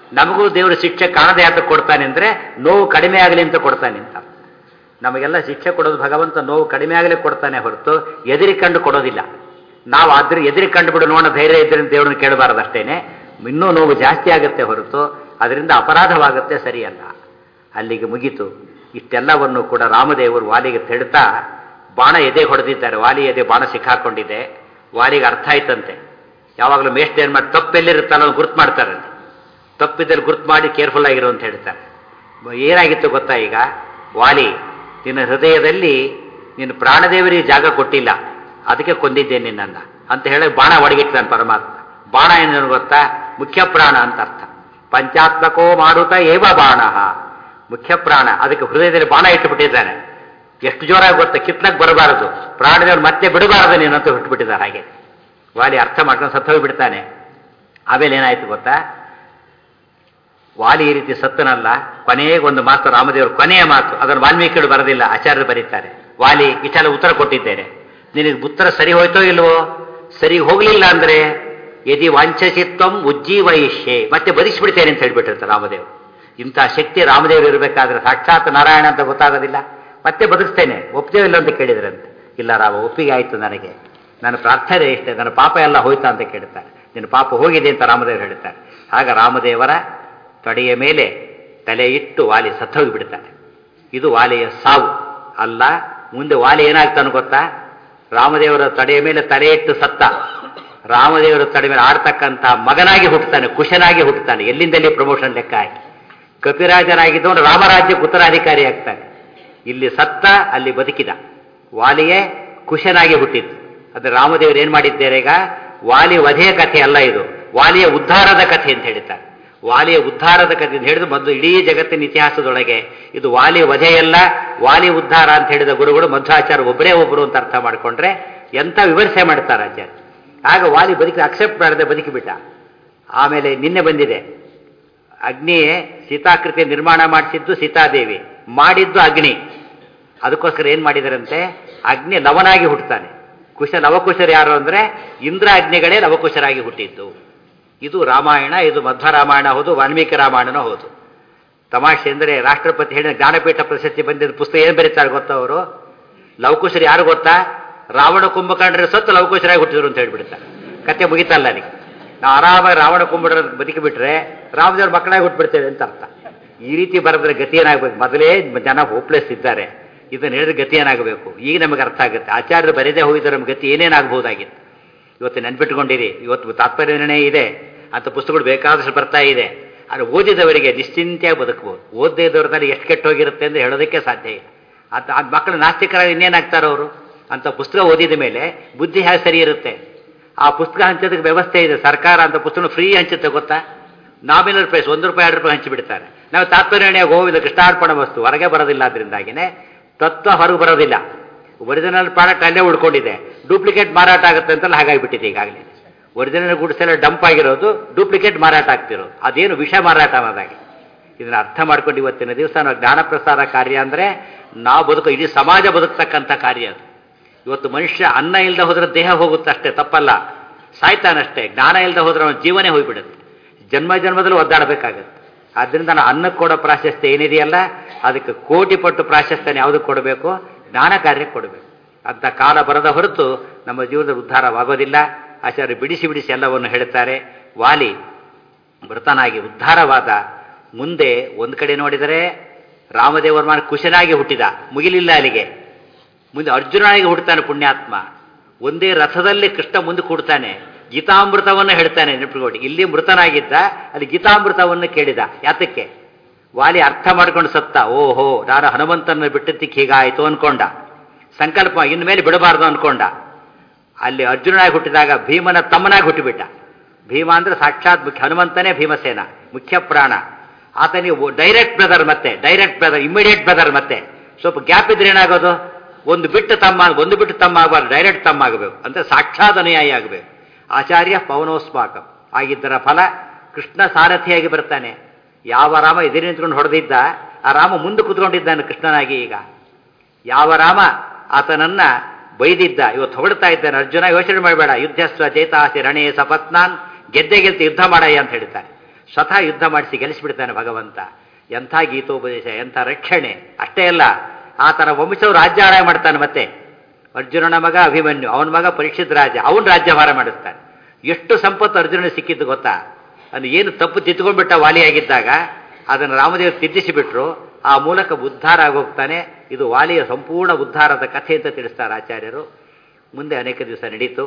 ನಮಗೂ ದೇವರು ಶಿಕ್ಷೆ ಕಾಣದೆ ಯಾತಕ್ಕೆ ಕೊಡ್ತಾನೆ ಅಂದರೆ ನೋವು ಕಡಿಮೆ ಆಗಲಿ ಅಂತ ಕೊಡ್ತಾನೆ ಅಂತ. ನಮಗೆಲ್ಲ ಶಿಕ್ಷೆ ಕೊಡೋದು ಭಗವಂತ ನೋವು ಕಡಿಮೆ ಆಗಲಿ ಕೊಡ್ತಾನೆ ಹೊರತು ಎದುರಿ ಕಂಡು ಕೊಡೋದಿಲ್ಲ. ನಾವು ಅದ್ರ ಎದುರಿ ಕಂಡು ಬಿಡು ನೋಡೋ ಧೈರ್ಯ ಇದ್ರಿಂದ ದೇವ್ರನ್ನ ಕೇಳಬಾರದು ಅಷ್ಟೇನೆ. ಇನ್ನೂ ನೋವು ಜಾಸ್ತಿ ಆಗುತ್ತೆ ಹೊರತು ಅದರಿಂದ ಅಪರಾಧವಾಗುತ್ತೆ, ಸರಿಯಲ್ಲ. ಅಲ್ಲಿಗೆ ಮುಗೀತು. ಇಷ್ಟೆಲ್ಲವನ್ನು ಕೂಡ ರಾಮದೇವರು ವಾಲಿಗೆ ತೆಡ್ತಾ ಬಾಣ ಎದೆ ಹೊಡೆದಿದ್ದಾರೆ. ವಾಲಿ ಎದೆ ಬಾಣ ಸಿಕ್ಕಾಕೊಂಡಿದೆ. ವಾಲಿಗೆ ಅರ್ಥ ಆಯ್ತಂತೆ. ಯಾವಾಗಲೂ ಮೇಷ್ಟ್ ಏನು ಮಾಡಿ ತಪ್ಪೆಲ್ಲಿರುತ್ತಲ್ಲ ಅವ್ನು ಗುರ್ತು ಮಾಡ್ತಾರಂತೆ. ತಪ್ಪಿದ್ದಲ್ಲಿ ಗುರ್ತು ಮಾಡಿ ಕೇರ್ಫುಲ್ ಆಗಿರು ಅಂತ ಹೇಳ್ತಾರೆ. ಏನಾಗಿತ್ತು ಗೊತ್ತಾ, ಈಗ ವಾಲಿ ನಿನ್ನ ಹೃದಯದಲ್ಲಿ ನೀನು ಪ್ರಾಣದೇವರಿಗೆ ಜಾಗ ಕೊಟ್ಟಿಲ್ಲ, ಅದಕ್ಕೆ ಕೊಂದಿದ್ದೇನೆ ನಿನ್ನನ್ನು ಅಂತ ಹೇಳಿ ಬಾಣ ಒಡಗಿಟ್ಟಾನೆ ಪರಮಾತ್ಮ. ಬಾಣ ಏನು ಗೊತ್ತಾ, ಮುಖ್ಯ ಪ್ರಾಣ ಅಂತ ಅರ್ಥ. ಪಂಚಾತ್ಮಕೋ ಮಾರುತ ಏವ ಬಾಣ, ಮುಖ್ಯ ಪ್ರಾಣ. ಅದಕ್ಕೆ ಹೃದಯದಲ್ಲಿ ಬಾಣ ಇಟ್ಟುಬಿಟ್ಟಿದ್ದಾನೆ. ಎಷ್ಟು ಜೋರಾಗಿ ಗೊತ್ತಾ, ಕಿತ್ಲಕ್ಕೆ ಬರಬಾರದು, ಪ್ರಾಣದೇವರು ಮತ್ತೆ ಬಿಡಬಾರದು ನೀನಂತ ಬಿಟ್ಟುಬಿಟ್ಟಿದ್ದಾರೆ. ಹಾಗೆ ವಾಲಿ ಅರ್ಥ ಮಾಡ್ಕೊಂಡು ಸತ್ತು ಹೋಗಿಬಿಡ್ತಾನೆ. ಆಮೇಲೆ ಏನಾಯ್ತು ಗೊತ್ತಾ, ವಾಲಿ ಈ ರೀತಿ ಸತ್ತನಲ್ಲ, ಕೊನೆಗೊಂದು ಮಾತು ರಾಮದೇವರು, ಕೊನೆಯ ಮಾತು, ಅದನ್ನು ವಾಲ್ಮೀಕಿಗಳು ಬರೋದಿಲ್ಲ, ಆಚಾರ್ಯರು ಬರೀತಾರೆ. ವಾಲಿ ಇಷ್ಟೆಲ್ಲ ಉತ್ತರ ಕೊಟ್ಟಿದ್ದೇನೆ, ನಿನಗೆ ಉತ್ತರ ಸರಿ ಹೋಯ್ತೋ ಇಲ್ವೋ? ಸರಿ ಹೋಗಲಿಲ್ಲ ಅಂದರೆ ಯದಿ ವಾಂಛಚಿತ್ವಂ ಉಜ್ಜೀವಯಿಷ್ಯೆ, ಮತ್ತೆ ಬದುಕಿಸ್ಬಿಡ್ತೇನೆ ಅಂತ ಹೇಳ್ಬಿಟ್ಟಿರ್ತಾರೆ ರಾಮದೇವರು. ಇಂಥ ಶಕ್ತಿ ರಾಮದೇವರು ಇರಬೇಕಾದ್ರೆ ಸಾಕ್ಷಾತ್ ನಾರಾಯಣ ಅಂತ ಗೊತ್ತಾಗೋದಿಲ್ಲ. ಮತ್ತೆ ಬದುಕಿಸ್ತೇನೆ, ಒಪ್ತೇವೆ ಇಲ್ಲ ಅಂತ ಕೇಳಿದ್ರಂತೆ. ಇಲ್ಲ ರಾಮ, ಒಪ್ಪಿಗೆ ಆಯಿತು, ನನಗೆ ನನ್ನ ಪ್ರಾರ್ಥನೆ ಇಷ್ಟೇ, ನನ್ನ ಪಾಪ ಎಲ್ಲ ಹೋಯ್ತಾ ಅಂತ ಕೇಳ್ತಾರೆ. ನಿನ್ನ ಪಾಪ ಹೋಗಿದೆ ಅಂತ ರಾಮದೇವರು ಹೇಳ್ತಾರೆ. ಆಗ ರಾಮದೇವರ ತೊಡೆಯ ಮೇಲೆ ತಲೆ ಇಟ್ಟು ವಾಲಿ ಸತ್ತೋಗಿ ಬಿಡ್ತಾನೆ. ಇದು ವಾಲಿಯ ಸಾವು ಅಲ್ಲ. ಮುಂದೆ ವಾಲಿ ಏನಾಗ್ತಾನೆ ಗೊತ್ತಾ, ರಾಮದೇವರ ತಡೆಯ ಮೇಲೆ ತಲೆ ಇಟ್ಟು ಸತ್ತ, ರಾಮದೇವರ ತಡೆ ಮೇಲೆ ಆಡ್ತಕ್ಕಂಥ ಮಗನಾಗಿ ಹುಟ್ಟುತ್ತಾನೆ, ಕುಶನಾಗಿ ಹುಟ್ಟುತ್ತಾನೆ. ಎಲ್ಲಿಂದಲ್ಲಿ ಪ್ರಮೋಷನ್ ಲೆಕ್ಕ ಹಾಕಿ ಕಪಿರಾಜನಾಗಿದ್ದವನು ರಾಮರಾಜ್ಯಕ್ಕೆ ಉತ್ತರಾಧಿಕಾರಿ ಆಗ್ತಾನೆ. ಇಲ್ಲಿ ಸತ್ತ, ಅಲ್ಲಿ ಬದುಕಿದ. ವಾಲಿಯೇ ಕುಶನಾಗಿ ಹುಟ್ಟಿದ್ದು. ಆದರೆ ರಾಮದೇವರು ಏನು ಮಾಡಿದ್ದಾರೆ ಈಗ, ವಾಲಿ ವಧೆಯ ಕಥೆ ಅಲ್ಲ ಇದು, ವಾಲಿಯ ಉದ್ಧಾರದ ಕಥೆ ಅಂತ ಹೇಳ್ತಾರೆ. ವಾಲಿಯ ಉದ್ಧಾರದ ಕಥೆ ಅಂತ ಹೇಳಿದ್ರು ಮೊದಲು ಇಡೀ ಜಗತ್ತಿನ ಇತಿಹಾಸದೊಳಗೆ ಇದು ವಾಲಿ ವಧೆಯಲ್ಲ, ವಾಲಿ ಉದ್ಧಾರ ಅಂತ ಹೇಳಿದ ಗುರುಗಳು ಮಧ್ವಾಚಾರ್ಯ ಒಬ್ಬರೇ ಒಬ್ಬರು ಅಂತ ಅರ್ಥ ಮಾಡಿಕೊಂಡ್ರೆ ಎಂಥ ವಿಮರ್ಶೆ ಮಾಡ್ತಾರೆ ಆಚಾರ್ಯ. ಆಗ ವಾಲಿ ಬದುಕಿ ಅಕ್ಸೆಪ್ಟ್ ಮಾಡದೆ ಬದುಕಿಬಿಟ್ಟ. ಆಮೇಲೆ ನಿನ್ನೆ ಬಂದಿದೆ, ಅಗ್ನಿಯೇ ಸೀತಾಕೃತಿ ನಿರ್ಮಾಣ ಮಾಡಿಸಿದ್ದು ಸೀತಾದೇವಿ, ಮಾಡಿದ್ದು ಅಗ್ನಿ. ಅದಕ್ಕೋಸ್ಕರ ಏನು ಮಾಡಿದರಂತೆ, ಅಗ್ನಿ ಲವನಾಗಿ ಹುಟ್ಟುತ್ತಾನೆ. ಕುಶ ಲವಕುಶರು ಯಾರು ಅಂದರೆ ಇಂದ್ರ ಅಗ್ನಿಗಳೇ ಲವಕುಶರಾಗಿ ಹುಟ್ಟಿದ್ದು. ಇದು ರಾಮಾಯಣ, ಇದು ಮಧ್ವ ರಾಮಾಯಣ ಹೌದು, ವಾಲ್ಮೀಕಿ ರಾಮಾಯಣನೂ ಹೌದು. ತಮಾಷೆ ಅಂದರೆ ರಾಷ್ಟ್ರಪತಿ ಹೇಳಿದ ಜ್ಞಾನಪೀಠ ಪ್ರಶಸ್ತಿ ಬಂದಿದ್ದ ಪುಸ್ತಕ ಏನು ಬರೀತಾರೆ ಗೊತ್ತಾ ಅವರು, ಲವಕುಶರು ಯಾರು ಗೊತ್ತಾ, ರಾವಣ ಕುಂಭಕರ್ಣರ ಸತ್ತು ಲವಕುಶರಾಗಿ ಹುಟ್ಟಿದ್ರು ಅಂತ ಹೇಳ್ಬಿಡ್ತಾರೆ. ಕತೆ ಮುಗಿತಲ್ಲ ಅಲ್ಲಿಗೆ. ನಾವು ಆರಾಮಾಗಿ ರಾವಣ ಕುಂಭಕರ್ಣ ಬದುಕಿಬಿಟ್ರೆ ರಾಮದೇವ್ರ ಮಕ್ಕಳಾಗಿ ಹುಟ್ಬಿಡ್ತೇವೆ ಅಂತ ಅರ್ಥ. ಈ ರೀತಿ ಬರೆದ್ರೆ ಗತಿ ಏನಾಗಬೇಕು, ಮೊದಲೇ ಜನ ಹೋಪ್ಲೆಸ್ ಇದ್ದಾರೆ, ಇದನ್ನು ಹೇಳಿದ್ರೆ ಗತಿ ಏನಾಗಬೇಕು ಈಗ ನಮಗೆ ಅರ್ಥ ಆಗುತ್ತೆ. ಆಚಾರ್ಯರು ಬರೆದೇ ಹೋಗಿದ್ರೆ ನಮ್ಮ ಗತಿ ಏನೇನಾಗಬಹುದಾಗಿತ್ತು. ಇವತ್ತು ನೆನ್ಪಿಟ್ಕೊಂಡಿರಿ, ಇವತ್ತು ತಾತ್ಪರ್ಯ ನಿರ್ಣಯ ಇದೆ ಅಂತ ಪುಸ್ತಕಗಳು ಬೇಕಾದಷ್ಟು ಬರ್ತಾ ಇದೆ. ಆದರೆ ಓದಿದವರಿಗೆ ನಿಶ್ಚಿಂತೆಯಾಗಿ ಬದುಕಬಹುದು. ಓದದೇ ಇದ್ದವ್ರದಲ್ಲಿ ಎಷ್ಟು ಕೆಟ್ಟೋಗಿರುತ್ತೆ ಅಂತ ಹೇಳೋದಕ್ಕೆ ಸಾಧ್ಯ ಇಲ್ಲ. ಅಂತ ಆ ಮಕ್ಕಳು ನಾಸ್ತಿಕರಾಗಿ ಇನ್ನೇನಾಗ್ತಾರೆ ಅವರು. ಅಂತ ಪುಸ್ತಕ ಓದಿದ ಮೇಲೆ ಬುದ್ಧಿ ಹೇಗೆ ಸರಿ ಇರುತ್ತೆ. ಆ ಪುಸ್ತಕ ಹಂಚೋದಕ್ಕೆ ವ್ಯವಸ್ಥೆ ಇದೆ, ಸರ್ಕಾರ ಅಂತ ಪುಸ್ತಕ ಫ್ರೀ ಹಂಚುತ್ತೆ ಗೊತ್ತಾ. ನಾಮಿನಲ್ ಪ್ರೈಸ್ ಒಂದು ರೂಪಾಯಿ ಎರಡು ರೂಪಾಯಿ ಹಂಚಿಬಿಡ್ತಾರೆ. ನಾವು ತಾತ್ಪರ್ಯ ನಿರ್ಣಯ ಗೋವಿಂದ ಕೃಷ್ಣಾರ್ಪಣ ವಸ್ತು ಹೊರಗೆ ಬರೋದಿಲ್ಲ, ಅದರಿಂದಾಗಿನೇ ತತ್ವ ಹೊರಗೆ ಬರೋದಿಲ್ಲ. ಒರಿಜಿನಲ್ ಪ್ರಾಡಕ್ಟ್ ಅಲ್ಲೇ ಉಳ್ಕೊಂಡಿದೆ, ಡೂಪ್ಲಿಕೇಟ್ ಮಾರಾಟ ಆಗುತ್ತೆ ಅಂತಲ್ಲ ಹಾಗಾಗಿಬಿಟ್ಟಿದೆ ಈಗಾಗಲೇ. ಒರಿಜಿನಲ್ ಗುಡ್ಸ್ ಎಲ್ಲ ಡಂಪ್ ಆಗಿರೋದು, ಡೂಪ್ಲಿಕೇಟ್ ಮಾರಾಟ ಆಗ್ತಿರೋದು, ಅದೇನು ವಿಷ ಮಾರಾಟ ಅನ್ನೋದಾಗಿ. ಇದನ್ನು ಅರ್ಥ ಮಾಡ್ಕೊಂಡು ಇವತ್ತಿನ ದಿವಸ ನಾವು ಜ್ಞಾನ ಪ್ರಸಾರ ಕಾರ್ಯ ಅಂದರೆ ನಾವು ಬದುಕು ಇಡೀ ಸಮಾಜ ಬದುಕ್ತಕ್ಕಂಥ ಕಾರ್ಯ ಅದು. ಇವತ್ತು ಮನುಷ್ಯ ಅನ್ನ ಇಲ್ಲದೆ ಹೋದ್ರೆ ದೇಹ ಹೋಗುತ್ತೆ ಅಷ್ಟೇ, ತಪ್ಪಲ್ಲ, ಸಾಯ್ತಾನಷ್ಟೇ. ಜ್ಞಾನ ಇಲ್ಲದೆ ಹೋದ್ರೆ ಅವನ ಜೀವನೇ ಹೋಗಿಬಿಡುತ್ತೆ, ಜನ್ಮ ಜನ್ಮದಲ್ಲೂ ಒದ್ದಾಡಬೇಕಾಗತ್ತೆ. ಆದ್ದರಿಂದ ನಾವು ಅನ್ನಕ್ಕೆ ಕೊಡೋ ಪ್ರಾಶಸ್ತ್ಯ ಏನಿದೆಯಲ್ಲ, ಅದಕ್ಕೆ ಕೋಟಿ ಪಟ್ಟು ಪ್ರಾಶಸ್ತ್ಯನ ಯಾವುದಕ್ಕೆ ಕೊಡಬೇಕು, ಜ್ಞಾನ ಕಾರ್ಯಕ್ಕೆ ಕೊಡಬೇಕು. ಅಂತ ಕಾಲ ಬರದ ಹೊರತು ನಮ್ಮ ಜೀವನದ ಉದ್ಧಾರವಾಗೋದಿಲ್ಲ. ಆಚಾರ್ಯ ಬಿಡಿಸಿ ಬಿಡಿಸಿ ಎಲ್ಲವನ್ನು ಹೇಳ್ತಾರೆ. ವಾಲಿ ಮೃತನಾಗಿ ಉದ್ಧಾರವಾದ. ಮುಂದೆ ಒಂದು ಕಡೆ ನೋಡಿದರೆ ರಾಮದೇವರ ಮಾನ ಕುಶನಾಗಿ ಹುಟ್ಟಿದ, ಮುಗಿಲಿಲ್ಲ ಅಲ್ಲಿಗೆ. ಮುಂದೆ ಅರ್ಜುನಾಗಿ ಹುಡ್ತಾನೆ ಪುಣ್ಯಾತ್ಮ. ಒಂದೇ ರಥದಲ್ಲಿ ಕೃಷ್ಣ ಮುಂದೆ ಕೂಡ್ತಾನೆ, ಗೀತಾಮೃತವನ್ನು ಹೇಳ್ತಾನೆ. ನೆನಪಿಗೋಡಿ, ಇಲ್ಲಿ ಮೃತನಾಗಿದ್ದ, ಅಲ್ಲಿ ಗೀತಾಮೃತವನ್ನು ಕೇಳಿದ. ಯಾತಕ್ಕೆ? ವಾಲಿ ಅರ್ಥ ಮಾಡ್ಕೊಂಡು ಸತ್ತ. ಓಹೋ, ನಾನು ಹನುಮಂತನ ಬಿಟ್ಟದ್ದಕ್ಕೆ ಹೀಗಾಯಿತು ಅನ್ಕೊಂಡ. ಸಂಕಲ್ಪ ಇನ್ಮೇಲೆ ಬಿಡಬಾರ್ದು ಅನ್ಕೊಂಡ. ಅಲ್ಲಿ ಅರ್ಜುನಾಗಿ ಹುಟ್ಟಿದಾಗ ಭೀಮನ ತಮ್ಮನಾಗಿ ಹುಟ್ಟಿಬಿಟ್ಟ. ಭೀಮ ಅಂದ್ರೆ ಸಾಕ್ಷಾತ್ ಮುಖ್ಯ ಹನುಮಂತನೇ ಭೀಮಸೇನ, ಮುಖ್ಯ ಪ್ರಾಣ. ಆತನಿಗೆ ಡೈರೆಕ್ಟ್ ಬ್ರದರ್, ಮತ್ತೆ ಡೈರೆಕ್ಟ್ ಬ್ರದರ್, ಇಮಿಡಿಯೇಟ್ ಬ್ರದರ್. ಮತ್ತೆ ಸ್ವಲ್ಪ ಗ್ಯಾಪ್ ಇದ್ರೆ ಏನಾಗೋದು, ಒಂದು ಬಿಟ್ಟು ತಮ್ಮ, ಒಂದು ಬಿಟ್ಟು ತಮ್ಮ ಆಗಬಾರ್ದು, ಡೈರೆಕ್ಟ್ ತಮ್ಮ ಆಗಬೇಕು. ಅಂದ್ರೆ ಸಾಕ್ಷಾತ್ ಅನುಯಾಯಿ ಆಗಬೇಕು. ಆಚಾರ್ಯ ಪವನೋಸ್ಮಾಕಂ ಆಗಿದ್ದರ ಫಲ ಕೃಷ್ಣ ಸಾರಥಿಯಾಗಿ ಬರ್ತಾನೆ. ಯಾವ ರಾಮ ಎದುರು ನಿಂತ್ಕೊಂಡು ಹೊಡೆದಿದ್ದ, ಆ ರಾಮ ಮುಂದೆ ಕೂತ್ಕೊಂಡಿದ್ದಾನೆ ಕೃಷ್ಣನಾಗಿ. ಈಗ ಯಾವ ರಾಮ ಆತನನ್ನ ಬೈದಿದ್ದ, ಇವತ್ತು ಹೊಗಳ್ತಾ ಇದ್ದಾನೆ. ಅರ್ಜುನ ಯೋಚನೆ ಮಾಡಬೇಡ, ಯುದ್ಧಸ್ವ ಚೇತಾಸಿ ರಣೇ ಸಪತ್ನಾನ್, ಗೆದ್ದೆ ಗೆಲ್ತಿ ಯುದ್ಧ ಮಾಡಯ್ಯ ಅಂತ ಹೇಳ್ತಾರೆ. ಸ್ವತಃ ಯುದ್ಧ ಮಾಡಿಸಿ ಗೆಲ್ಲಿಸಿಬಿಡ್ತಾನೆ ಭಗವಂತ. ಎಂಥ ಗೀತೋಪದೇಶ, ಎಂಥ ರಕ್ಷಣೆ. ಅಷ್ಟೇ ಅಲ್ಲ, ಆ ಥರ ವಂಶವು ರಾಜ್ಯ ಆಡಾಯ ಮಾಡ್ತಾನೆ. ಮತ್ತೆ ಅರ್ಜುನನ ಮಗ ಅಭಿಮನ್ಯು, ಅವನ ಮಗ ಪರೀಕ್ಷಿತ್ ರಾಜ, ಅವನು ರಾಜ್ಯಭಾರ ಮಾಡಿಸ್ತಾನೆ. ಎಷ್ಟು ಸಂಪತ್ತು ಅರ್ಜುನ ಸಿಕ್ಕಿದ್ದು ಗೊತ್ತಾ? ಅದು ಏನು ತಪ್ಪು ತಿದ್ದುಕೊಂಡ್ಬಿಟ್ಟ ವಾಲಿಯಾಗಿದ್ದಾಗ ಅದನ್ನು ರಾಮದೇವರು ತಿದ್ದಿಸಿಬಿಟ್ರು. ಆ ಮೂಲಕ ಉದ್ಧಾರ ಆಗೋಗ್ತಾನೆ. ಇದು ವಾಲಿಯ ಸಂಪೂರ್ಣ ಉದ್ಧಾರದ ಕಥೆ ಅಂತ ತಿಳಿಸ್ತಾರೆ ಆಚಾರ್ಯರು. ಮುಂದೆ ಅನೇಕ ದಿವಸ ನಡೀತು.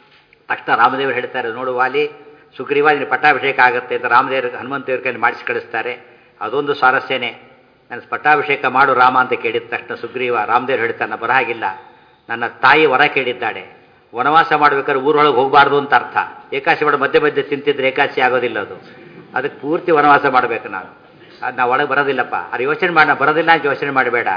ತಕ್ಷಣ ರಾಮದೇವರು ಹೇಳ್ತಾರೆ, ನೋಡು ವಾಲಿ, ಸುಗ್ರೀವ ನಿನ್ನ ಪಟ್ಟಾಭಿಷೇಕ ಆಗುತ್ತೆ ಅಂತ ರಾಮದೇವ್ರ ಹನುಮಂತೇವ್ರ ಕೈಲಿ ಮಾಡಿಸಿ ಕಳಿಸ್ತಾರೆ. ಅದೊಂದು ಸ್ವಾರಸ್ಯನೇ. ನನ್ನ ಪಟ್ಟಾಭಿಷೇಕ ಮಾಡು ರಾಮ ಅಂತ ಕೇಳಿದ ತಕ್ಷಣ ಸುಗ್ರೀವ ರಾಮದೇವ್ರು ಹೇಳ್ತಾನೆ, ಬರ ಹಾಗಿಲ್ಲ, ನನ್ನ ತಾಯಿ ವರ ಕೇಳಿದ್ದಾಳೆ, ವನವಾಸ ಮಾಡ್ಬೇಕಾದ್ರೆ ಊರೊಳಗೆ ಹೋಗಬಾರ್ದು ಅಂತ ಅರ್ಥ. ಏಕಾಶಿ ಮಾಡ ಮಧ್ಯೆ ಮಧ್ಯೆ ತಿಂತಿದ್ರೆ ಏಕಾಶಿ ಆಗೋದಿಲ್ಲ, ಅದು ಅದಕ್ಕೆ ಪೂರ್ತಿ ವನವಾಸ ಮಾಡಬೇಕು ನಾನು. ಅದು ನಾವು ಒಳಗೆ ಬರೋದಿಲ್ಲಪ್ಪ, ಅದು ಯೋಚನೆ ಮಾಡೋಣ, ಬರೋದಿಲ್ಲ ಅಂತ ಯೋಚನೆ ಮಾಡಬೇಡ,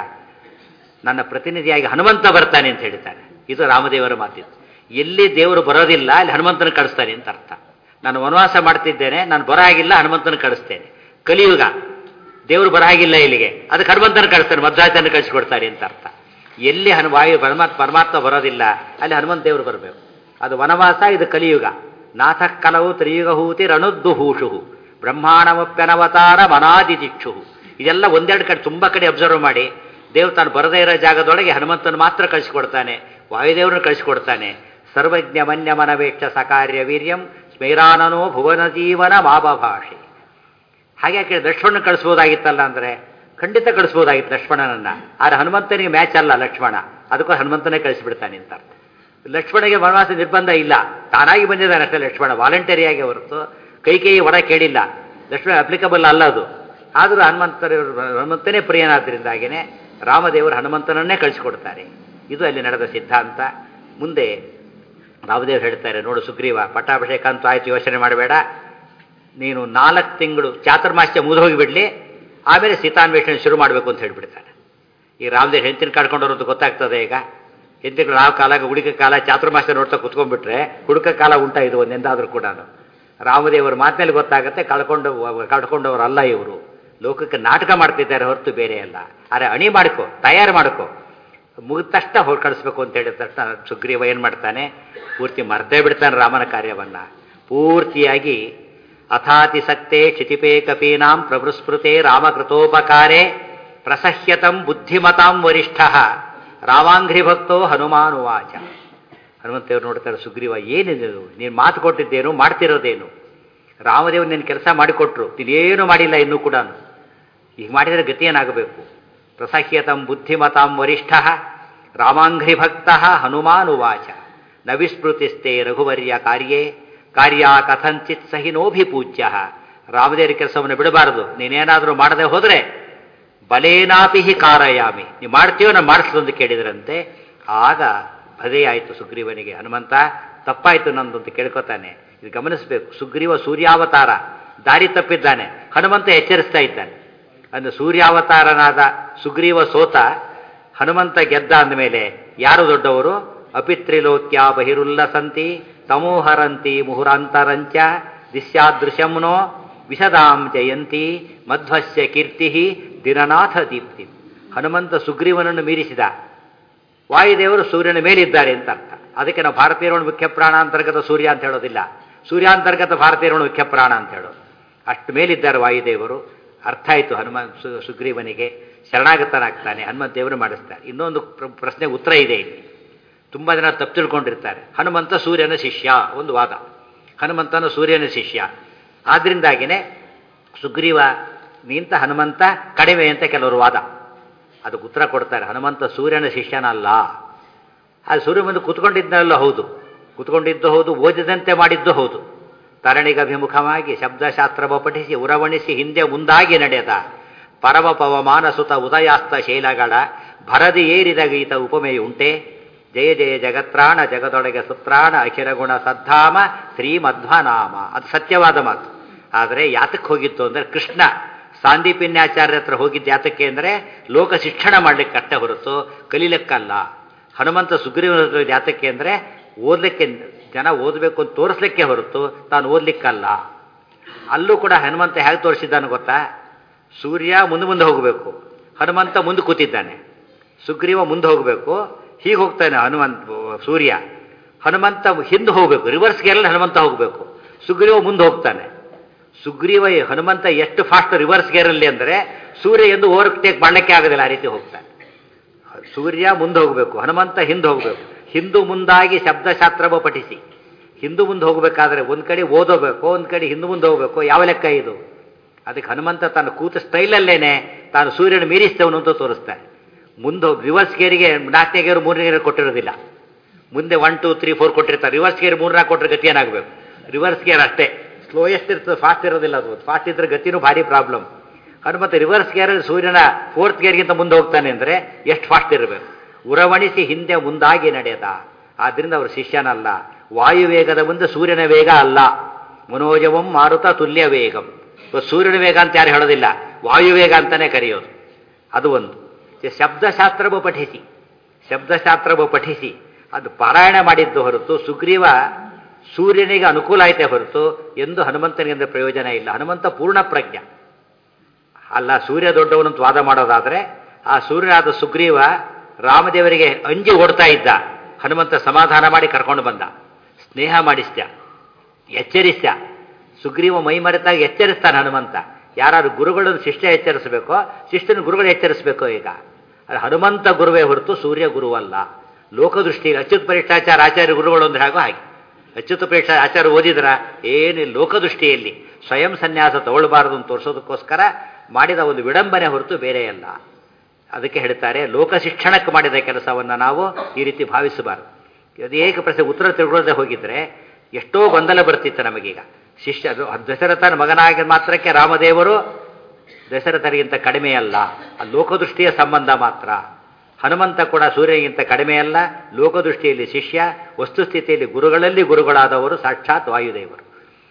ನನ್ನ ಪ್ರತಿನಿಧಿಯಾಗಿ ಹನುಮಂತ ಬರ್ತಾನೆ ಅಂತ ಹೇಳ್ತಾನೆ. ಇದು ರಾಮದೇವರ ಮಾತಿದ್ದು. ಎಲ್ಲಿ ದೇವರು ಬರೋದಿಲ್ಲ ಅಲ್ಲಿ ಹನುಮಂತನ ಕಳಿಸ್ತಾನೆ ಅಂತ ಅರ್ಥ. ನಾನು ವನವಾಸ ಮಾಡ್ತಿದ್ದೇನೆ, ನಾನು ಬರ ಆಗಿಲ್ಲ, ಹನುಮಂತನ ಕಳಿಸ್ತೇನೆ. ಕಲಿಯುಗ, ದೇವರು ಬರ ಆಗಿಲ್ಲ ಇಲ್ಲಿಗೆ, ಅದಕ್ಕೆ ಹನುಮಂತನ ಕಳಿಸ್ತಾನೆ, ಮಧ್ವಾಚಾರ್ಯನ ಕಳಿಸ್ಕೊಡ್ತಾನೆ ಅಂತ ಅರ್ಥ. ಎಲ್ಲಿ ಹನು ವಾಯು ಪರಮಾತ್ಮ ಪರಮಾತ್ಮ ಬರೋದಿಲ್ಲ ಅಲ್ಲಿ ಹನುಮಂತ ದೇವರು ಬರಬೇಕು. ಅದು ವನವಾಸ, ಇದು ಕಲಿಯುಗ. ನಾಥ ಕಲವು ತ್ರಿಯುಗಹೂತಿ ರಣುದ್ದುಹೂಷು ಬ್ರಹ್ಮಾಣಮಪ್ಯನವತಾರ ಮನಾದಿದಿಕ್ಷು. ಇದೆಲ್ಲ ಒಂದೆರಡು ಕಡೆ ತುಂಬ ಕಡೆ ಅಬ್ಸರ್ವ್ ಮಾಡಿ. ದೇವ್ರು ತಾನು ಬರದೇ ಇರೋ ಜಾಗದೊಳಗೆ ಹನುಮಂತನ ಮಾತ್ರ ಕಳಿಸಿಕೊಡ್ತಾನೆ, ವಾಯುದೇವ್ರನ್ನ ಕಳಿಸಿಕೊಡ್ತಾನೆ. ಸರ್ವಜ್ಞ ಮನ್ಯ ಮನವೇಕ್ಷ ಸಕಾರ್ಯ ವೀರ್ಯಂ ಸ್ಮೈರಾನನೋ ಭುವನ ಜೀವನ ಮಾಭಾಷೆ. ಹಾಗೆ ಯಾಕೆ ಲಕ್ಷ್ಮಣನ ಕಳಿಸ್ಬೋದಾಗಿತ್ತಲ್ಲ ಅಂದರೆ ಖಂಡಿತ ಕಳಿಸ್ಬೋದಾಗಿತ್ತು ಲಕ್ಷ್ಮಣನನ್ನ. ಆದರೆ ಹನುಮಂತನಿಗೆ ಮ್ಯಾಚ್ ಅಲ್ಲ ಲಕ್ಷ್ಮಣ, ಅದಕ್ಕೂ ಹನುಮಂತನೇ ಕಳಿಸಿಬಿಡ್ತಾನೆ ಅಂತ ಅರ್ಥ. ಲಕ್ಷ್ಮಣಗೆ ವನವಾಸ ನಿರ್ಬಂಧ ಇಲ್ಲ, ತಾನಾಗಿ ಬಂದಿದ್ದಾನೆ ಅಷ್ಟೇ ಲಕ್ಷ್ಮಣ, ವಾಲಂಟರಿಯಾಗಿ ಹೊರತು ಕೈ ಕೈ ವರ ಕೇಳಿಲ್ಲ. ಲಕ್ಷ್ಮಣ ಅಪ್ಲಿಕಬಲ್ ಅಲ್ಲ ಅದು. ಆದರೂ ಹನುಮಂತರ ಹನುಮಂತನೇ ಪ್ರಿಯನಾದ್ದರಿಂದಾಗಿಯೇ ರಾಮದೇವರು ಹನುಮಂತನನ್ನೇ ಕಳಿಸಿಕೊಡ್ತಾರೆ. ಇದು ಅಲ್ಲಿ ನಡೆದ ಸಿದ್ಧಾಂತ. ಮುಂದೆ ರಾಮದೇವರು ಹೇಳ್ತಾರೆ, ನೋಡು ಸುಗ್ರೀವ, ಪಟ್ಟಾಭಿಷೇಕ ಅಂತೂ ಆಯ್ತು, ಯೋಚನೆ ಮಾಡಬೇಡ, ನೀನು ನಾಲ್ಕು ತಿಂಗಳು ಚಾತುರ್ಮಾಸ್ಯ ಮುಗಿದೋಗಿಬಿಡಲಿ, ಆಮೇಲೆ ಸೀತಾನ್ವೇಷಣೆ ಶುರು ಮಾಡಬೇಕು ಅಂತ ಹೇಳಿಬಿಡ್ತಾನೆ. ಈ ರಾಮದೇವ್ ಹೆಂಡತಿನ ಕಳ್ಕೊಂಡವ್ರು ಅಂತ ಗೊತ್ತಾಗ್ತದೆ. ಈಗ ಹೆಂಡತಿಗಳು ಯಾವ ಕಾಲ ಹುಡುಕ ಕಾಲ ಚಾತುರ್ಮಾಸ್ಯ ನೋಡ್ತಾ ಕುತ್ಕೊಂಡ್ಬಿಟ್ರೆ ಹುಡುಕ ಕಾಲ ಉಂಟಾ ಇದು ಒಂದೆಂದಾದರೂ ಕೂಡ. ರಾಮದೇವರ ಮಾತಿನಲ್ಲಿ ಗೊತ್ತಾಗುತ್ತೆ ಕಳ್ಕೊಂಡು ಕಳ್ಕೊಂಡವರಲ್ಲ ಇವರು, ಲೋಕಕ್ಕೆ ನಾಟಕ ಮಾಡ್ತಿದ್ದಾರೆ ಹೊರತು ಬೇರೆ ಅಲ್ಲ. ಆದರೆ ಅಣಿ ಮಾಡ್ಕೊ, ತಯಾರು ಮಾಡ್ಕೊ, ಮುಗಿದ ತಕ್ಷಣ ಹೊರ ಕಳಿಸ್ಬೇಕು ಅಂತ ಹೇಳಿದ ತಕ್ಷಣ ಸುಗ್ರೀವ ಏನು ಮಾಡ್ತಾನೆ, ಪೂರ್ತಿ ಮರ್ತೇ ಬಿಡ್ತಾನೆ ರಾಮನ ಕಾರ್ಯವನ್ನು. ಪೂರ್ತಿಯಾಗಿ ಅಥಾತಿಸಕ್ತೆ ಕ್ಷಿತಿಪೇ ಕಪೀನಾಂ ಪ್ರಭೃಸ್ಮೃತೆ ರಾಮಕೃತೋಪಕಾರೆ ಪ್ರಸಹ್ಯತಂ ಬುದ್ಧಿಮತಾಂ ವರಿಷ್ಠ ರಾಮಾಂಘ್ರಿಭಕ್ತೋ ಹನುಮಾನುವಾಚ. ಹನುಮಂತೇವ್ರು ನೋಡ್ತಾರೆ, ಸುಗ್ರೀವ ಏನಿದು, ನೀನು ಮಾತು ಕೊಟ್ಟಿದ್ದೇನು, ಮಾಡ್ತಿರೋದೇನು? ರಾಮದೇವ್ ನಿನ್ನ ಕೆಲಸ ಮಾಡಿಕೊಟ್ರು, ನೀನೇನು ಮಾಡಿಲ್ಲ ಇನ್ನೂ ಕೂಡ. ಈಗ ಮಾಡಿದರೆ ಗತಿ ಏನಾಗಬೇಕು? ಪ್ರಸಹ್ಯತಂ ಬುದ್ಧಿಮತಾಂ ವರಿಷ್ಠ ರಾಮಾಂಘ್ರಿಭಕ್ತ ಹನುಮಾನುವಾಚ ನ ವಿಸ್ಮೃತಿಸ್ತೆ ರಘುವರ್ಯ ಕಾರ್ಯೇ ಕಾರ್ಯ ಕಥಂಚಿತ್ ಸಹಿನೋಭಿಪೂಜ್ಯ. ರಾಮದೇವರ ಕೆಲಸವನ್ನು ಬಿಡಬಾರದು, ನೀನೇನಾದರೂ ಮಾಡದೆ ಹೋದರೆ ಬಲೇನಾಪಿ ಹಿ ಕಾರಯಾಮಿ, ನೀವು ಮಾಡ್ತೀವೋ ನಾನು ಮಾಡಿಸೋದು ಕೇಳಿದ್ರಂತೆ. ಆಗ ಭದೆಯಾಯಿತು ಸುಗ್ರೀವನಿಗೆ. ಹನುಮಂತ ತಪ್ಪಾಯಿತು ನಂದು ಅಂತ ಕೇಳ್ಕೊತಾನೆ. ಇದು ಗಮನಿಸಬೇಕು, ಸುಗ್ರೀವ ಸೂರ್ಯಾವತಾರ, ದಾರಿ ತಪ್ಪಿದ್ದಾನೆ, ಹನುಮಂತ ಎಚ್ಚರಿಸ್ತಾ ಇದ್ದಾನೆ. ಅಂದರೆ ಸೂರ್ಯಾವತಾರನಾದ ಸುಗ್ರೀವ ಸೋತ, ಹನುಮಂತ ಗೆದ್ದ ಅಂದಮೇಲೆ ಯಾರು ದೊಡ್ಡವರು? ಅಪಿತ್ರಿಲೋಕ್ಯ ಬಹಿರುಲ್ಲಸಂತಿ ತಮೋಹರಂತಿ ಮುಹುರಾಂತರಂಚ ದಿಶ್ಯಾದೃಶಂನೋ ವಿಶದಾಂ ಜಯಂತಿ ಮಧ್ವಸ್ಯ ಕೀರ್ತಿ ದಿನನಾಥ ದೀಪ್ತಿ. ಹನುಮಂತ ಸುಗ್ರೀವನನ್ನು ಮೀರಿಸಿದ, ವಾಯುದೇವರು ಸೂರ್ಯನ ಮೇಲಿದ್ದಾರೆ ಅಂತ ಅರ್ಥ. ಅದಕ್ಕೆ ನಾವು ಭಾರತೀಯರವನು ಮುಖ್ಯ ಪ್ರಾಣ ಅಂತರ್ಗತ ಸೂರ್ಯ ಅಂತ ಹೇಳೋದಿಲ್ಲ, ಸೂರ್ಯಾಂತರ್ಗತ ಭಾರತೀಯರವನು ಮುಖ್ಯ ಪ್ರಾಣ ಅಂತ ಹೇಳೋದು. ಅಷ್ಟು ಮೇಲಿದ್ದಾರೆ ವಾಯುದೇವರು. ಅರ್ಥ ಆಯಿತು ಹನುಮಂತ ಸು ಸುಗ್ರೀವನಿಗೆ ಶರಣಾಗತನಾಗ್ತಾನೆ, ಹನುಮಂತ ದೇವರು ಮಾಡಿಸ್ತಾರೆ. ಇನ್ನೊಂದು ಪ್ರಶ್ನೆಗೆ ಉತ್ತರ ಇದೆ ಇಲ್ಲಿ. ತುಂಬ ಜನ ತಪ್ಪು ತಿಳ್ಕೊಂಡಿರ್ತಾರೆ, ಹನುಮಂತ ಸೂರ್ಯನ ಶಿಷ್ಯ ಒಂದು ವಾದ, ಹನುಮಂತನ ಸೂರ್ಯನ ಶಿಷ್ಯ. ಆದ್ದರಿಂದಾಗಿಯೇ ಸುಗ್ರೀವ ನಿಂತ ಹನುಮಂತ ಕಡಿಮೆ ಅಂತ ಕೆಲವರು ವಾದ. ಅದಕ್ಕೆ ಉತ್ತರ ಕೊಡ್ತಾರೆ, ಹನುಮಂತ ಸೂರ್ಯನ ಶಿಷ್ಯನಲ್ಲ. ಅದು ಸೂರ್ಯ ಮುಂದೆ ಕುತ್ಕೊಂಡಿದ್ದಲ್ಲ, ಹೌದು, ಕುತ್ಕೊಂಡಿದ್ದು ಹೌದು, ಓದಿದಂತೆ ಮಾಡಿದ್ದು ಹೌದು. ತರಣಿಗಭಿಮುಖವಾಗಿ ಶಬ್ದಶಾಸ್ತ್ರವ ಪಠಿಸಿ ಉರವಣಿಸಿ ಹಿಂದೆ ಮುಂದಾಗಿ ನಡೆದ ಪರಮ ಪವಮಾನ ಸುತ ಉದಯಾಸ್ತ ಶೈಲಗಳ ಭರದಿ ಏರಿದ ಗೀತ ಉಪಮೆಯುಂಟೆ. ಜಯ ಜಯ ಜಗತ್ರಾಣ ಜಗದೊಳಗೆ ಸುತ್ರಾಣ ಅಖಿಲ ಗುಣ ಸದ್ಧಾಮ ಶ್ರೀಮಧ್ವನಾಮ. ಅದು ಸತ್ಯವಾದ ಮಾತು. ಆದರೆ ಯಾತಕ್ಕೆ ಹೋಗಿತ್ತು ಅಂದರೆ, ಕೃಷ್ಣ ಸಾಂದೀಪಿನ್ಯಾಚಾರ್ಯ ಹತ್ರ ಹೋಗಿದ್ದು ಯಾತಕ್ಕೆ ಅಂದರೆ ಲೋಕ ಶಿಕ್ಷಣ ಮಾಡಲಿಕ್ಕೆ ಅಷ್ಟೇ ಹೊರತು ಕಲೀಲಿಕ್ಕಲ್ಲ. ಹನುಮಂತ ಸುಗ್ರೀವನ ಯಾತಕ್ಕೆ ಅಂದರೆ ಓದಲಿಕ್ಕೆ, ಜನ ಓದಬೇಕು ಅಂತ ತೋರಿಸ್ಲಿಕ್ಕೆ ಹೊರತು ತಾನು ಓದಲಿಕ್ಕಲ್ಲ. ಅಲ್ಲೂ ಕೂಡ ಹನುಮಂತ ಹೇಗೆ ತೋರಿಸಿದ್ದಾನೆ ಗೊತ್ತಾ? ಸೂರ್ಯ ಮುಂದೆ ಮುಂದೆ ಹೋಗಬೇಕು, ಹನುಮಂತ ಮುಂದೆ ಕೂತಿದ್ದಾನೆ. ಸುಗ್ರೀವ ಮುಂದೆ ಹೋಗಬೇಕು, ಹೀಗೆ ಹೋಗ್ತಾನೆ ಹನುಮಂತ ಸೂರ್ಯ. ಹನುಮಂತ ಹಿಂದೆ ಹೋಗಬೇಕು, ರಿವರ್ಸ್ಗೆಲ್ಲ ಹನುಮಂತ ಹೋಗಬೇಕು, ಸುಗ್ರೀವ ಮುಂದೆ ಹೋಗ್ತಾನೆ. ಸುಗ್ರೀವ ಹನುಮಂತ ಎಷ್ಟು ಫಾಸ್ಟ್ ರಿವರ್ಸ್ ಗೇರಲ್ಲಿ ಅಂದರೆ ಸೂರ್ಯ ಎಂದು ಓವರ್ಟೇಕ್ ಮಾಡಲಿಕ್ಕೆ ಆಗೋದಿಲ್ಲ, ಆ ರೀತಿ ಹೋಗ್ತಾನೆ. ಸೂರ್ಯ ಮುಂದೆ ಹೋಗಬೇಕು, ಹನುಮಂತ ಹಿಂದೆ ಹೋಗಬೇಕು. ಹಿಂದು ಮುಂದಾಗಿ ಶಬ್ದಶಾಸ್ತ್ರವ ಪಠಿಸಿ. ಹಿಂದೂ ಮುಂದೆ ಹೋಗಬೇಕಾದ್ರೆ ಒಂದು ಕಡೆ ಓದೋಬೇಕು, ಒಂದು ಕಡೆ ಹಿಂದೆ ಮುಂದೆ ಹೋಗಬೇಕು. ಯಾವ ಲೆಕ್ಕ ಇದು? ಅದಕ್ಕೆ ಹನುಮಂತ ತಾನು ಕೂತ ಸ್ಟೈಲಲ್ಲೇನೆ ತಾನು ಸೂರ್ಯನ ಮೀರಿಸ್ತವನು ಅಂತ ತೋರಿಸ್ತಾನೆ. ಮುಂದೆ ರಿವರ್ಸ್ ಗೇರಿಗೆ ನಾಲ್ಕನೇ ಗೇರು ಮೂರನೇ ಗೇರು ಕೊಟ್ಟಿರೋದಿಲ್ಲ. ಮುಂದೆ ಒನ್ ಟೂ ತ್ರೀ ಫೋರ್ ಕೊಟ್ಟಿರ್ತಾರೆ. ರಿವರ್ಸ್ ಗೇರ್ ಮೂರನಾಲ್ಕು ಕೊಟ್ಟರೆ ಗತಿ ಏನಾಗಬೇಕು? ರಿವರ್ಸ್ ಗೇರ್ ಅಷ್ಟೇ, ಸ್ಲೋಯೆಸ್ಟ್ ಇರ್ತದೆ, ಫಾಸ್ಟ್ ಇರೋದಿಲ್ಲ. ಅದು ಫಾಸ್ಟ್ ಇದ್ರೆ ಗತಿನೂ ಭಾರಿ ಪ್ರಾಬ್ಲಮ್. ಹನುಮಂತ ರಿವರ್ಸ್ ಗೇರ್ ಸೂರ್ಯನ ಫೋರ್ತ್ ಗೇರ್ಗಿಂತ ಮುಂದೆ ಹೋಗ್ತಾನೆ ಅಂದರೆ ಎಷ್ಟು ಫಾಸ್ಟ್ ಇರಬೇಕು? ಉರವಣಿಸಿ ಹಿಂದೆ ಮುಂದಾಗಿ ನಡೆದ. ಆದ್ದರಿಂದ ಅವರು ಶಿಷ್ಯನಲ್ಲ. ವಾಯುವೇಗದ ಮುಂದೆ ಸೂರ್ಯನ ವೇಗ ಅಲ್ಲ. ಮನೋಜವಂ ಮಾರುತ ತುಲ್ಯ ವೇಗಂ. ಸೂರ್ಯನ ವೇಗ ಅಂತ ಯಾರು ಹೇಳೋದಿಲ್ಲ, ವಾಯುವೇಗ ಅಂತಾನೆ ಕರೆಯೋದು. ಅದು ಒಂದು. ಶಬ್ದಶಾಸ್ತ್ರವು ಪಠಿಸಿ, ಶಬ್ದಶಾಸ್ತ್ರವು ಪಠಿಸಿ ಅದು ಪಾರಾಯಣ ಮಾಡಿದ್ದು ಹೊರತು ಸುಗ್ರೀವ ಸೂರ್ಯನಿಗೆ ಅನುಕೂಲ ಆಯ್ತೇ ಹೊರತು ಎಂದು ಹನುಮಂತನಿಗೆ ಪ್ರಯೋಜನ ಇಲ್ಲ. ಹನುಮಂತ ಪೂರ್ಣ ಪ್ರಜ್ಞ ಅಲ್ಲ. ಸೂರ್ಯ ದೊಡ್ಡವನಂತ ವಾದ ಮಾಡೋದಾದರೆ ಆ ಸೂರ್ಯನಾದ ಸುಗ್ರೀವ ರಾಮದೇವರಿಗೆ ಅಂಜಿ ಓಡ್ತಾ ಇದ್ದ. ಹನುಮಂತ ಸಮಾಧಾನ ಮಾಡಿ ಕರ್ಕೊಂಡು ಬಂದ, ಸ್ನೇಹ ಮಾಡಿಸ್ದ, ಎಚ್ಚರಿಸ್ದ. ಸುಗ್ರೀವ ಮೈ ಮರೆತಾಗ ಎಚ್ಚರಿಸ್ತಾನೆ ಹನುಮಂತ. ಯಾರು ಗುರುಗಳನ್ನು ಶಿಷ್ಯ ಎಚ್ಚರಿಸಬೇಕೋ ಶಿಷ್ಯನ ಗುರುಗಳು ಎಚ್ಚರಿಸಬೇಕೋ. ಈಗ ಹನುಮಂತ ಗುರುವೇ ಹೊರತು ಸೂರ್ಯ ಗುರುವಲ್ಲ. ಲೋಕದೃಷ್ಟಿ ಅಚ್ಯುತ ಪರೀಕ್ಷಾಚಾರ ಆಚಾರ್ಯ ಗುರುಗಳು ಅಂದ್ರೆ ಹಾಗೋ ಹಾಗೆ. ಅಚ್ಯುತ ಪರೀಕ್ಷಾ ಆಚಾರ್ಯ ಓದಿದ್ರ ಏನಿಲ್ಲ, ಲೋಕದೃಷ್ಟಿಯಲ್ಲಿ ಸ್ವಯಂ ಸನ್ಯಾಸ ತಗೊಳ್ಬಾರದು ಅಂತ ತೋರಿಸೋದಕ್ಕೋಸ್ಕರ ಮಾಡಿದ ಒಂದು ವಿಡಂಬನೆ ಹೊರತು ಬೇರೆ ಅಲ್ಲ. ಅದಕ್ಕೆ ಹೇಳ್ತಾರೆ, ಲೋಕ ಶಿಕ್ಷಣಕ್ಕೆ ಮಾಡಿದ ಕೆಲಸವನ್ನು ನಾವು ಈ ರೀತಿ ಭಾವಿಸಬಾರದು. ಅದೇಕ ಪ್ರಶ್ನೆ ಉತ್ತರ ತಿಳ್ಕೊಳ್ಳದೆ ಹೋಗಿದ್ರೆ ಎಷ್ಟೋ ಗೊಂದಲ ಬರ್ತಿತ್ತು ನಮಗೀಗ. ಶಿಷ್ಯ ದಶರಥನ ಮಗನಾಗಿ ಮಾತ್ರಕ್ಕೆ ರಾಮದೇವರು ದಶರಥರಿಗಿಂತ ಕಡಿಮೆ ಅಲ್ಲ, ಆ ಲೋಕದೃಷ್ಟಿಯ ಸಂಬಂಧ ಮಾತ್ರ. ಹನುಮಂತ ಕೂಡ ಸೂರ್ಯನಿಗಿಂತ ಕಡಿಮೆ ಅಲ್ಲ, ಲೋಕದೃಷ್ಟಿಯಲ್ಲಿ ಶಿಷ್ಯ, ವಸ್ತುಸ್ಥಿತಿಯಲ್ಲಿ ಗುರುಗಳಲ್ಲಿ ಗುರುಗಳಾದವರು ಸಾಕ್ಷಾತ್ ವಾಯುದೇವರು.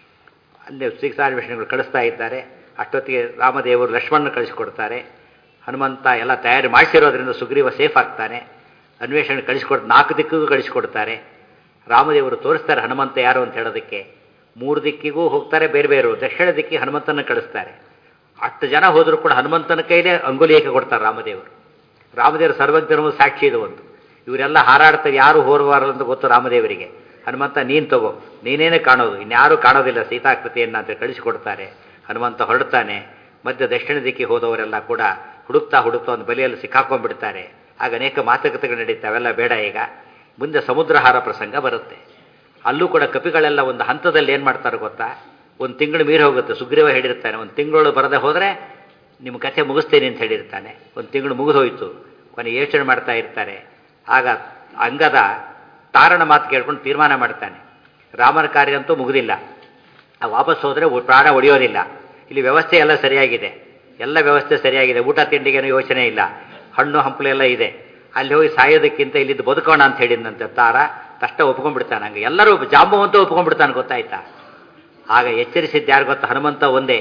ಅಲ್ಲಿ ಶ್ರೀಕೃಷ್ಣಾನ್ವೇಷಣೆಗಳು ಕಳಿಸ್ತಾ ಇದ್ದಾರೆ. ಅಷ್ಟೊತ್ತಿಗೆ ರಾಮದೇವರು ಲಕ್ಷ್ಮಣನ ಕಳಿಸಿಕೊಡ್ತಾರೆ. ಹನುಮಂತ ಎಲ್ಲ ತಯಾರಿ ಮಾಡಿಸಿರೋದ್ರಿಂದ ಸುಗ್ರೀವ ಸೇಫ್ ಆಗ್ತಾನೆ. ಅನ್ವೇಷಣೆ ಕಳಿಸ್ಕೊಡ್ ನಾಲ್ಕು ದಿಕ್ಕಿಗೂ ಕಳಿಸ್ಕೊಡ್ತಾರೆ. ರಾಮದೇವರು ತೋರಿಸ್ತಾರೆ ಹನುಮಂತ ಯಾರು ಅಂತ ಹೇಳೋದಕ್ಕೆ. ಮೂರು ದಿಕ್ಕಿಗೂ ಹೋಗ್ತಾರೆ, ಬೇರೆ ಬೇರೆ. ದಕ್ಷಿಣ ದಿಕ್ಕಿಗೆ ಹನುಮಂತನ ಕಳಿಸ್ತಾರೆ. ಹತ್ತು ಜನ ಹೋದರೂ ಕೂಡ ಹನುಮಂತನ ಕೈಲೇ ಅಂಗುಲಿಯಕ್ಕೆ ಕೊಡ್ತಾರೆ ರಾಮದೇವರು. ರಾಮದೇವರು ಸರ್ವಜ್ಞರು ಸಾಕ್ಷಿ ಇದು ಒಂದು. ಇವರೆಲ್ಲ ಹಾರಾಡ್ತಾರೆ, ಯಾರು ಹೋರಬಾರದು ಅಂತ ಗೊತ್ತು ರಾಮದೇವರಿಗೆ. ಹನುಮಂತ ನೀನು ತಗೋ, ನೀನೇನೇ ಕಾಣೋದು, ಇನ್ಯಾರೂ ಕಾಣೋದಿಲ್ಲ ಸೀತಾಕೃತಿಯನ್ನು ಅಂತ ಕಳಿಸಿಕೊಡ್ತಾರೆ. ಹನುಮಂತ ಹೊರಡ್ತಾನೆ. ಮಧ್ಯ ದಕ್ಷಿಣ ದಿಕ್ಕಿಗೆ ಹೋದವರೆಲ್ಲ ಕೂಡ ಹುಡುಕ್ತಾ ಹುಡುಕ್ತಾ ಒಂದು ಬಲಿಯಲ್ಲಿ ಸಿಕ್ಕಾಕೊಂಡ್ಬಿಡ್ತಾರೆ. ಆಗ ಅನೇಕ ಮಾತುಕತೆಗಳು ನಡೀತವೆ. ಅವೆಲ್ಲ ಬೇಡ. ಈಗ ಮುಂದೆ ಸಮುದ್ರಹಾರ ಪ್ರಸಂಗ ಬರುತ್ತೆ. ಅಲ್ಲೂ ಕೂಡ ಕಪಿಗಳೆಲ್ಲ ಒಂದು ಹಂತದಲ್ಲಿ ಏನು ಮಾಡ್ತಾರೆ ಗೊತ್ತಾ? ಒಂದು ತಿಂಗಳು ಮೀರಿ ಹೋಗುತ್ತೆ. ಸುಗ್ರೀವ ಹೇಳಿರ್ತಾನೆ, ಒಂದು ತಿಂಗಳು ಬರದೆ ಹೋದರೆ ನಿಮ್ಮ ಕಥೆ ಮುಗಿಸ್ತೇನೆ ಅಂತ ಹೇಳಿರ್ತಾನೆ. ಒಂದು ತಿಂಗಳು ಮುಗಿದು ಹೋಯಿತು. ಕೊನೆ ಯೋಚನೆ ಮಾಡ್ತಾ ಇರ್ತಾರೆ. ಆಗ ಅಂಗದ ತಾರಣ ಮಾತು ಕೇಳ್ಕೊಂಡು ತೀರ್ಮಾನ ಮಾಡ್ತಾನೆ, ರಾಮನ ಕಾರ್ಯ ಅಂತೂ ಮುಗಿದಿಲ್ಲ, ವಾಪಸ್ ಹೋದರೆ ಪ್ರಾಣ ಒಡೆಯೋದಿಲ್ಲ. ಇಲ್ಲಿ ವ್ಯವಸ್ಥೆ ಎಲ್ಲ ಸರಿಯಾಗಿದೆ, ಎಲ್ಲ ವ್ಯವಸ್ಥೆ ಸರಿಯಾಗಿದೆ, ಊಟ ತಿಂಡಿಗೇನು ಯೋಚನೆ ಇಲ್ಲ, ಹಣ್ಣು ಹಂಪಲು ಎಲ್ಲ ಇದೆ. ಅಲ್ಲಿ ಹೋಗಿ ಸಾಯೋದಕ್ಕಿಂತ ಇಲ್ಲಿದ್ದು ಬದುಕೋಣ ಅಂತ ಹೇಳಿದಂತೆ ತಾರ ತಷ್ಟ ಒಪ್ಕೊಂಡ್ಬಿಡ್ತಾನೆ. ಹಂಗೆ ಎಲ್ಲರೂ ಜಾಂಬವಂತ ಒಪ್ಕೊಂಡ್ಬಿಡ್ತಾನೆ, ಗೊತ್ತಾಯ್ತಾ? ಆಗ ಎಚ್ಚರಿಸಿದ್ದು ಯಾರು ಗೊತ್ತಾ? ಹನುಮಂತ ಒಂದೇ.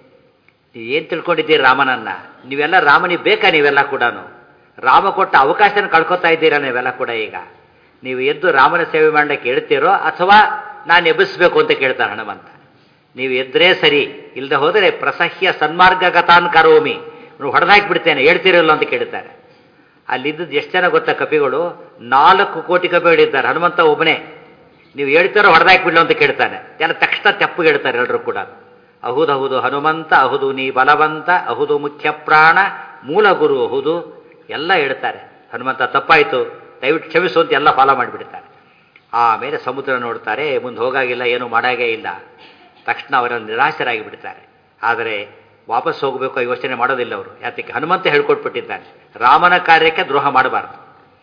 ನೀವು ಏನು ತಿಳ್ಕೊಂಡಿದ್ದೀರಿ ರಾಮನನ್ನ? ನೀವೆಲ್ಲ ರಾಮನಿಗೆ ಬೇಕಾ? ನೀವೆಲ್ಲ ಕೂಡ ರಾಮ ಕೊಟ್ಟ ಅವಕಾಶನ ಕಳ್ಕೊತಾ ಇದ್ದೀರಾ ನೀವೆಲ್ಲ ಕೂಡ. ಈಗ ನೀವು ಎದ್ದು ರಾಮನ ಸೇವೆ ಮಾಡಲಿಕ್ಕೆ ಹೇಳ್ತೀರೋ ಅಥವಾ ನಾನು ಎಬ್ಬಿಸ್ಬೇಕು ಅಂತ ಕೇಳ್ತಾನೆ ಹನುಮಂತ. ನೀವು ಎದ್ದರೆ ಸರಿ, ಇಲ್ಲದೆ ಹೋದರೆ ಪ್ರಸಹ್ಯ ಸನ್ಮಾರ್ಗಗತಾನ್ ಕರೋಮಿ, ಹೊಡೆದಾಕಿ ಬಿಡ್ತೇನೆ, ಹೇಳ್ತಿರಲ್ಲ ಅಂತ ಕೇಳ್ತಾರೆ. ಅಲ್ಲಿದ್ದದ್ದು ಎಷ್ಟು ಜನ ಗೊತ್ತಾ ಕಪಿಗಳು? ನಾಲ್ಕು ಕೋಟಿ ಕಪಿಗಳಿದ್ದಾರೆ, ಹನುಮಂತ ಒಬ್ಬನೇ. ನೀವು ಹೇಳ್ತಾರೋ ಹೊಡೆದಾಕಿ ಬಿಡ್ಲು ಅಂತ ಕೇಳ್ತಾನೆ. ಎಲ್ಲ ತಕ್ಷಣ ತೆಪ್ಪಗೆ ಹೇಳ್ತಾರೆ ಎಲ್ಲರೂ ಕೂಡ. ಅಹುದು ಅಹುದು ಹನುಮಂತ, ಅಹುದು ನೀ ಬಲವಂತ, ಅಹುದು ಮುಖ್ಯ ಪ್ರಾಣ, ಮೂಲ ಗುರು ಅಹುದು ಎಲ್ಲ ಹೇಳ್ತಾರೆ. ಹನುಮಂತ ತಪ್ಪಾಯಿತು, ದಯವಿಟ್ಟು ಕ್ಷಮಿಸು ಅಂತ ಎಲ್ಲ ಫಾಲೋ ಮಾಡಿಬಿಡ್ತಾರೆ. ಆಮೇಲೆ ಸಮುದ್ರ ನೋಡ್ತಾರೆ, ಮುಂದೆ ಹೋಗಾಗಿಲ್ಲ, ಏನೂ ಮಾಡಾಗೇ ಇಲ್ಲ. ತಕ್ಷಣ ಅವರೆಲ್ಲ ನಿರಾಶರಾಗಿ ಬಿಡ್ತಾರೆ. ಆದರೆ ವಾಪಸ್ ಹೋಗಬೇಕು ಯೋಚನೆ ಮಾಡೋದಿಲ್ಲ ಅವರು. ಯಾತಕ್ಕೆ? ಹನುಮಂತ ಹೇಳ್ಕೊಟ್ಬಿಟ್ಟಿದ್ದಾನೆ, ರಾಮನ ಕಾರ್ಯಕ್ಕೆ ದ್ರೋಹ ಮಾಡಬಾರ್ದು.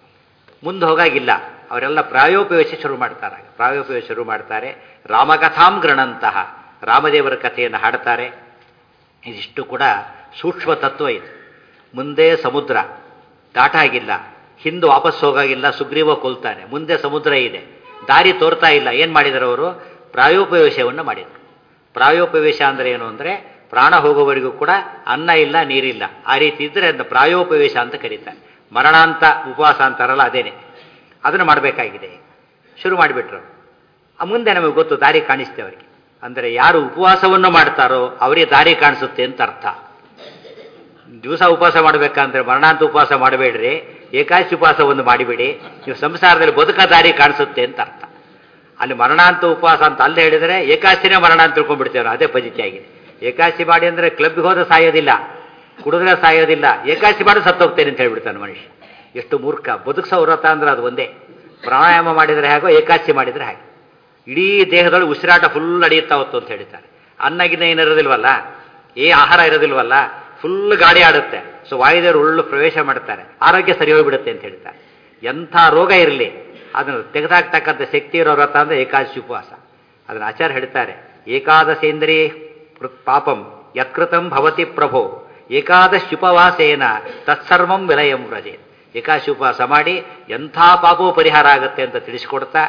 ಮುಂದೆ ಹೋಗಾಗಿಲ್ಲ. ಅವರೆಲ್ಲ ಪ್ರಾಯೋಪವೇಶ ಶುರು ಮಾಡ್ತಾರೆ. ಪ್ರಾಯೋಪವೇಶ ಶುರು ಮಾಡ್ತಾರೆ. ರಾಮಕಥಾಂ ಗೃಣಂತಹ, ರಾಮದೇವರ ಕಥೆಯನ್ನು ಹಾಡ್ತಾರೆ. ಇದಿಷ್ಟು ಕೂಡ ಸೂಕ್ಷ್ಮ ತತ್ವ ಇದು. ಮುಂದೆ ಸಮುದ್ರ ದಾಟಾಗಿಲ್ಲ, ಹಿಂದೆ ವಾಪಸ್ ಹೋಗಾಗಿಲ್ಲ, ಸುಗ್ರೀವ ಕೊಲ್ತಾನೆ. ಮುಂದೆ ಸಮುದ್ರ ಇದೆ, ದಾರಿ ತೋರ್ತಾ ಇಲ್ಲ. ಏನು ಮಾಡಿದರು ಅವರು? ಪ್ರಾಯೋಪವೇಶವನ್ನು ಮಾಡಿದರು. ಪ್ರಾಯೋಪವೇಶ ಅಂದರೆ ಏನು ಅಂದರೆ ಪ್ರಾಣ ಹೋಗೋವರೆಗೂ ಕೂಡ ಅನ್ನ ಇಲ್ಲ, ನೀರಿಲ್ಲ. ಆ ರೀತಿ ಇದ್ದರೆ ಅದನ್ನು ಪ್ರಾಯೋಪವೇಶ ಅಂತ ಕರೀತಾರೆ. ಮರಣಾಂತ ಉಪವಾಸ ಅಂತಾರಲ್ಲ, ಅದೇನೆ. ಅದನ್ನು ಮಾಡಬೇಕಾಗಿದೆ. ಶುರು ಮಾಡಿಬಿಟ್ರು. ಮುಂದೆ ನಮಗೆ ಗೊತ್ತು, ದಾರಿ ಕಾಣಿಸ್ತೇ ಅವರಿಗೆ. ಅಂದರೆ ಯಾರು ಉಪವಾಸವನ್ನು ಮಾಡ್ತಾರೋ ಅವರಿಗೆ ದಾರಿ ಕಾಣಿಸುತ್ತೆ ಅಂತ ಅರ್ಥ. ದಿವಸ ಉಪವಾಸ ಮಾಡಬೇಕಂದ್ರೆ ಮರಣಾಂತ ಉಪವಾಸ ಮಾಡಬೇಡ್ರಿ, ಏಕಾದಶಿ ಉಪವಾಸವನ್ನು ಮಾಡಿಬಿಡಿ, ನೀವು ಸಂಸಾರದಲ್ಲಿ ಬದುಕ ದಾರಿ ಕಾಣಿಸುತ್ತೆ ಅಂತ ಅರ್ಥ. ಅಲ್ಲಿ ಮರಣಾಂತ ಉಪವಾಸ ಅಂತ ಅಲ್ಲಿ ಹೇಳಿದರೆ ಏಕಾದಶಿನೇ ಮರಣ ಅಂತ ತಿಳ್ಕೊಂಡ್ಬಿಡ್ತೇವೆ ಅದೇ ಪದ್ಧತಿ ಆಗಿದೆ. ಏಕಾದಶಿ ಮಾಡಿ ಅಂದರೆ ಕ್ಲಬ್ಗೆ ಹೋದ್ರೆ ಸಾಯೋದಿಲ್ಲ, ಕುಡಿದ್ರೆ ಸಾಯೋದಿಲ್ಲ, ಏಕಾದಶಿ ಮಾಡಿ ಸತ್ತೋಗ್ತೇನೆ ಅಂತ ಹೇಳ್ಬಿಡ್ತಾನೆ ಮನುಷ್ಯ. ಎಷ್ಟು ಮೂರ್ಖ. ಬದುಕ್ಸೋ ವ್ರತ ಅಂದ್ರೆ ಅದು ಒಂದೇ. ಪ್ರಾಣಾಯಾಮ ಮಾಡಿದರೆ ಹೇಗೋ ಏಕಾದಶಿ ಮಾಡಿದರೆ ಹಾಗೆ. ಇಡೀ ದೇಹದೊಳಗೆ ಉಸಿರಾಟ ಫುಲ್ ನಡೆಯುತ್ತಾ ಹೊತ್ತು ಅಂತ ಹೇಳ್ತಾರೆ. ಅನ್ನಗಿನ್ನ ಏನು ಇರೋದಿಲ್ವಲ್ಲ, ಏ ಆಹಾರ ಇರೋದಿಲ್ವಲ್ಲ, ಫುಲ್ ಗಾಡಿ ಆಡುತ್ತೆ. ಸೊ ವಾಯುದೇವರು ಉಳ್ಳು ಪ್ರವೇಶ ಮಾಡ್ತಾರೆ, ಆರೋಗ್ಯ ಸರಿ ಹೋಗ್ಬಿಡುತ್ತೆ ಅಂತ ಹೇಳ್ತಾರೆ. ಎಂಥ ರೋಗ ಇರಲಿ ಅದನ್ನು ತೆಗೆದಾಕ್ತಕ್ಕಂಥ ಶಕ್ತಿ ಇರೋ ವ್ರತ ಅಂದರೆ ಏಕಾದಶಿ ಉಪವಾಸ. ಅದನ್ನು ಆಚಾರ್ಯ ಹೇಳ್ತಾರೆ, ಏಕಾದಶೇಂದ್ರಿಯ ಪಾಪಂ ಯತ್ಕೃತಂ ಭವತಿ ಪ್ರಭೋ ಏಕಾದಶಿ ಉಪವಾಸೇನ ತತ್ಸರ್ವಂ ವಿಲಯಂ ವ್ರಜೆ. ಏಕಾದಶಿ ಉಪವಾಸ ಮಾಡಿ ಎಂಥ ಪಾಪವೂ ಪರಿಹಾರ ಆಗುತ್ತೆ ಅಂತ ತಿಳಿಸಿಕೊಡ್ತಾ,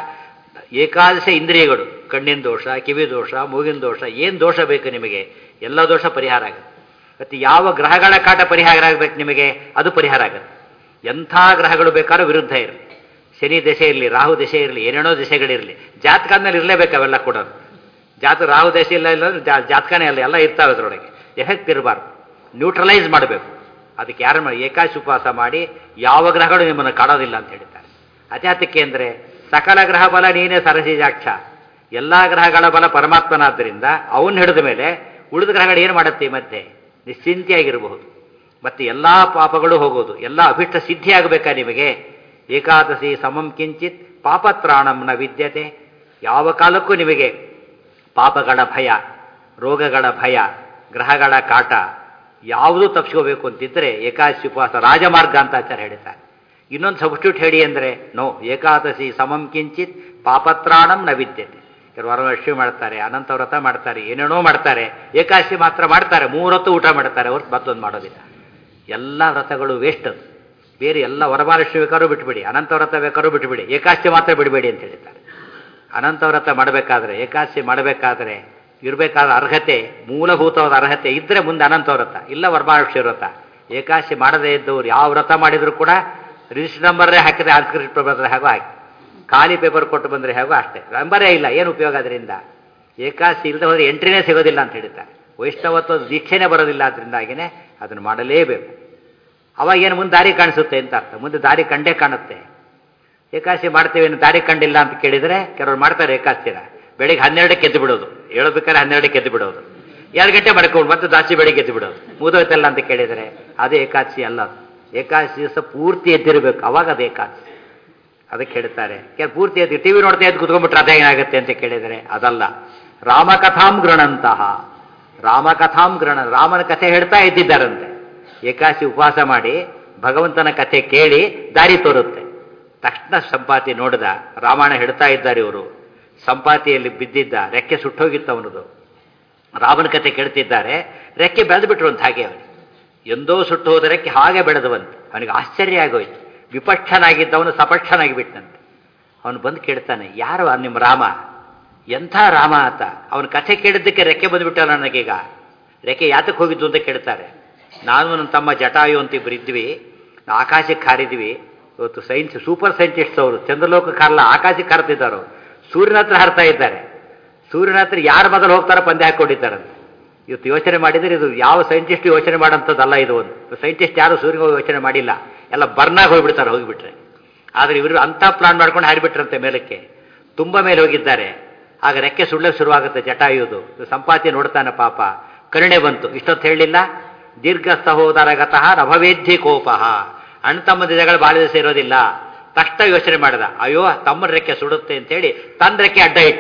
ಏಕಾದಶ ಇಂದ್ರಿಯಗಳು, ಕಣ್ಣಿನ ದೋಷ, ಕಿವಿ ದೋಷ, ಮೂಗಿನ ದೋಷ, ಏನು ದೋಷ ಬೇಕು ನಿಮಗೆ, ಎಲ್ಲ ದೋಷ ಪರಿಹಾರ ಆಗುತ್ತೆ. ಮತ್ತು ಯಾವ ಗ್ರಹಗಳ ಕಾಟ ಪರಿಹಾರ ಆಗಬೇಕು ನಿಮಗೆ, ಅದು ಪರಿಹಾರ ಆಗುತ್ತೆ. ಎಂಥ ಗ್ರಹಗಳು ಬೇಕಾದ್ರೂ ವಿರುದ್ಧ ಇರಲಿ, ಶನಿ ದಶೆ ಇರಲಿ, ರಾಹು ದಶೆ ಇರಲಿ, ಏನೇನೋ ದಶೆಗಳಿರಲಿ, ಜಾತಕ ಮೇಲೆ ಇರಲೇಬೇಕು ಅವೆಲ್ಲ ಕೂಡ. ಜಾತಕ ರಾಹು ದಶೆ ಇಲ್ಲ ಇಲ್ಲ ಜಾತಕನೇ ಅಲ್ಲ, ಎಲ್ಲ ಇರ್ತಾವೆ ಅದರೊಳಗೆ. ಎಫೆಕ್ಟ್ ಇರಬಾರ್ದು, ನ್ಯೂಟ್ರಲೈಸ್ ಮಾಡಬೇಕು. ಅದಕ್ಕೆ ಯಾರು ಮಾಡಿ ಏಕಾದಶಿ ಉಪವಾಸ ಮಾಡಿ ಯಾವ ಗ್ರಹಗಳು ನಿಮ್ಮನ್ನು ಕಾಡೋದಿಲ್ಲ ಅಂತ ಹೇಳ್ತಾರೆ. ಅತ್ಯಾತಕ್ಕೆ ಅಂದರೆ ಸಕಲ ಗ್ರಹ ಬಲ ನೀನೇ ಸರಸಿಜಾಕ್ಷ, ಎಲ್ಲ ಗ್ರಹಗಳ ಬಲ ಪರಮಾತ್ಮನಾದ್ದರಿಂದ ಅವನ್ನ ಹಿಡಿದ ಮೇಲೆ ಉಳಿದ ಗ್ರಹಗಳು ಏನು ಮಾಡುತ್ತೆ ಮತ್ತೆ ನಿಶ್ಚಿಂತೆಯಾಗಿರಬಹುದು. ಮತ್ತು ಎಲ್ಲ ಪಾಪಗಳು ಹೋಗೋದು, ಎಲ್ಲ ಅಭಿಷ್ಟ ಸಿದ್ಧಿ ಆಗಬೇಕಾ ನಿಮಗೆ. ಏಕಾದಶಿ ಸಮಂ ಕಿಂಚಿತ್ ಪಾಪತ್ರಾಣಂ ನ ವಿದ್ಯತೆ. ಯಾವ ಕಾಲಕ್ಕೂ ನಿಮಗೆ ಪಾಪಗಳ ಭಯ, ರೋಗಗಳ ಭಯ, ಗ್ರಹಗಳ ಕಾಟ ಯಾವುದೂ ತಪ್ಪಿಸ್ಕೋಬೇಕು ಅಂತಿದ್ರೆ ಏಕಾದಶಿ ಉಪವಾಸ ರಾಜಮಾರ್ಗ ಅಂತ ಆಚಾರ್ಯ ಹೇಳ್ತಾರೆ. ಇನ್ನೊಂದು ಸಬ್ಸ್ಟ್ಯೂಟ್ ಹೇಳಿ ಅಂದರೆ ನೋ, ಏಕಾದಶಿ ಸಮಂ ಕಿಂಚಿತ್ ಪಾಪತ್ರಾಣಂ ನ ವಿದ್ಯತೆ. ಕೆಲವು ವರಲಕ್ಷ್ಮಿ ಮಾಡ್ತಾರೆ, ಅನಂತ ವ್ರತ ಮಾಡ್ತಾರೆ, ಏನೇನೋ ಮಾಡ್ತಾರೆ, ಏಕಾದಶಿ ಮಾತ್ರ ಮಾಡ್ತಾರೆ, ಮೂರೊತ್ತು ಊಟ ಮಾಡ್ತಾರೆ, ಹೊರತು ಮತ್ತೊಂದು ಮಾಡೋದಿಲ್ಲ. ಎಲ್ಲ ವ್ರತಗಳು ವೇಸ್ಟ್. ಬೇರೆ ಎಲ್ಲ ವರಮಹಾಲಕ್ಷ್ಮಿ ಬೇಕಾದ್ರೂ ಬಿಟ್ಬಿಡಿ, ಅನಂತ ವ್ರತ ಬೇಕಾದ್ರೂ ಬಿಟ್ಬಿಡಿ, ಏಕಾದಶಿ ಮಾತ್ರ ಬಿಡಬೇಡಿ ಅಂತ ಹೇಳಿದ್ದಾರೆ. ಅನಂತ ವ್ರತ ಮಾಡಬೇಕಾದ್ರೆ, ಏಕಾದಶಿ ಮಾಡಬೇಕಾದ್ರೆ ಇರಬೇಕಾದ ಅರ್ಹತೆ, ಮೂಲಭೂತವಾದ ಅರ್ಹತೆ ಇದ್ದರೆ ಮುಂದೆ ಅನಂತ ವ್ರತ, ಇಲ್ಲ ವರಮಹಾಲಕ್ಷ್ಮಿ ವ್ರತ. ಏಕಾದಶಿ ಮಾಡದೇ ಇದ್ದವ್ರು ಯಾವ ವ್ರತ ಮಾಡಿದರೂ ಕೂಡ ರಿಜಿಸ್ಟರ್ ನಂಬರೇ ಹಾಕಿದ್ರೆ ಆನ್ಸ್ಕ್ರಿಪ್ಟ್ ಬರೆದ್ರೆ ಹೇಗೋ ಹಾಕಿ, ಖಾಲಿ ಪೇಪರ್ ಕೊಟ್ಟು ಬಂದರೆ ಹೇಗೋ ಅಷ್ಟೇ, ನಂಬರೇ ಇಲ್ಲ, ಏನು ಉಪಯೋಗ ಅದರಿಂದ. ಏಕಾದಶಿ ಇಲ್ಲದೆ ಹೋದರೆ ಎಂಟ್ರಿನೇ ಸಿಗೋದಿಲ್ಲ ಅಂತ ಹೇಳ್ತಾರೆ. ವೈಷ್ಣವತ್ವ ದೀಕ್ಷೆನೇ ಬರೋದಿಲ್ಲ, ಅದರಿಂದಾಗಿನೇ ಅದನ್ನು ಮಾಡಲೇಬೇಕು. ಅವಾಗ ಏನು ಮುಂದೆ ದಾರಿ ಕಾಣಿಸುತ್ತೆ ಅಂತ ಅರ್ಥ. ಮುಂದೆ ದಾರಿ ಕಂಡೇ ಕಾಣುತ್ತೆ. ಏಕಾದಶಿ ಮಾಡ್ತೇವೆ ಏನು ದಾರಿ ಕಂಡಿಲ್ಲ ಅಂತ ಕೇಳಿದರೆ ಕೆಲವರು ಮಾಡ್ತಾರೆ ಏಕಾದಶಿನ. ಬೆಳಿಗ್ಗೆ ಹನ್ನೆರಡಕ್ಕೆ ಎದ್ದು ಬಿಡೋದು, ಹೇಳಬೇಕಾದ್ರೆ ಹನ್ನೆರಡಕ್ಕೆ ಎದ್ದು ಬಿಡೋದು, ಎರಡು ಗಂಟೆ ಮಾಡ್ಕೊಂಡು ಮತ್ತೆ ದಾಸಿ ಬೆಳಿಗ್ಗೆ ಎದ್ದು ಬಿಡೋದು, ಮುಗಿದೋಯ್ತಲ್ಲ ಅಂತ ಕೇಳಿದರೆ ಅದೇ ಏಕಾದಶಿ ಅಲ್ಲ. ಏಕಾದಶಿ ದಿವಸ ಪೂರ್ತಿ ಎದ್ದಿರಬೇಕು, ಅವಾಗ ಅದು ಏಕಾದಶಿ. ಅದಕ್ಕೆ ಹೇಳ್ತಾರೆ ಕೆಲ ಪೂರ್ತಿ ಎದ್ದು ಟಿ ವಿ ನೋಡ್ತಾ ಎದ್ದು ಕುತ್ಕೊಂಡ್ಬಿಟ್ರೆ ಅದೇ ಏನಾಗುತ್ತೆ ಅಂತ ಕೇಳಿದರೆ ಅದಲ್ಲ. ರಾಮಕಥಾಂ ಗೃಣಂತಹ, ರಾಮಕಥಾಂ ಗೃಣ, ರಾಮನ ಕಥೆ ಹೇಳ್ತಾ ಎದ್ದಿದ್ದಾರಂತೆ. ಏಕಾದಶಿ ಉಪವಾಸ ಮಾಡಿ ಭಗವಂತನ ಕಥೆ ಕೇಳಿ ದಾರಿ ತೋರುತ್ತೆ. ತಕ್ಷಣ ಸಂಪಾತಿ ನೋಡಿದ, ರಾಮಾಯಣ ಹೇಳ್ತಾ ಇದ್ದಾರೆ ಇವರು. ಸಂಪಾತಿಯಲ್ಲಿ ಬಿದ್ದಿದ್ದ ರೆಕ್ಕೆ ಸುಟ್ಟೋಗಿತ್ತು ಅವನದು. ರಾಮನ ಕಥೆ ಕೇಳ್ತಿದ್ದಾರೆ, ರೆಕ್ಕೆ ಬೆಳೆದು ಬಿಟ್ರು ಅಂತ ಹಾಗೆ. ಅವನು ಎಂದೋ ಸುಟ್ಟು ಹೋದ ರೆಕ್ಕೆ ಹಾಗೆ ಬೆಳೆದವಂತೆ. ಅವನಿಗೆ ಆಶ್ಚರ್ಯ ಆಗೋಯ್ತು. ವಿಪಕ್ಷನಾಗಿದ್ದವನು ಸಪಕ್ಷನಾಗಿ ಬಿಟ್ಟಂತೆ. ಅವನು ಬಂದು ಕೇಳ್ತಾನೆ, ಯಾರು ನಿಮ್ಮ ರಾಮ, ಎಂಥ ರಾಮ ಆತ. ಅವನ ಕಥೆ ಕೇಳಿದ್ದಕ್ಕೆ ರೆಕ್ಕೆ ಬಂದುಬಿಟ್ಟಲ್ಲ ನನಗೀಗ. ರೆಕ್ಕೆ ಯಾತಕ್ಕೆ ಹೋಗಿದ್ದು ಅಂತ ಕೇಳ್ತಾರೆ. ನಾನು ನನ್ನ ತಮ್ಮ ಜಟಾಯು ಅಂತ ಇಬ್ಬರು ಇದ್ವಿ, ಆಕಾಶಕ್ಕೆ ಹಾರಿದ್ವಿ. ಇವತ್ತು ಸೈನ್ಸ್ ಸೂಪರ್ ಸೈಂಟಿಸ್ಟ್ ಅವರು, ಚಂದ್ರಲೋಕಕ್ಕೆ ಹಾರಲ್ಲ, ಆಕಾಶಕ್ಕೆ ಹಾರ್ತಿದ್ದಾರೆ. ಸೂರ್ಯನ ಹತ್ರ ಹಾರ್ತಾ ಇದ್ದಾರೆ. ಸೂರ್ಯನ ಹತ್ರ ಯಾರು ಮೊದಲು ಹೋಗ್ತಾರೋ ಪಂದ್ಯ ಹಾಕೊಂಡಿದ್ದಾರಂತೆ. ಇವತ್ತು ಯೋಚನೆ ಮಾಡಿದರೆ ಇದು ಯಾವ ಸೈಂಟಿಸ್ಟ್ ಯೋಚನೆ ಮಾಡೋಂಥದ್ದಲ್ಲ. ಇದು ಒಂದು ಸೈಂಟಿಸ್ಟ್ ಯಾರು ಸೂರ್ಯಗೆ ಹೋಗಿ ಯೋಚನೆ ಮಾಡಿಲ್ಲ, ಎಲ್ಲ ಬರ್ನಾಗ ಹೋಗಿಬಿಡ್ತಾರೆ ಹೋಗಿಬಿಟ್ರೆ. ಆದರೆ ಇವರು ಅಂಥ ಪ್ಲಾನ್ ಮಾಡ್ಕೊಂಡು ಹಾರಿಬಿಟ್ರಂತೆ ಮೇಲಕ್ಕೆ. ತುಂಬ ಮೇಲೆ ಹೋಗಿದ್ದಾರೆ. ಆಗ ರೆಕ್ಕೆ ಸುಳ್ಳಕ್ಕೆ ಶುರುವಾಗುತ್ತೆ ಜಟಾಯುವುದು. ಸಂಪಾತಿ ನೋಡ್ತಾನೆ, ಪಾಪ ಕರುಣೆ ಬಂತು. ಇಷ್ಟೊತ್ತು ಹೇಳಲಿಲ್ಲ, ದೀರ್ಘ ಸಹೋದರಗತಃ ನಭವೇದ್ಧಿ ಕೋಪಃ, ಅಣ್ಣ ತಮ್ಮ ಜಗಳ ಬಾಳ ದಿವಸ ಇರೋದಿಲ್ಲ. ತಕ್ಷಣ ಯೋಚನೆ ಮಾಡಿದ, ಅಯ್ಯೋ ತಮ್ಮನ ರೆಕ್ಕೆ ಸುಡುತ್ತೆ ಅಂತೇಳಿ ತನ್ನ ರೆಕ್ಕೆ ಅಡ್ಡ ಇಟ್ಟ.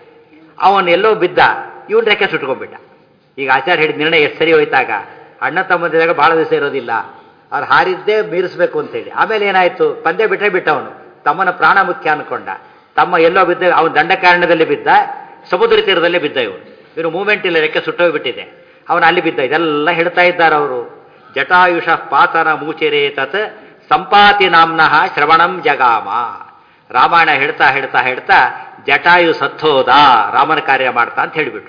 ಅವನು ಎಲ್ಲೋ ಬಿದ್ದ, ಇವನ್ ರೆಕ್ಕೆ ಸುಟ್ಕೊಂಡ್ಬಿಟ್ಟ. ಈಗ ಆಚಾರ್ಯ ಹೇಳಿದ ನಿರ್ಣಯ ಎಷ್ಟು ಸರಿ ಹೋಯ್ತಾಗ. ಅಣ್ಣ ತಮ್ಮ ಜಗಳ ಭಾಳ ದಿವಸ ಇರೋದಿಲ್ಲ, ಅವ್ರು ಹಾರಿದ್ದೇ ಮೀರಿಸ್ಬೇಕು ಅಂತೇಳಿ. ಆಮೇಲೆ ಏನಾಯ್ತು, ಪಂದ್ಯ ಬಿಟ್ಟರೆ ಬಿಟ್ಟ. ಅವನು ತಮ್ಮನ ಪ್ರಾಣ ಮುಖ್ಯ ಅನ್ಕೊಂಡ. ತಮ್ಮ ಎಲ್ಲೋ ಬಿದ್ದ, ಅವನು ದಂಡಕಾರಣದಲ್ಲಿ ಬಿದ್ದ, ಸಮುದ್ರ ತೀರದಲ್ಲಿ ಬಿದ್ದ. ಇವನು ಇವನು ಮೂವ್ಮೆಂಟ್ ಇಲ್ಲ, ರೆಕ್ಕೆ ಸುಟ್ಟೋಗ್ಬಿಟ್ಟಿದೆ. ಅವನು ಅಲ್ಲಿ ಬಿದ್ದ. ಇದೆಲ್ಲ ಹೇಳ್ತಾ ಇದ್ದಾರೆ ಅವರು. ಜಟಾಯುಷ ಪಾತನ ಮೂಚಿರೇ ತತ್ ಸಂಪಾತಿ ನಾಮ್ನಃ ಶ್ರವಣಂ ಜಗಾಮ. ರಾಮಾಯಣ ಹೇಳ್ತಾ ಹೇಳ್ತಾ ಹೇಳ್ತಾ ಜಟಾಯು ಸತ್ತೋದ, ರಾಮನ ಕಾರ್ಯ ಮಾಡ್ತಾ ಅಂತ ಹೇಳಿಬಿಟ್ರು.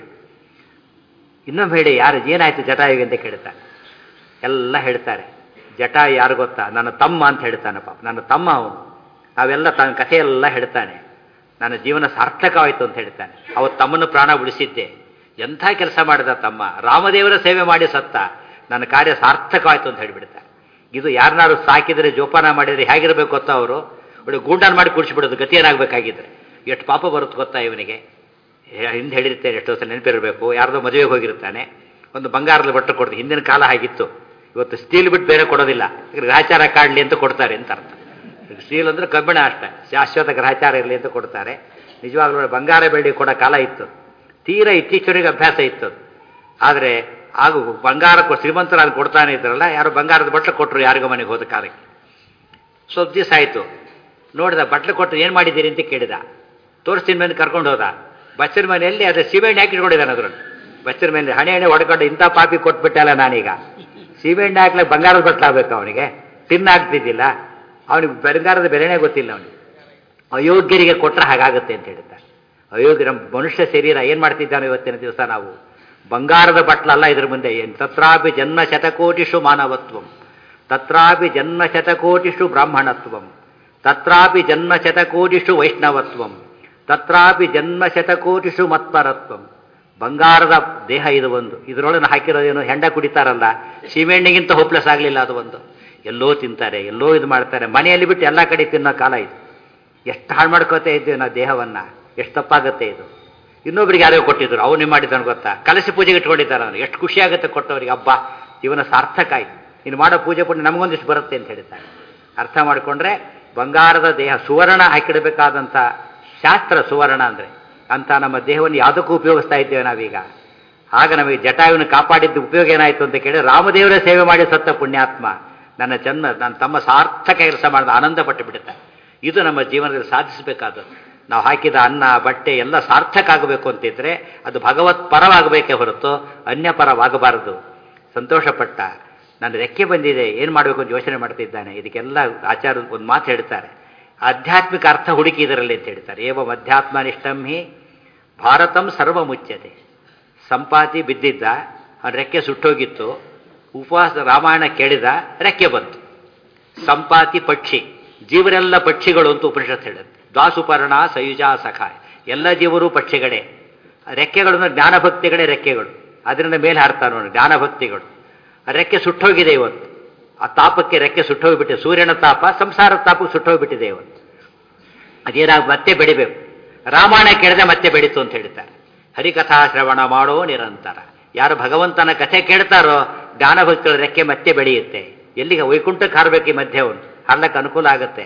ಇನ್ನೊಮ್ಮೆ ಹೇಳಿ, ಯಾರು ಏನಾಯ್ತು ಜಟಾಯುಗೆ ಅಂತ ಕೇಳ್ತಾರೆ. ಎಲ್ಲ ಹೇಳ್ತಾರೆ. ಜಟಾಯು ಯಾರು ಗೊತ್ತಾ, ನನ್ನ ತಮ್ಮ ಅಂತ ಹೇಳ್ತಾನೆ. ಪಾಪ ನನ್ನ ತಮ್ಮ ಅವನು. ನಾವೆಲ್ಲ ತನ್ನ ಕಥೆಯೆಲ್ಲ ಹೇಳ್ತಾನೆ. ನನ್ನ ಜೀವನ ಸಾರ್ಥಕವಾಯಿತು ಅಂತ ಹೇಳ್ತಾನೆ. ಅವತ್ತು ತಮ್ಮನ್ನು ಪ್ರಾಣ ಉಳಿಸಿದ್ದೆ, ಎಂಥ ಕೆಲಸ ಮಾಡಿದ ತಮ್ಮ, ರಾಮದೇವರ ಸೇವೆ ಮಾಡಿ ಸತ್ತ, ನನ್ನ ಕಾರ್ಯ ಸಾರ್ಥಕವಾಯಿತು ಅಂತ ಹೇಳಿಬಿಡ್ತಾರೆ. ಇದು ಯಾರನ್ನಾರು ಸಾಕಿದರೆ ಜೋಪಾನ ಮಾಡಿದರೆ ಹೇಗಿರಬೇಕು ಗೊತ್ತಾ, ಅವರು ಒಳ್ಳೆ ಗೂಂಡಾನ್ ಮಾಡಿ ಕುಡಿಸ್ಬಿಡೋದು ಗತಿ ಏನಾಗಬೇಕಾಗಿದ್ರೆ. ಎಷ್ಟು ಪಾಪ ಬರುತ್ತೆ ಗೊತ್ತಾ ಇವನಿಗೆ. ಹಿಂದೆ ಹೇಳಿರ್ತೇನೆ, ಎಷ್ಟೋ ಸಲ ನೆನಪಿರಬೇಕು. ಯಾರ್ದೋ ಮದುವೆಗೆ ಹೋಗಿರ್ತಾನೆ, ಒಂದು ಬಂಗಾರದ ಬಟ್ಟೆ ಕೊಡ್ತೀವಿ. ಹಿಂದಿನ ಕಾಲ ಆಗಿತ್ತು, ಇವತ್ತು ಸ್ಟೀಲ್ ಬಿಟ್ಟು ಬೇರೆ ಕೊಡೋದಿಲ್ಲ. ಗ್ರಹಚಾರ ಕಾಡಲಿ ಅಂತ ಕೊಡ್ತಾರೆ ಅಂತ ಅರ್ಥ. ಸ್ಟೀಲ್ ಅಂದರೆ ಕಬ್ಬಿಣ ಅಷ್ಟೇ, ಶಾಶ್ವತ ಗ್ರಹಚಾರ ಇರಲಿ ಅಂತ ಕೊಡ್ತಾರೆ. ನಿಜವಾಗ್ಲೂ ಬಂಗಾರ ಬೆಳ್ಳಿ ಕೊಡೋ ಕಾಲ ಇತ್ತು, ತೀರಾ ಇತ್ತೀಚೆಗೆ ಅಭ್ಯಾಸ ಇತ್ತು. ಆದರೆ ಆಗ ಬಂಗಾರ ಶ್ರೀಮಂತರು ಅಲ್ಲಿ ಕೊಡ್ತಾನೆ ಇದ್ರಲ್ಲ, ಯಾರು ಬಂಗಾರದ ಬಟ್ಟೆ ಕೊಟ್ಟರು ಯಾರಿಗೋ ಮನೆಗೆ ಹೋದ ಕಾಲಕ್ಕೆ. ಸ್ವಲ್ಪ ದಿವಸ ಆಯಿತು, ನೋಡಿದ ಬಟ್ಲೆ ಕೊಟ್ಟರು ಏನು ಮಾಡಿದ್ದೀರಿ ಅಂತ ಕೇಳಿದ. ತೋರಿಸ್ತೀನಿ ಮೇಲೆ ಕರ್ಕೊಂಡು ಹೋದ. ಬಚ್ಚರ ಮನೆಯಲ್ಲಿ ಅದೇ ಸೀಮೆಣ್ಣೆ ಹಾಕಿ ಇಟ್ಕೊಂಡಿದ್ದಾನೆ ಅದ್ರಲ್ಲಿ. ಬಚ್ಚರ ಮೇಲೆ ಹಣೆ ಹಣೆ ಹೊಡ್ಕೊಂಡು ಇಂಥ ಪಾಪಿ ಕೊಟ್ಬಿಟ್ಟಲ್ಲ ನಾನೀಗ, ಸೀಮೆಣ್ಣೆ ಹಾಕ್ಲಿಕ್ಕೆ ಬಂಗಾರದ ಬಟ್ಲಾಗಬೇಕು ಅವನಿಗೆ, ತಿನ್ನಾಗ್ತಿದ್ದಿಲ್ಲ ಅವನಿಗೆ, ಬಂಗಾರದ ಬೆಲೆನೇ ಗೊತ್ತಿಲ್ಲ ಅವನಿಗೆ. ಅಯೋಗ್ಯರಿಗೆ ಕೊಟ್ಟರೆ ಹಾಗಾಗುತ್ತೆ ಅಂತ ಹೇಳ್ತಾರೆ. ಅಯೋಗ್ಯ ನಮ್ಮ ಮನುಷ್ಯ ಶರೀರ ಏನು ಮಾಡ್ತಿದ್ದಾನೆ ಇವತ್ತಿನ ದಿವಸ ನಾವು. ಬಂಗಾರದ ಬಟ್ಲಲ್ಲ ಇದ್ರ ಮುಂದೆ. ಏನು ತತ್ರಾಪಿ ಜನ್ಮ ಶತಕೋಟಿಷು ಮಾನವತ್ವಂ, ತತ್ರಾಪಿ ಜನ್ಮ ಶತಕೋಟಿಷು ಬ್ರಾಹ್ಮಣತ್ವಂ, ತತ್ರಾಪಿ ಜನ್ಮ ಶತಕೋಟಿಷು ವೈಷ್ಣವತ್ವಂ, ತತ್ರಾಪಿ ಜನ್ಮ ಶತಕೋಟಿಷು ಮತ್ಪರತ್ವಂ. ಬಂಗಾರದ ದೇಹ ಇದು ಒಂದು, ಇದರೊಳಗೆ ಹಾಕಿರೋದೇನು ಹೆಂಡ ಕುಡಿತಾರಲ್ಲ, ಸೀಮೆಣ್ಣೆಗಿಂತ ಹೋಪ್ಲೆಸ್ ಆಗಲಿಲ್ಲ ಅದು ಒಂದು. ಎಲ್ಲೋ ತಿಂತಾರೆ, ಎಲ್ಲೋ ಇದು ಮಾಡ್ತಾರೆ, ಮನೆಯಲ್ಲಿ ಬಿಟ್ಟು ಎಲ್ಲ ಕಡೆ ತಿನ್ನೋ ಕಾಲ ಇದು. ಎಷ್ಟು ಹಾಳು ಮಾಡ್ಕೋತಾ ಇದ್ದೇವೆ ನಾವು ದೇಹವನ್ನು, ಎಷ್ಟು ತಪ್ಪಾಗುತ್ತೆ ಇದು. ಇನ್ನೊಬ್ರಿಗೆ ಯಾರೋ ಕೊಟ್ಟಿದ್ರು, ಅವನು ಮಾಡಿದ್ದಾನೆ ಗೊತ್ತಾ, ಕಲಸಿ ಪೂಜೆಗೆ ಇಟ್ಕೊಂಡಿದ್ದಾರೆ ಅವನು. ಎಷ್ಟು ಖುಷಿ ಆಗುತ್ತೆ ಕೊಟ್ಟವರಿಗೆ, ಹಬ್ಬ ಜೀವನ ಸಾರ್ಥಕ ಆಯ್ತು, ನೀನು ಮಾಡೋ ಪೂಜೆ ಪುಣ್ಯ ನಮಗೊಂದಿಷ್ಟು ಬರುತ್ತೆ ಅಂತ ಹೇಳ್ತಾರೆ. ಅರ್ಥ ಮಾಡಿಕೊಂಡ್ರೆ ಬಂಗಾರದ ದೇಹ, ಸುವರ್ಣ ಹಾಕಿಡಬೇಕಾದಂಥ ಶಾಸ್ತ್ರ ಸುವರ್ಣ ಅಂದರೆ ಅಂತ ನಮ್ಮ ದೇಹವನ್ನು ಯಾವುದಕ್ಕೂ ಉಪಯೋಗಿಸ್ತಾ ಇದ್ದೇವೆ ನಾವೀಗ. ಆಗ ನಮಗೆ ಜಟಾಯುವನ್ನು ಕಾಪಾಡಿದ್ದು ಉಪಯೋಗ ಏನಾಯಿತು ಅಂತ ಕೇಳಿ, ರಾಮದೇವರ ಸೇವೆ ಮಾಡಿ ಸತ್ತ ಪುಣ್ಯಾತ್ಮ ನನ್ನ ಜನ್ಮ ನನ್ನ ತಮ್ಮ ಸಾರ್ಥಕ ಕೆಲಸ ಮಾಡಿದ ಆನಂದ ಪಟ್ಟು ಬಿಡುತ್ತಾರೆ. ಇದು ನಮ್ಮ ಜೀವನದಲ್ಲಿ ಸಾಧಿಸಬೇಕಾದದ್ದು. ನಾವು ಹಾಕಿದ ಅನ್ನ ಬಟ್ಟೆ ಎಲ್ಲ ಸಾರ್ಥಕ ಆಗಬೇಕು ಅಂತಿದ್ರೆ ಅದು ಭಗವತ್ ಪರವಾಗಬೇಕೇ ಹೊರತು ಅನ್ಯಪರವಾಗಬಾರದು. ಸಂತೋಷಪಟ್ಟ, ನನ್ನ ರೆಕ್ಕೆ ಬಂದಿದೆ, ಏನು ಮಾಡಬೇಕು ಅಂತ ಯೋಚನೆ ಮಾಡ್ತಿದ್ದಾನೆ. ಇದಕ್ಕೆಲ್ಲ ಆಚಾರ ಒಂದು ಮಾತು ಹೇಳ್ತಾರೆ, ಆಧ್ಯಾತ್ಮಿಕ ಅರ್ಥ ಹುಡುಕಿ ಇದರಲ್ಲಿ ಅಂತ ಹೇಳ್ತಾರೆ. ಏವಂ ಅಧ್ಯಾತ್ಮನಿಷ್ಠಂ ಹಿ ಭಾರತಂ ಸರ್ವ ಮುಚ್ಯತೆ. ಸಂಪಾತಿ ಬಿದ್ದಿದ್ದ, ಅವನ ರೆಕ್ಕೆ ಸುಟ್ಟೋಗಿತ್ತು, ಉಪವಾಸ ರಾಮಾಯಣ ಕೇಳಿದ, ರೆಕ್ಕೆ ಬಂತು. ಸಂಪಾತಿ ಪಕ್ಷಿ, ಜೀವರೆಲ್ಲ ಪಕ್ಷಿಗಳು ಅಂತ ಉಪನಿಷತ್ ಹೇಳುತ್ತೆ. ದ್ವಾಸುಪರ್ಣ ಸಯುಜಾ ಸಖಾಯ, ಎಲ್ಲ ಜೀವರು ಪಕ್ಷಿಗಳೇ. ರೆಕ್ಕೆಗಳನ್ನು ಜ್ಞಾನಭಕ್ತಿಗಳೇ ರೆಕ್ಕೆಗಳು, ಅದರಿಂದ ಮೇಲೆ ಹಾರ್ತಾನೆ ನೋಡಿ ಜ್ಞಾನಭಕ್ತಿಗಳು. ರೆಕ್ಕೆ ಸುಟ್ಟೋಗಿದೆ ಇವತ್ತು, ಆ ತಾಪಕ್ಕೆ ರೆಕ್ಕೆ ಸುಟ್ಟೋಗ್ಬಿಟ್ಟಿದೆ. ಸೂರ್ಯನ ತಾಪ ಸಂಸಾರದ ತಾಪಕ್ಕೆ ಸುಟ್ಟೋಗ್ಬಿಟ್ಟಿದೆ ಇವತ್ತು. ಅದೇನಾಗ ಮತ್ತೆ ಬೆಳಿಬೇಕು. ರಾಮಾಯಣ ಕೇಳಿದ್ರೆ ಮತ್ತೆ ಬೆಳೀತು ಅಂತ ಹೇಳ್ತಾರೆ. ಹರಿಕಥಾ ಶ್ರವಣ ಮಾಡೋ ನಿರಂತರ. ಯಾರು ಭಗವಂತನ ಕಥೆ ಕೇಳ್ತಾರೋ ಜ್ಞಾನಭಕ್ತಿಗಳ ರೆಕ್ಕೆ ಮತ್ತೆ ಬೆಳೆಯುತ್ತೆ. ಎಲ್ಲಿಗೆ ವೈಕುಂಠಕ್ಕೆ ಹಾರಬೇಕು ಈ ಮಧ್ಯೆ ಅವನು, ಹಾರ್ಲಕ್ಕೆ ಅನುಕೂಲ ಆಗುತ್ತೆ.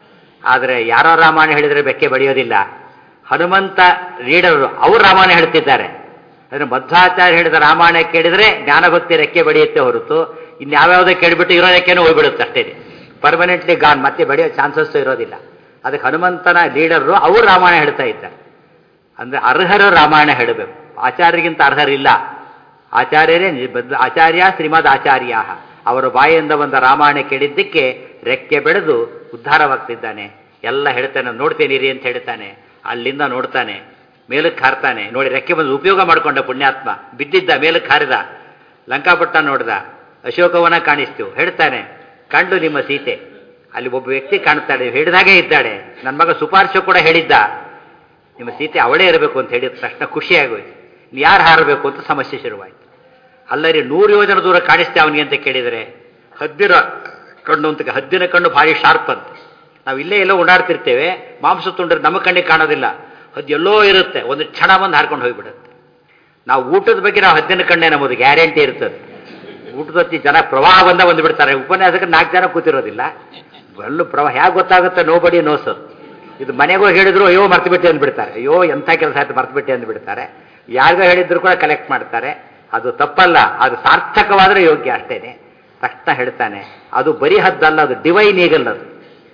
ಆದರೆ ಯಾರೋ ರಾಮಾಯಣ ಹೇಳಿದರೆ ಬೆಕ್ಕೆ ಬೆಳೆಯೋದಿಲ್ಲ. ಹನುಮಂತ ಲೀಡರು ಅವರು ರಾಮಾಯಣ ಹೇಳ್ತಿದ್ದಾರೆ. ಅಂದರೆ ಮಧ್ವಾಚಾರ್ಯ ಹೇಳಿದ ರಾಮಾಯಣ ಕೇಳಿದರೆ ಜ್ಞಾನಭಕ್ತಿ ರೆಕ್ಕೆ ಬೆಳೆಯುತ್ತೆ ಹೊರತು ಇನ್ಯಾವ್ಯಾವುದೋ ಕೇಳಿಬಿಟ್ಟು ಇರೋ ರೆಕ್ಕೆನೂ ಹೋಗ್ಬಿಡುತ್ತೆ ಅಷ್ಟೇ. ಪರ್ಮನೆಂಟ್ಲಿ ಗಾನ್, ಮತ್ತೆ ಬೆಳೆಯೋ ಚಾನ್ಸಸ್ಸು ಇರೋದಿಲ್ಲ. ಅದಕ್ಕೆ ಹನುಮಂತನ ಲೀಡರು ಅವರು ರಾಮಾಯಣ ಹೇಳ್ತಾ ಇದ್ದಾರೆ. ಅಂದರೆ ಅರ್ಹರು ರಾಮಾಯಣ ಹೇಳಬೇಕು, ಆಚಾರ್ಯರಿಗಿಂತ ಅರ್ಹರಿಲ್ಲ. ಆಚಾರ್ಯರೇ ಆಚಾರ್ಯ ಶ್ರೀಮದ್ ಆಚಾರ್ಯ, ಅವರ ಬಾಯಿಂದ ಬಂದ ರಾಮಾಯಣ ಕೇಳಿದ್ದಕ್ಕೆ ರೆಕ್ಕೆ ಬೆಳೆದು ಉದ್ಧಾರವಾಗ್ತಿದ್ದಾನೆ. ಎಲ್ಲ ಹೇಳ್ತಾನೆ, ನೋಡ್ತೇನಿರಿ ಅಂತ ಹೇಳ್ತಾನೆ. ಅಲ್ಲಿಂದ ನೋಡ್ತಾನೆ, ಮೇಲಕ್ಕೆ ಹಾರ್ತಾನೆ. ನೋಡಿ ರೆಕ್ಕೆ ಬಂದು ಉಪಯೋಗ ಮಾಡಿಕೊಂಡ ಪುಣ್ಯಾತ್ಮ. ಬಿದ್ದಿದ್ದ, ಮೇಲಕ್ಕೆ ಹಾರಿದ, ಲಂಕಾಪಟ್ಟ ನೋಡ್ದ, ಅಶೋಕವನ ಕಾಣಿಸ್ತು. ಹೇಳ್ತಾನೆ, ಕಂಡು ನಿಮ್ಮ ಸೀತೆ. ಅಲ್ಲಿ ಒಬ್ಬ ವ್ಯಕ್ತಿ ಕಾಣ್ತಾಳೆ, ಹೇಳಿದಾಗೆ ಇದ್ದಾಳೆ. ನನ್ನ ಮಗ ಸುಪಾರ್ಶ ಕೂಡ ಹೇಳಿದ್ದ, ನಿಮ್ಮ ಸೀತೆ ಅವಳೇ ಇರಬೇಕು ಅಂತ ಹೇಳಿದ ತಕ್ಷಣ ಖುಷಿಯಾಗೋಯ್ತು. ಯಾರು ಹಾರಬೇಕು ಅಂತ ಸಮಸ್ಯೆ ಶುರುವಾಯಿತು. ಅಲ್ಲರಿ ನೂರು ಯೋಜನೆ ದೂರ ಕಾಣಿಸ್ತೆ ಅವನಿಗೆ ಅಂತ ಕೇಳಿದರೆ, ಹದ್ದಿನ ಕಣ್ಣು ಅಂತ. ಹದ್ದಿನ ಕಣ್ಣು ಭಾರಿ ಶಾರ್ಪ್ ಅಂತ. ನಾವು ಇಲ್ಲೇ ಎಲ್ಲೋ ಓಡಾಡ್ತಿರ್ತೇವೆ, ಮಾಂಸ ತುಂಡ್ರೆ ನಮ್ಮ ಕಣ್ಣಿಗೆ ಕಾಣೋದಿಲ್ಲ. ಹದ್ದು ಎಲ್ಲೋ ಇರುತ್ತೆ, ಒಂದು ಕ್ಷಣ ಬಂದು ಹಾರ್ಕೊಂಡು ಹೋಗಿಬಿಡುತ್ತೆ. ನಾವು ಊಟದ ಬಗ್ಗೆ ನಾವು ಹದ್ದಿನ ಕಣ್ಣೇ ನಮ್ಮದು ಗ್ಯಾರಂಟಿ ಇರ್ತದೆ. ಊಟದ ಹೊತ್ತಿ ಜನ ಪ್ರವಾಹ ಬಂದ ಬಂದು ಬಿಡ್ತಾರೆ. ಉಪನ್ಯಾಸಕ್ಕೆ ನಾಲ್ಕು ಜನ ಕೂತಿರೋದಿಲ್ಲ. ಎಲ್ಲೂ ಪ್ರವಾಹ ಹೇಗೆ ಗೊತ್ತಾಗುತ್ತೆ, ನೋ ಬಡಿ ನೋಸ್. ಇದು ಮನೆಗೂ ಹೇಳಿದ್ರು ಅಯ್ಯೋ ಮರ್ತುಬಿಟ್ಟೆ ಅಂದ್ಬಿಡ್ತಾರೆ. ಅಯ್ಯೋ ಎಂಥ ಕೆಲಸ ಆಯ್ತು ಮರ್ತುಬಿಟ್ಟೆ ಅಂದ್ಬಿಡ್ತಾರೆ. ಯಾರಿಗೋ ಹೇಳಿದ್ರು ಕೂಡ ಕಲೆಕ್ಟ್ ಮಾಡ್ತಾರೆ. ಅದು ತಪ್ಪಲ್ಲ, ಅದು ಸಾರ್ಥಕವಾದರೆ ಯೋಗ್ಯ ಅಷ್ಟೇನೆ. ತಕ್ಷಣ ಹೇಳ್ತಾನೆ, ಅದು ಬರೀ ಹದ್ದಲ್ಲ, ಅದು ಡಿವೈನ್ ಈಗಲ್. ಅದು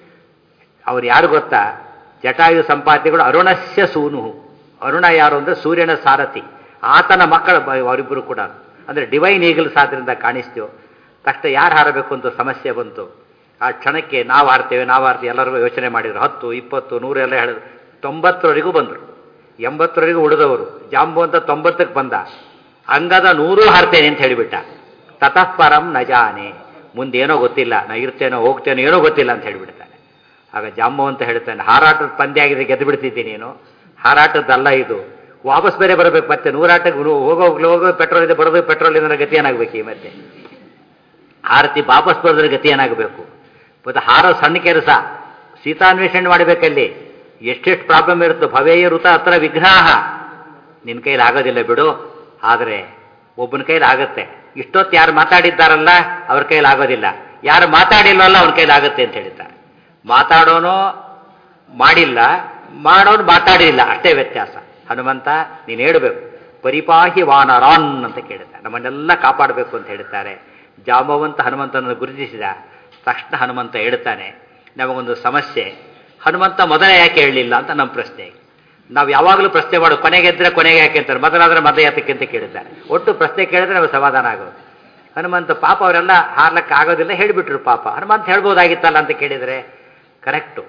ಅವ್ರು ಯಾರು ಗೊತ್ತಾ, ಜಟಾಯು ಸಂಪಾತಿಗಳು ಅರುಣಸ್ಯ ಸೂನು. ಅರುಣ ಯಾರು ಅಂದರೆ ಸೂರ್ಯನ ಸಾರಥಿ, ಆತನ ಮಕ್ಕಳು ಅವರಿಬ್ಬರು ಕೂಡ. ಅಂದರೆ ಡಿವೈನ್ ಈಗಲ್ಸ್ ಆದ್ರಿಂದ ಕಾಣಿಸ್ತು. ತಕ್ಷಣ ಯಾರು ಹಾರಬೇಕು ಅಂತ ಸಮಸ್ಯೆ ಬಂತು. ಆ ಕ್ಷಣಕ್ಕೆ ನಾವು ಹಾರ್ತೇವೆ ನಾವು ಹಾರ್ತೀವಿ ಎಲ್ಲರಿಗೂ ಯೋಚನೆ ಮಾಡಿದ್ರು. ಹತ್ತು ಇಪ್ಪತ್ತು ನೂರೆಲ್ಲ ಹೇಳಿದ್ರು. ತೊಂಬತ್ತರವರೆಗೂ ಬಂದರು, ಎಂಬತ್ತರವರೆಗೂ ಉಳಿದವರು. ಜಾಂಬು ಅಂತ ತೊಂಬತ್ತಕ್ಕೆ ಬಂದ. ಅಂಗದ ನೂರೂ ಹಾರ್ತೇನೆ ಅಂತ ಹೇಳಿಬಿಟ್ಟ. ತತಃ ಪರಂ ನ ಜಾನೆ, ಮುಂದೇನೋ ಗೊತ್ತಿಲ್ಲ, ನಾ ಇರ್ತೇನೋ ಹೋಗ್ತೇನೋ ಏನೋ ಗೊತ್ತಿಲ್ಲ ಅಂತ ಹೇಳಿಬಿಡ್ತಾನೆ. ಆಗ ಜಾಂಬು ಅಂತ ಹೇಳ್ತಾನೆ, ಹಾರಾಟದ ಪಂದ್ಯ ಆಗಿದೆ, ಗೆದ್ದು ಬಿಡ್ತಿದ್ದೀನಿ ನೀನು, ಹಾರಾಟದ್ದಲ್ಲ ಇದು. ವಾಪಸ್ ಬೇರೆ ಬರಬೇಕು, ಮತ್ತೆ ನೂರಾಟಕ್ಕೆ ಹೋಗೋ ಹೋಗೋ ಪೆಟ್ರೋಲ್ ಇದೆ, ಬರೋದು ಪೆಟ್ರೋಲ್ ಇದರ ಗತಿ ಏನಾಗಬೇಕು ಈ ಮತ್ತೆ. ಆರತಿ ವಾಪಸ್ ಬರೋದ್ರ ಗತಿ ಏನಾಗಬೇಕು. ಮತ್ತು ಹಾರೋ ಸಣ್ಣ ಕೆಲಸ, ಸೀತಾನ್ವೇಷಣೆ ಮಾಡಬೇಕಲ್ಲಿ. ಎಷ್ಟೆಷ್ಟು ಪ್ರಾಬ್ಲಮ್ ಇರುತ್ತೋ ಭವೇಯ ಋತ ಹತ್ರ ವಿಗ್ರಹ, ನಿನ್ನ ಕೈಲಿ ಆಗೋದಿಲ್ಲ ಬಿಡು. ಆದರೆ ಒಬ್ಬನ ಕೈಲಿ ಆಗುತ್ತೆ. ಇಷ್ಟೊತ್ತು ಯಾರು ಮಾತಾಡಿದ್ದಾರಲ್ಲ ಅವ್ರ ಕೈಲಿ ಆಗೋದಿಲ್ಲ, ಯಾರು ಮಾತಾಡಿಲ್ವಲ್ಲ ಅವ್ರ ಕೈಲಿ ಆಗುತ್ತೆ ಅಂತ ಹೇಳಿದ್ದಾರೆ. ಮಾತಾಡೋನು ಮಾಡಿಲ್ಲ, ಮಾಡೋನು ಮಾತಾಡಿಲ್ಲ, ಅಷ್ಟೇ ವ್ಯತ್ಯಾಸ. ಹನುಮಂತ ನೀನು ಹೇಳಬೇಕು, ಪರಿಪಾಹಿ ವಾನರಾನ್ ಅಂತ ಕೇಳುತ್ತಾರೆ, ನಮ್ಮನ್ನೆಲ್ಲ ಕಾಪಾಡಬೇಕು ಅಂತ ಹೇಳ್ತಾರೆ. ಜಾಂಬವಂತ ಹನುಮಂತನನ್ನು ಗುರುತಿಸಿದ ತಕ್ಷಣ ಹನುಮಂತ ಹೇಳ್ತಾನೆ, ನಮಗೊಂದು ಸಮಸ್ಯೆ, ಹನುಮಂತ ಮೊದಲೇ ಯಾಕೆ ಹೇಳಲಿಲ್ಲ ಅಂತ ನಮ್ಮ ಪ್ರಶ್ನೆ. ನಾವು ಯಾವಾಗಲೂ ಪ್ರಶ್ನೆ ಮಾಡೋದು, ಕೊನೆಗೆದ್ರೆ ಕೊನೆಗೆ ಯಾಕೆ ಅಂತಾರೆ, ಮೊದಲಾದ್ರೆ ಮೊದಲ ಯಾತಕ್ಕೆ ಅಂತ ಕೇಳಿದ್ದಾರೆ. ಒಟ್ಟು ಪ್ರಶ್ನೆ ಕೇಳಿದ್ರೆ ನಮಗೆ ಸಮಾಧಾನ ಆಗೋದು. ಹನುಮಂತ ಪಾಪ ಅವರೆಲ್ಲ ಹಾರ್ಲಕ್ಕೆ ಆಗೋದಿಲ್ಲ ಹೇಳಿಬಿಟ್ರು, ಪಾಪ ಹನುಮಂತ ಹೇಳ್ಬೋದಾಗಿತ್ತಲ್ಲ ಅಂತ ಕೇಳಿದರೆ ಕರೆಕ್ಟು.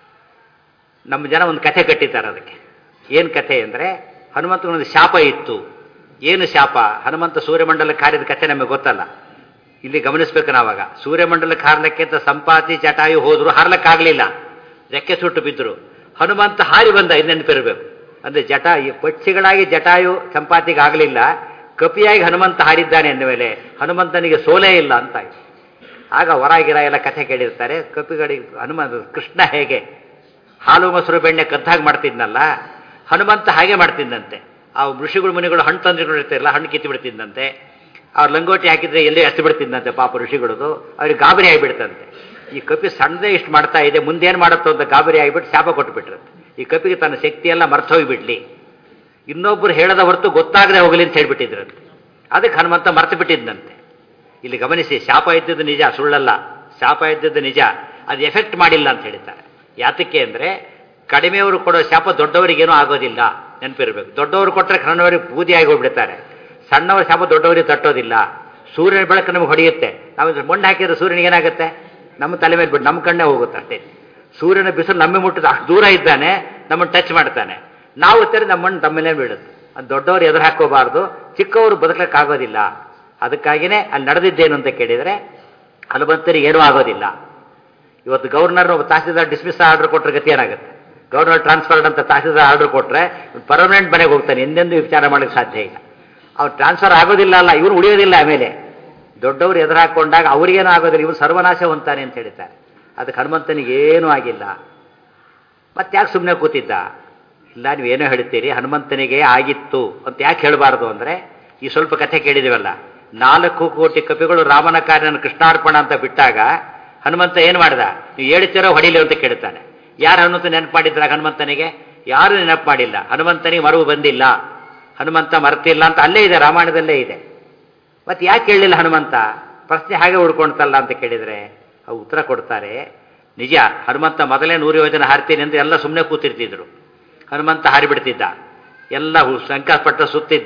ನಮ್ಮ ಜನ ಒಂದು ಕಥೆ ಕಟ್ಟಿದ್ದಾರೆ ಅದಕ್ಕೆ. ಏನು ಕಥೆ ಅಂದರೆ, ಹನುಮಂತನೊಂದು ಶಾಪ ಇತ್ತು. ಏನು ಶಾಪ? ಹನುಮಂತ ಸೂರ್ಯಮಂಡಲಕ್ಕೆ ಹಾರಿದ ಕಥೆ ನಮಗೆ ಗೊತ್ತಲ್ಲ, ಇಲ್ಲಿ ಗಮನಿಸ್ಬೇಕು ನಾವಾಗ. ಸೂರ್ಯಮಂಡಲಕ್ಕೆ ಹಾರ್ಲಕ್ಕೆ ಅಂತ ಸಂಪಾತಿ ಜಟಾಯು ಹೋದ್ರು, ಹಾರ್ಲಕ್ಕಾಗಲಿಲ್ಲ, ರೆಕ್ಕೆ ಸುಟ್ಟು ಬಿದ್ದರು. ಹನುಮಂತ ಹಾರಿ ಬಂದ, ಇದು ನೆನಪಿರಬೇಕು. ಅಂದರೆ ಜಟಾ ಪಕ್ಷಿಗಳಾಗಿ ಜಟಾಯು ಸಂಪಾತಿಗೆ ಆಗಲಿಲ್ಲ, ಕಪಿಯಾಗಿ ಹನುಮಂತ ಹಾರಿದ್ದಾನೆ ಅಂದ ಮೇಲೆ ಹನುಮಂತನಿಗೆ ಸೋಲೇ ಇಲ್ಲ ಅಂತ. ಆಗ ಹೊರಗಿರ ಎಲ್ಲ ಕಥೆ ಕೇಳಿರ್ತಾರೆ. ಕಪಿಗಳಿಗೆ ಹನುಮಂತ ಕೃಷ್ಣ ಹೇಗೆ ಹಾಲು ಮೊಸರು ಬೆಣ್ಣೆ ಕದ್ದಾಗಿ ಮಾಡ್ತಿದ್ನಲ್ಲ, ಹನುಮಂತ ಹಾಗೆ ಮಾಡ್ತಿದ್ದಂತೆ. ಆ ಋಷಿಗಳು ಮುನಿಗಳು ಹಣ್ಣು ತಂದ್ರಿಕೊಂಡಿರ್ತಾರಲ್ಲ, ಹಣ್ಣು ಕಿತ್ತು ಬಿಡ್ತಿದ್ದಂತೆ. ಅವ್ರು ಲಂಗೋಟಿ ಹಾಕಿದ್ರೆ ಎಲ್ಲಿ ಎಸ್ತು ಬಿಡ್ತಿದ್ದಂತೆ ಪಾಪ ಋಷಿಗಳದು, ಅವ್ರಿಗೆ ಗಾಬರಿ ಆಗಿಬಿಡ್ತಂತೆ. ಈ ಕಪಿ ಸಣ್ಣದೇ ಇಷ್ಟು ಮಾಡ್ತಾ ಇದೆ, ಮುಂದೇನು ಮಾಡುತ್ತೋ ಅಂತ ಗಾಬರಿ ಆಗಿಬಿಟ್ಟು ಶಾಪ ಕೊಟ್ಟುಬಿಟ್ರಂತೆ. ಈ ಕಪಿಗೆ ತನ್ನ ಶಕ್ತಿಯೆಲ್ಲ ಮರ್ತೋಗಿಬಿಡ್ಲಿ, ಇನ್ನೊಬ್ಬರು ಹೇಳದ ಹೊರತು ಗೊತ್ತಾಗದೆ ಹೋಗಲಿ ಅಂತ ಹೇಳ್ಬಿಟ್ಟಿದ್ರಂತೆ. ಅದಕ್ಕೆ ಹನುಮಂತ ಮರ್ತು ಬಿಟ್ಟಿದ್ದಂತೆ. ಇಲ್ಲಿ ಗಮನಿಸಿ, ಶಾಪ ಇದ್ದದ್ದು ನಿಜ, ಸುಳ್ಳಲ್ಲ. ಶಾಪ ಇದ್ದದ್ದು ನಿಜ, ಅದು ಎಫೆಕ್ಟ್ ಮಾಡಿಲ್ಲ ಅಂತ ಹೇಳ್ತಾರೆ. ಯಾತಕ್ಕೆ ಅಂದರೆ, ಕಡಿಮೆಯವರು ಕೊಡೋ ಶಾಪ ದೊಡ್ಡವರಿಗೇನೂ ಆಗೋದಿಲ್ಲ, ನೆನಪಿರಬೇಕು. ದೊಡ್ಡವರು ಕೊಟ್ಟರೆ ಸಣ್ಣವರಿಗೆ ಬೂದಿಯಾಗಿ ಹೋಗ್ಬಿಡ್ತಾರೆ, ಸಣ್ಣವರ ಶಾಪ ದೊಡ್ಡವರಿಗೆ ತಟ್ಟೋದಿಲ್ಲ. ಸೂರ್ಯನ ಬೆಳಕು ನಮಗೆ ಹೊಡೆಯುತ್ತೆ, ನಾವು ಮಣ್ಣು ಹಾಕಿದ್ರೆ ಸೂರ್ಯನಿಗೆ ಏನಾಗುತ್ತೆ? ನಮ್ಮ ತಲೆ ಮೇಲೆ ಬಿಟ್ಟು ನಮ್ಮ ಕಣ್ಣೇ ಹೋಗುತ್ತೆ ಅಷ್ಟೇ. ಸೂರ್ಯನ ಬಿಸಿಲು ನಮಗೆ ಮುಟ್ಟಿದ ಅಷ್ಟು ದೂರ ಇದ್ದಾನೆ, ನಮ್ಮನ್ನು ಟಚ್ ಮಾಡ್ತಾನೆ, ನಾವು ತರ ನಮ್ಮ ಮಣ್ಣು ತಮ್ಮಲ್ಲೇ ಬೀಳುತ್ತೆ. ಅದು ದೊಡ್ಡವರು ಎದುರು ಹಾಕೋಬಾರ್ದು, ಚಿಕ್ಕವರು ಬದುಕಲಿಕ್ಕಾಗೋದಿಲ್ಲ. ಅದಕ್ಕಾಗಿಯೇ ಅಲ್ಲಿ ನಡೆದಿದ್ದೇನು ಅಂತ ಕೇಳಿದರೆ, ಹನುಮಂತರಿಗೆ ಏನೂ ಆಗೋದಿಲ್ಲ. ಇವತ್ತು ಗವರ್ನರ್ ಒಬ್ಬ ತಹಸೀಲ್ದಾರ್ ಡಿಸ್ಮಿಸ್ ಆರ್ಡರ್ ಕೊಟ್ಟರೆ ಗತಿ ಏನಾಗುತ್ತೆ? ಗವರ್ನರ್ ಟ್ರಾನ್ಸ್ಫರ್ಡ್ ಅಂತ ತಹಸೀಲ್ದಾರ್ ಆರ್ಡರ್ ಕೊಟ್ಟರೆ ಪರ್ಮನೆಂಟ್ ಮನೆಗೆ ಹೋಗ್ತಾನೆ, ಎಂದೆಂದೂ ವಿಚಾರ ಮಾಡೋಕ್ಕೆ ಸಾಧ್ಯ ಇಲ್ಲ. ಅವ್ರು ಟ್ರಾನ್ಸ್ಫರ್ ಆಗೋದಿಲ್ಲ ಅಲ್ಲ, ಇವ್ರು ಉಳಿಯೋದಿಲ್ಲ. ಆಮೇಲೆ ದೊಡ್ಡವರು ಎದುರು ಹಾಕೊಂಡಾಗ ಅವ್ರಿಗೇನೂ ಆಗೋದಿಲ್ಲ, ಇವ್ರು ಸರ್ವನಾಶ ಹೊಂತಾನೆ ಅಂತ ಹೇಳ್ತಾರೆ. ಅದಕ್ಕೆ ಹನುಮಂತನಿಗೇನೂ ಆಗಿಲ್ಲ. ಮತ್ತೆ ಯಾಕೆ ಸುಮ್ಮನೆ ಕೂತಿದ್ದ? ಇಲ್ಲ, ನೀವೇನೋ ಹೇಳ್ತೀರಿ, ಹನುಮಂತನಿಗೆ ಆಗಿತ್ತು ಅಂತ ಯಾಕೆ ಹೇಳಬಾರ್ದು ಅಂದರೆ, ಈ ಸ್ವಲ್ಪ ಕಥೆ ಕೇಳಿದಿವಲ್ಲ, ನಾಲ್ಕು ಕೋಟಿ ಕಪಿಗಳು ರಾಮನ ಕಾರ್ಯನ ಕೃಷ್ಣಾರ್ಪಣ ಅಂತ ಬಿಟ್ಟಾಗ ಹನುಮಂತ ಏನು ಮಾಡ್ದ? ನೀವು ಹೇಳ್ತಿರೋ ಹೊಡಿಲಿ ಅಂತ ಕೇಳ್ತಾನೆ. ಯಾರು ಹನುಮಂತ ನೆನಪು ಮಾಡಿದ್ರ ಹನುಮಂತನಿಗೆ? ಯಾರು ನೆನಪು ಮಾಡಿಲ್ಲ. ಹನುಮಂತನಿಗೆ ಮರವು ಬಂದಿಲ್ಲ, ಹನುಮಂತ ಮರ್ತಿಲ್ಲ ಅಂತ ಅಲ್ಲೇ ಇದೆ, ರಾಮಾಯಣದಲ್ಲೇ ಇದೆ. ಮತ್ತೆ ಯಾಕೆ ಕೇಳಲಿಲ್ಲ ಹನುಮಂತ? ಪ್ರಶ್ನೆ ಹಾಗೆ ಹುಡ್ಕೊಳ್ತಲ್ಲ ಅಂತ ಕೇಳಿದರೆ ಅವು ಉತ್ತರ ಕೊಡ್ತಾರೆ. ನಿಜ, ಹನುಮಂತ ಮೊದಲೇ ನೂರು ಯೋಜನೆ ಹಾರ್ತೀನಿ ಅಂದರೆ ಎಲ್ಲ ಸುಮ್ಮನೆ ಕೂತಿರ್ತಿದ್ರು. ಹನುಮಂತ ಹಾರಿಬಿಡ್ತಿದ್ದ, ಎಲ್ಲ ಸಂಕಟಪಟ್ಟ ಸುತ್ತಿದ್ದ,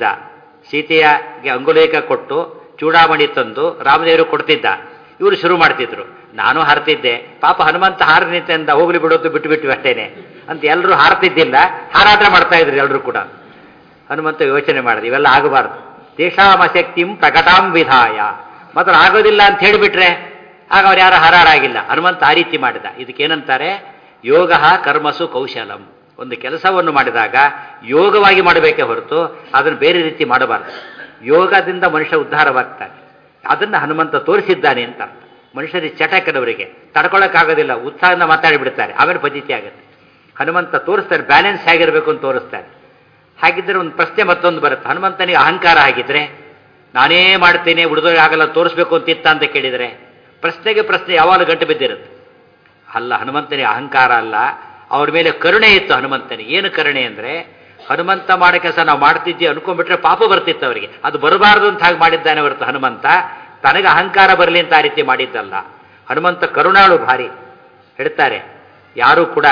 ಸೀತೆಯಗೆ ಅಂಗುಲೇಖ ಕೊಟ್ಟು ಚೂಡಾಮಣಿ ತಂದು ರಾಮದೇವರು ಕೊಡ್ತಿದ್ದ. ಇವರು ಶುರು ಮಾಡ್ತಿದ್ರು, ನಾನು ಹಾರ್ತಿದ್ದೆ, ಪಾಪ ಹನುಮಂತ ಹಾರಿ ನಿಂತ ಹೋಗ್ಲಿ ಬಿಡೋದು ಬಿಟ್ಟು ಬಿಟ್ಟು ಅಷ್ಟೇನೆ ಅಂತ ಎಲ್ಲರೂ ಹಾರ್ತಿದ್ದಿಲ್ಲ, ಹಾರಾಟ ಮಾಡ್ತಾ ಇದ್ರು ಎಲ್ಲರೂ ಕೂಡ. ಹನುಮಂತ ಯೋಚನೆ ಮಾಡಿದೆ, ಇವೆಲ್ಲ ಆಗಬಾರ್ದು. ದೇಶಾಮಶಕ್ತಿಂ ಪ್ರಕಟಾಂ ವಿಧಾಯ, ಮಾತ್ರ ಆಗೋದಿಲ್ಲ ಅಂತ ಹೇಳಿಬಿಟ್ರೆ ಆಗ ಅವ್ರು ಯಾರು ಹಾರಾಡಾಗಿಲ್ಲ. ಹನುಮಂತ ಆ ರೀತಿ ಮಾಡಿದ. ಇದಕ್ಕೇನಂತಾರೆ? ಯೋಗ ಕರ್ಮಸು ಕೌಶಲಂ. ಒಂದು ಕೆಲಸವನ್ನು ಮಾಡಿದಾಗ ಯೋಗವಾಗಿ ಮಾಡಬೇಕೇ ಹೊರತು ಅದನ್ನು ಬೇರೆ ರೀತಿ ಮಾಡಬಾರ್ದು. ಯೋಗದಿಂದ ಮನುಷ್ಯ ಉದ್ಧಾರವಾಗ್ತಾನೆ, ಅದನ್ನು ಹನುಮಂತ ತೋರಿಸಿದ್ದಾನೆ ಅಂತ ಅರ್ಥ. ಮನುಷ್ಯರಿಗೆ ಚಟ ಕೆಲವರಿಗೆ ತಡ್ಕೊಳ್ಳೋಕ್ಕಾಗೋದಿಲ್ಲ, ಉತ್ಸಾಹದಿಂದ ಮಾತಾಡಿಬಿಡ್ತಾರೆ, ಆಮೇಲೆ ಪದ್ಧತಿ ಆಗುತ್ತೆ. ಹನುಮಂತ ತೋರಿಸ್ತಾರೆ, ಬ್ಯಾಲೆನ್ಸ್ ಹೇಗಿರಬೇಕು ಅಂತ ತೋರಿಸ್ತಾರೆ. ಹಾಗಿದ್ದರೆ ಒಂದು ಪ್ರಶ್ನೆ ಮತ್ತೊಂದು ಬರುತ್ತೆ, ಹನುಮಂತನಿಗೆ ಅಹಂಕಾರ ಆಗಿದ್ರೆ ನಾನೇ ಮಾಡ್ತೇನೆ ಉಳಿದೋರಿಗೆ ಆಗಲ್ಲ ತೋರಿಸ್ಬೇಕು ಅಂತಿತ್ತ ಅಂತ ಕೇಳಿದರೆ ಪ್ರಶ್ನೆಗೆ ಪ್ರಶ್ನೆ ಯಾವಾಗಲೂ ಗಂಟು ಬಿದ್ದಿರುತ್ತೆ. ಅಲ್ಲ, ಹನುಮಂತನಿಗೆ ಅಹಂಕಾರ ಅಲ್ಲ, ಅವ್ರ ಮೇಲೆ ಕರುಣೆ ಇತ್ತು ಹನುಮಂತನಿಗೆ. ಏನು ಕರುಣೆ ಅಂದರೆ, ಹನುಮಂತ ಮಾಡೋ ಕೆಲಸ ನಾವು ಮಾಡ್ತಿದ್ವಿ ಅನ್ಕೊಂಡ್ಬಿಟ್ರೆ ಪಾಪ ಬರ್ತಿತ್ತು ಅವರಿಗೆ, ಅದು ಬರಬಾರ್ದು ಅಂತ ಹಾಗೆ ಮಾಡಿದ್ದಾನೆ ಹೊರತು ಹನುಮಂತ ತನಗೆ ಅಹಂಕಾರ ಬರಲಿ ಅಂತ ಆ ರೀತಿ ಮಾಡಿದ್ದಲ್ಲ. ಹನುಮಂತ ಕರುಣಾಳು ಭಾರಿ. ಹೇಳ್ತಾರೆ, ಯಾರೂ ಕೂಡ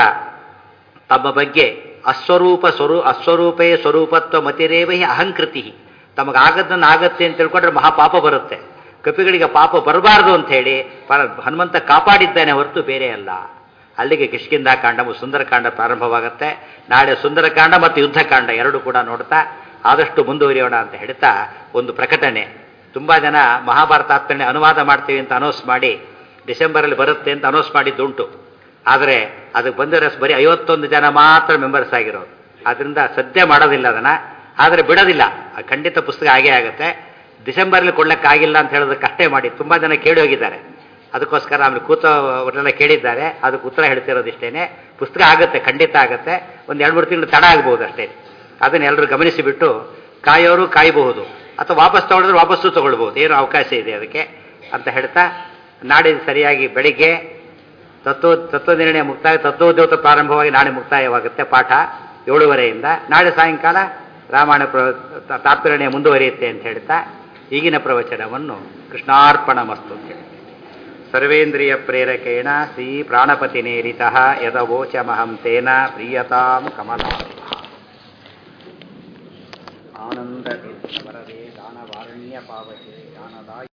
ತಮ್ಮ ಬಗ್ಗೆ ಅಸ್ವರೂಪ ಸ್ವರೂ ಅಸ್ವರೂಪೇ ಸ್ವರೂಪತ್ವ ಮತಿರೇವಹಿ ಅಹಂಕೃತಿ, ತಮಗಾಗದ್ದನ್ನು ಆಗತ್ತೆ ಅಂತ ತಿಳ್ಕೊಂಡ್ರೆ ಮಹಾಪಾಪ ಬರುತ್ತೆ. ಕಪಿಗಳಿಗೆ ಪಾಪ ಬರಬಾರ್ದು ಅಂತ ಹೇಳಿ ಹನುಮಂತ ಕಾಪಾಡಿದ್ದಾನೆ ಹೊರತು ಬೇರೆ ಅಲ್ಲ. ಅಲ್ಲಿಗೆ ಕಿಷ್ಕಿಂಧಾಕಾಂಡ ಸುಂದರಕಾಂಡ ಪ್ರಾರಂಭವಾಗುತ್ತೆ. ನಾಳೆ ಸುಂದರಕಾಂಡ ಮತ್ತು ಯುದ್ಧಕಾಂಡ ಎರಡು ಕೂಡ ನೋಡ್ತಾ ಆದಷ್ಟು ಮುಂದುವರಿಯೋಣ ಅಂತ ಹೇಳ್ತಾ ಒಂದು ಪ್ರಕಟಣೆ. ತುಂಬ ಜನ ಮಹಾಭಾರತಾತ್ಮನೆ ಅನುವಾದ ಮಾಡ್ತೀವಿ ಅಂತ ಅನೌನ್ಸ್ ಮಾಡಿ ಡಿಸೆಂಬರಲ್ಲಿ ಬರುತ್ತೆ ಅಂತ ಅನೌನ್ಸ್ ಮಾಡಿದ್ದುಂಟು. ಆದರೆ ಅದಕ್ಕೆ ಬಂದಿರೋ ಬರೀ ಐವತ್ತೊಂದು ಜನ ಮಾತ್ರ ಮೆಂಬರ್ಸ್ ಆಗಿರೋದು. ಆದ್ದರಿಂದ ಸದ್ಯ ಮಾಡೋದಿಲ್ಲ ಅದನ್ನು, ಆದರೆ ಬಿಡೋದಿಲ್ಲ, ಖಂಡಿತ ಪುಸ್ತಕ ಆಗೇ ಆಗುತ್ತೆ. ಡಿಸೆಂಬರಲ್ಲಿ ಕೊಡ್ಲಿಕ್ಕಾಗಿಲ್ಲ ಅಂತ ಹೇಳೋದಕ್ಕೆ ಅಷ್ಟೇ ಮಾಡಿ ತುಂಬ ಜನ ಕೇಳಿ ಹೋಗಿದ್ದಾರೆ. ಅದಕ್ಕೋಸ್ಕರ ಆಮೇಲೆ ಕೂತ ಅವರೆಲ್ಲ ಕೇಳಿದ್ದಾರೆ, ಅದಕ್ಕೆ ಉತ್ತರ ಹೇಳ್ತಿರೋದಿಷ್ಟೇನೆ. ಪುಸ್ತಕ ಆಗುತ್ತೆ, ಖಂಡಿತ ಆಗುತ್ತೆ, ಒಂದು ಎರಡು ಮೂರು ತಿಂಗಳು ತಡ ಆಗ್ಬೋದು ಅಷ್ಟೇ. ಅದನ್ನು ಎಲ್ಲರೂ ಗಮನಿಸಿಬಿಟ್ಟು ಕಾಯೋರು ಕಾಯಬಹುದು, ಅಥವಾ ವಾಪಸ್ ತೊಗೊಳಿದ್ರೆ ವಾಪಸ್ಸು ತೊಗೊಳ್ಬೋದು, ಏನು ಅವಕಾಶ ಇದೆ ಅದಕ್ಕೆ ಅಂತ ಹೇಳ್ತಾ, ನಾಡಿನ ಸರಿಯಾಗಿ ಬೆಳಿಗ್ಗೆ ತತ್ವ ತತ್ವನಿರ್ಣಯ ಮುಕ್ತಾಯ, ತತ್ವೋದ್ಯೋತ ಪ್ರಾರಂಭವಾಗಿ ನಾಳೆ ಮುಕ್ತಾಯವಾಗುತ್ತೆ ಪಾಠ ಏಳುವರೆಯಿಂದ. ನಾಳೆ ಸಾಯಂಕಾಲ ರಾಮಾಯಣ ಪ್ರ ತಾತ್ಪರ್ಯ ಮುಂದುವರಿಯುತ್ತೆ ಅಂತ ಹೇಳ್ತಾ ಈಗಿನ ಪ್ರವಚನವನ್ನು ಕೃಷ್ಣಾರ್ಪಣ ಮಸ್ತು ಅಂತ ಹೇಳಿ. ಸರ್ವೇಂದ್ರಿಯ ಪ್ರೇರಕೇಣ ಶ್ರೀ ಪ್ರಾಣಪತಿನೇರಿತ ಯದವೋಚಮಹಂ ತೇನ ಪ್ರೀಯತಾಂ ಕಮಲ ಆನಂದ ವರದೆ ದಾನವಾರಣ್ಯ ಪಾವಕೆ ದಾನದಾಯ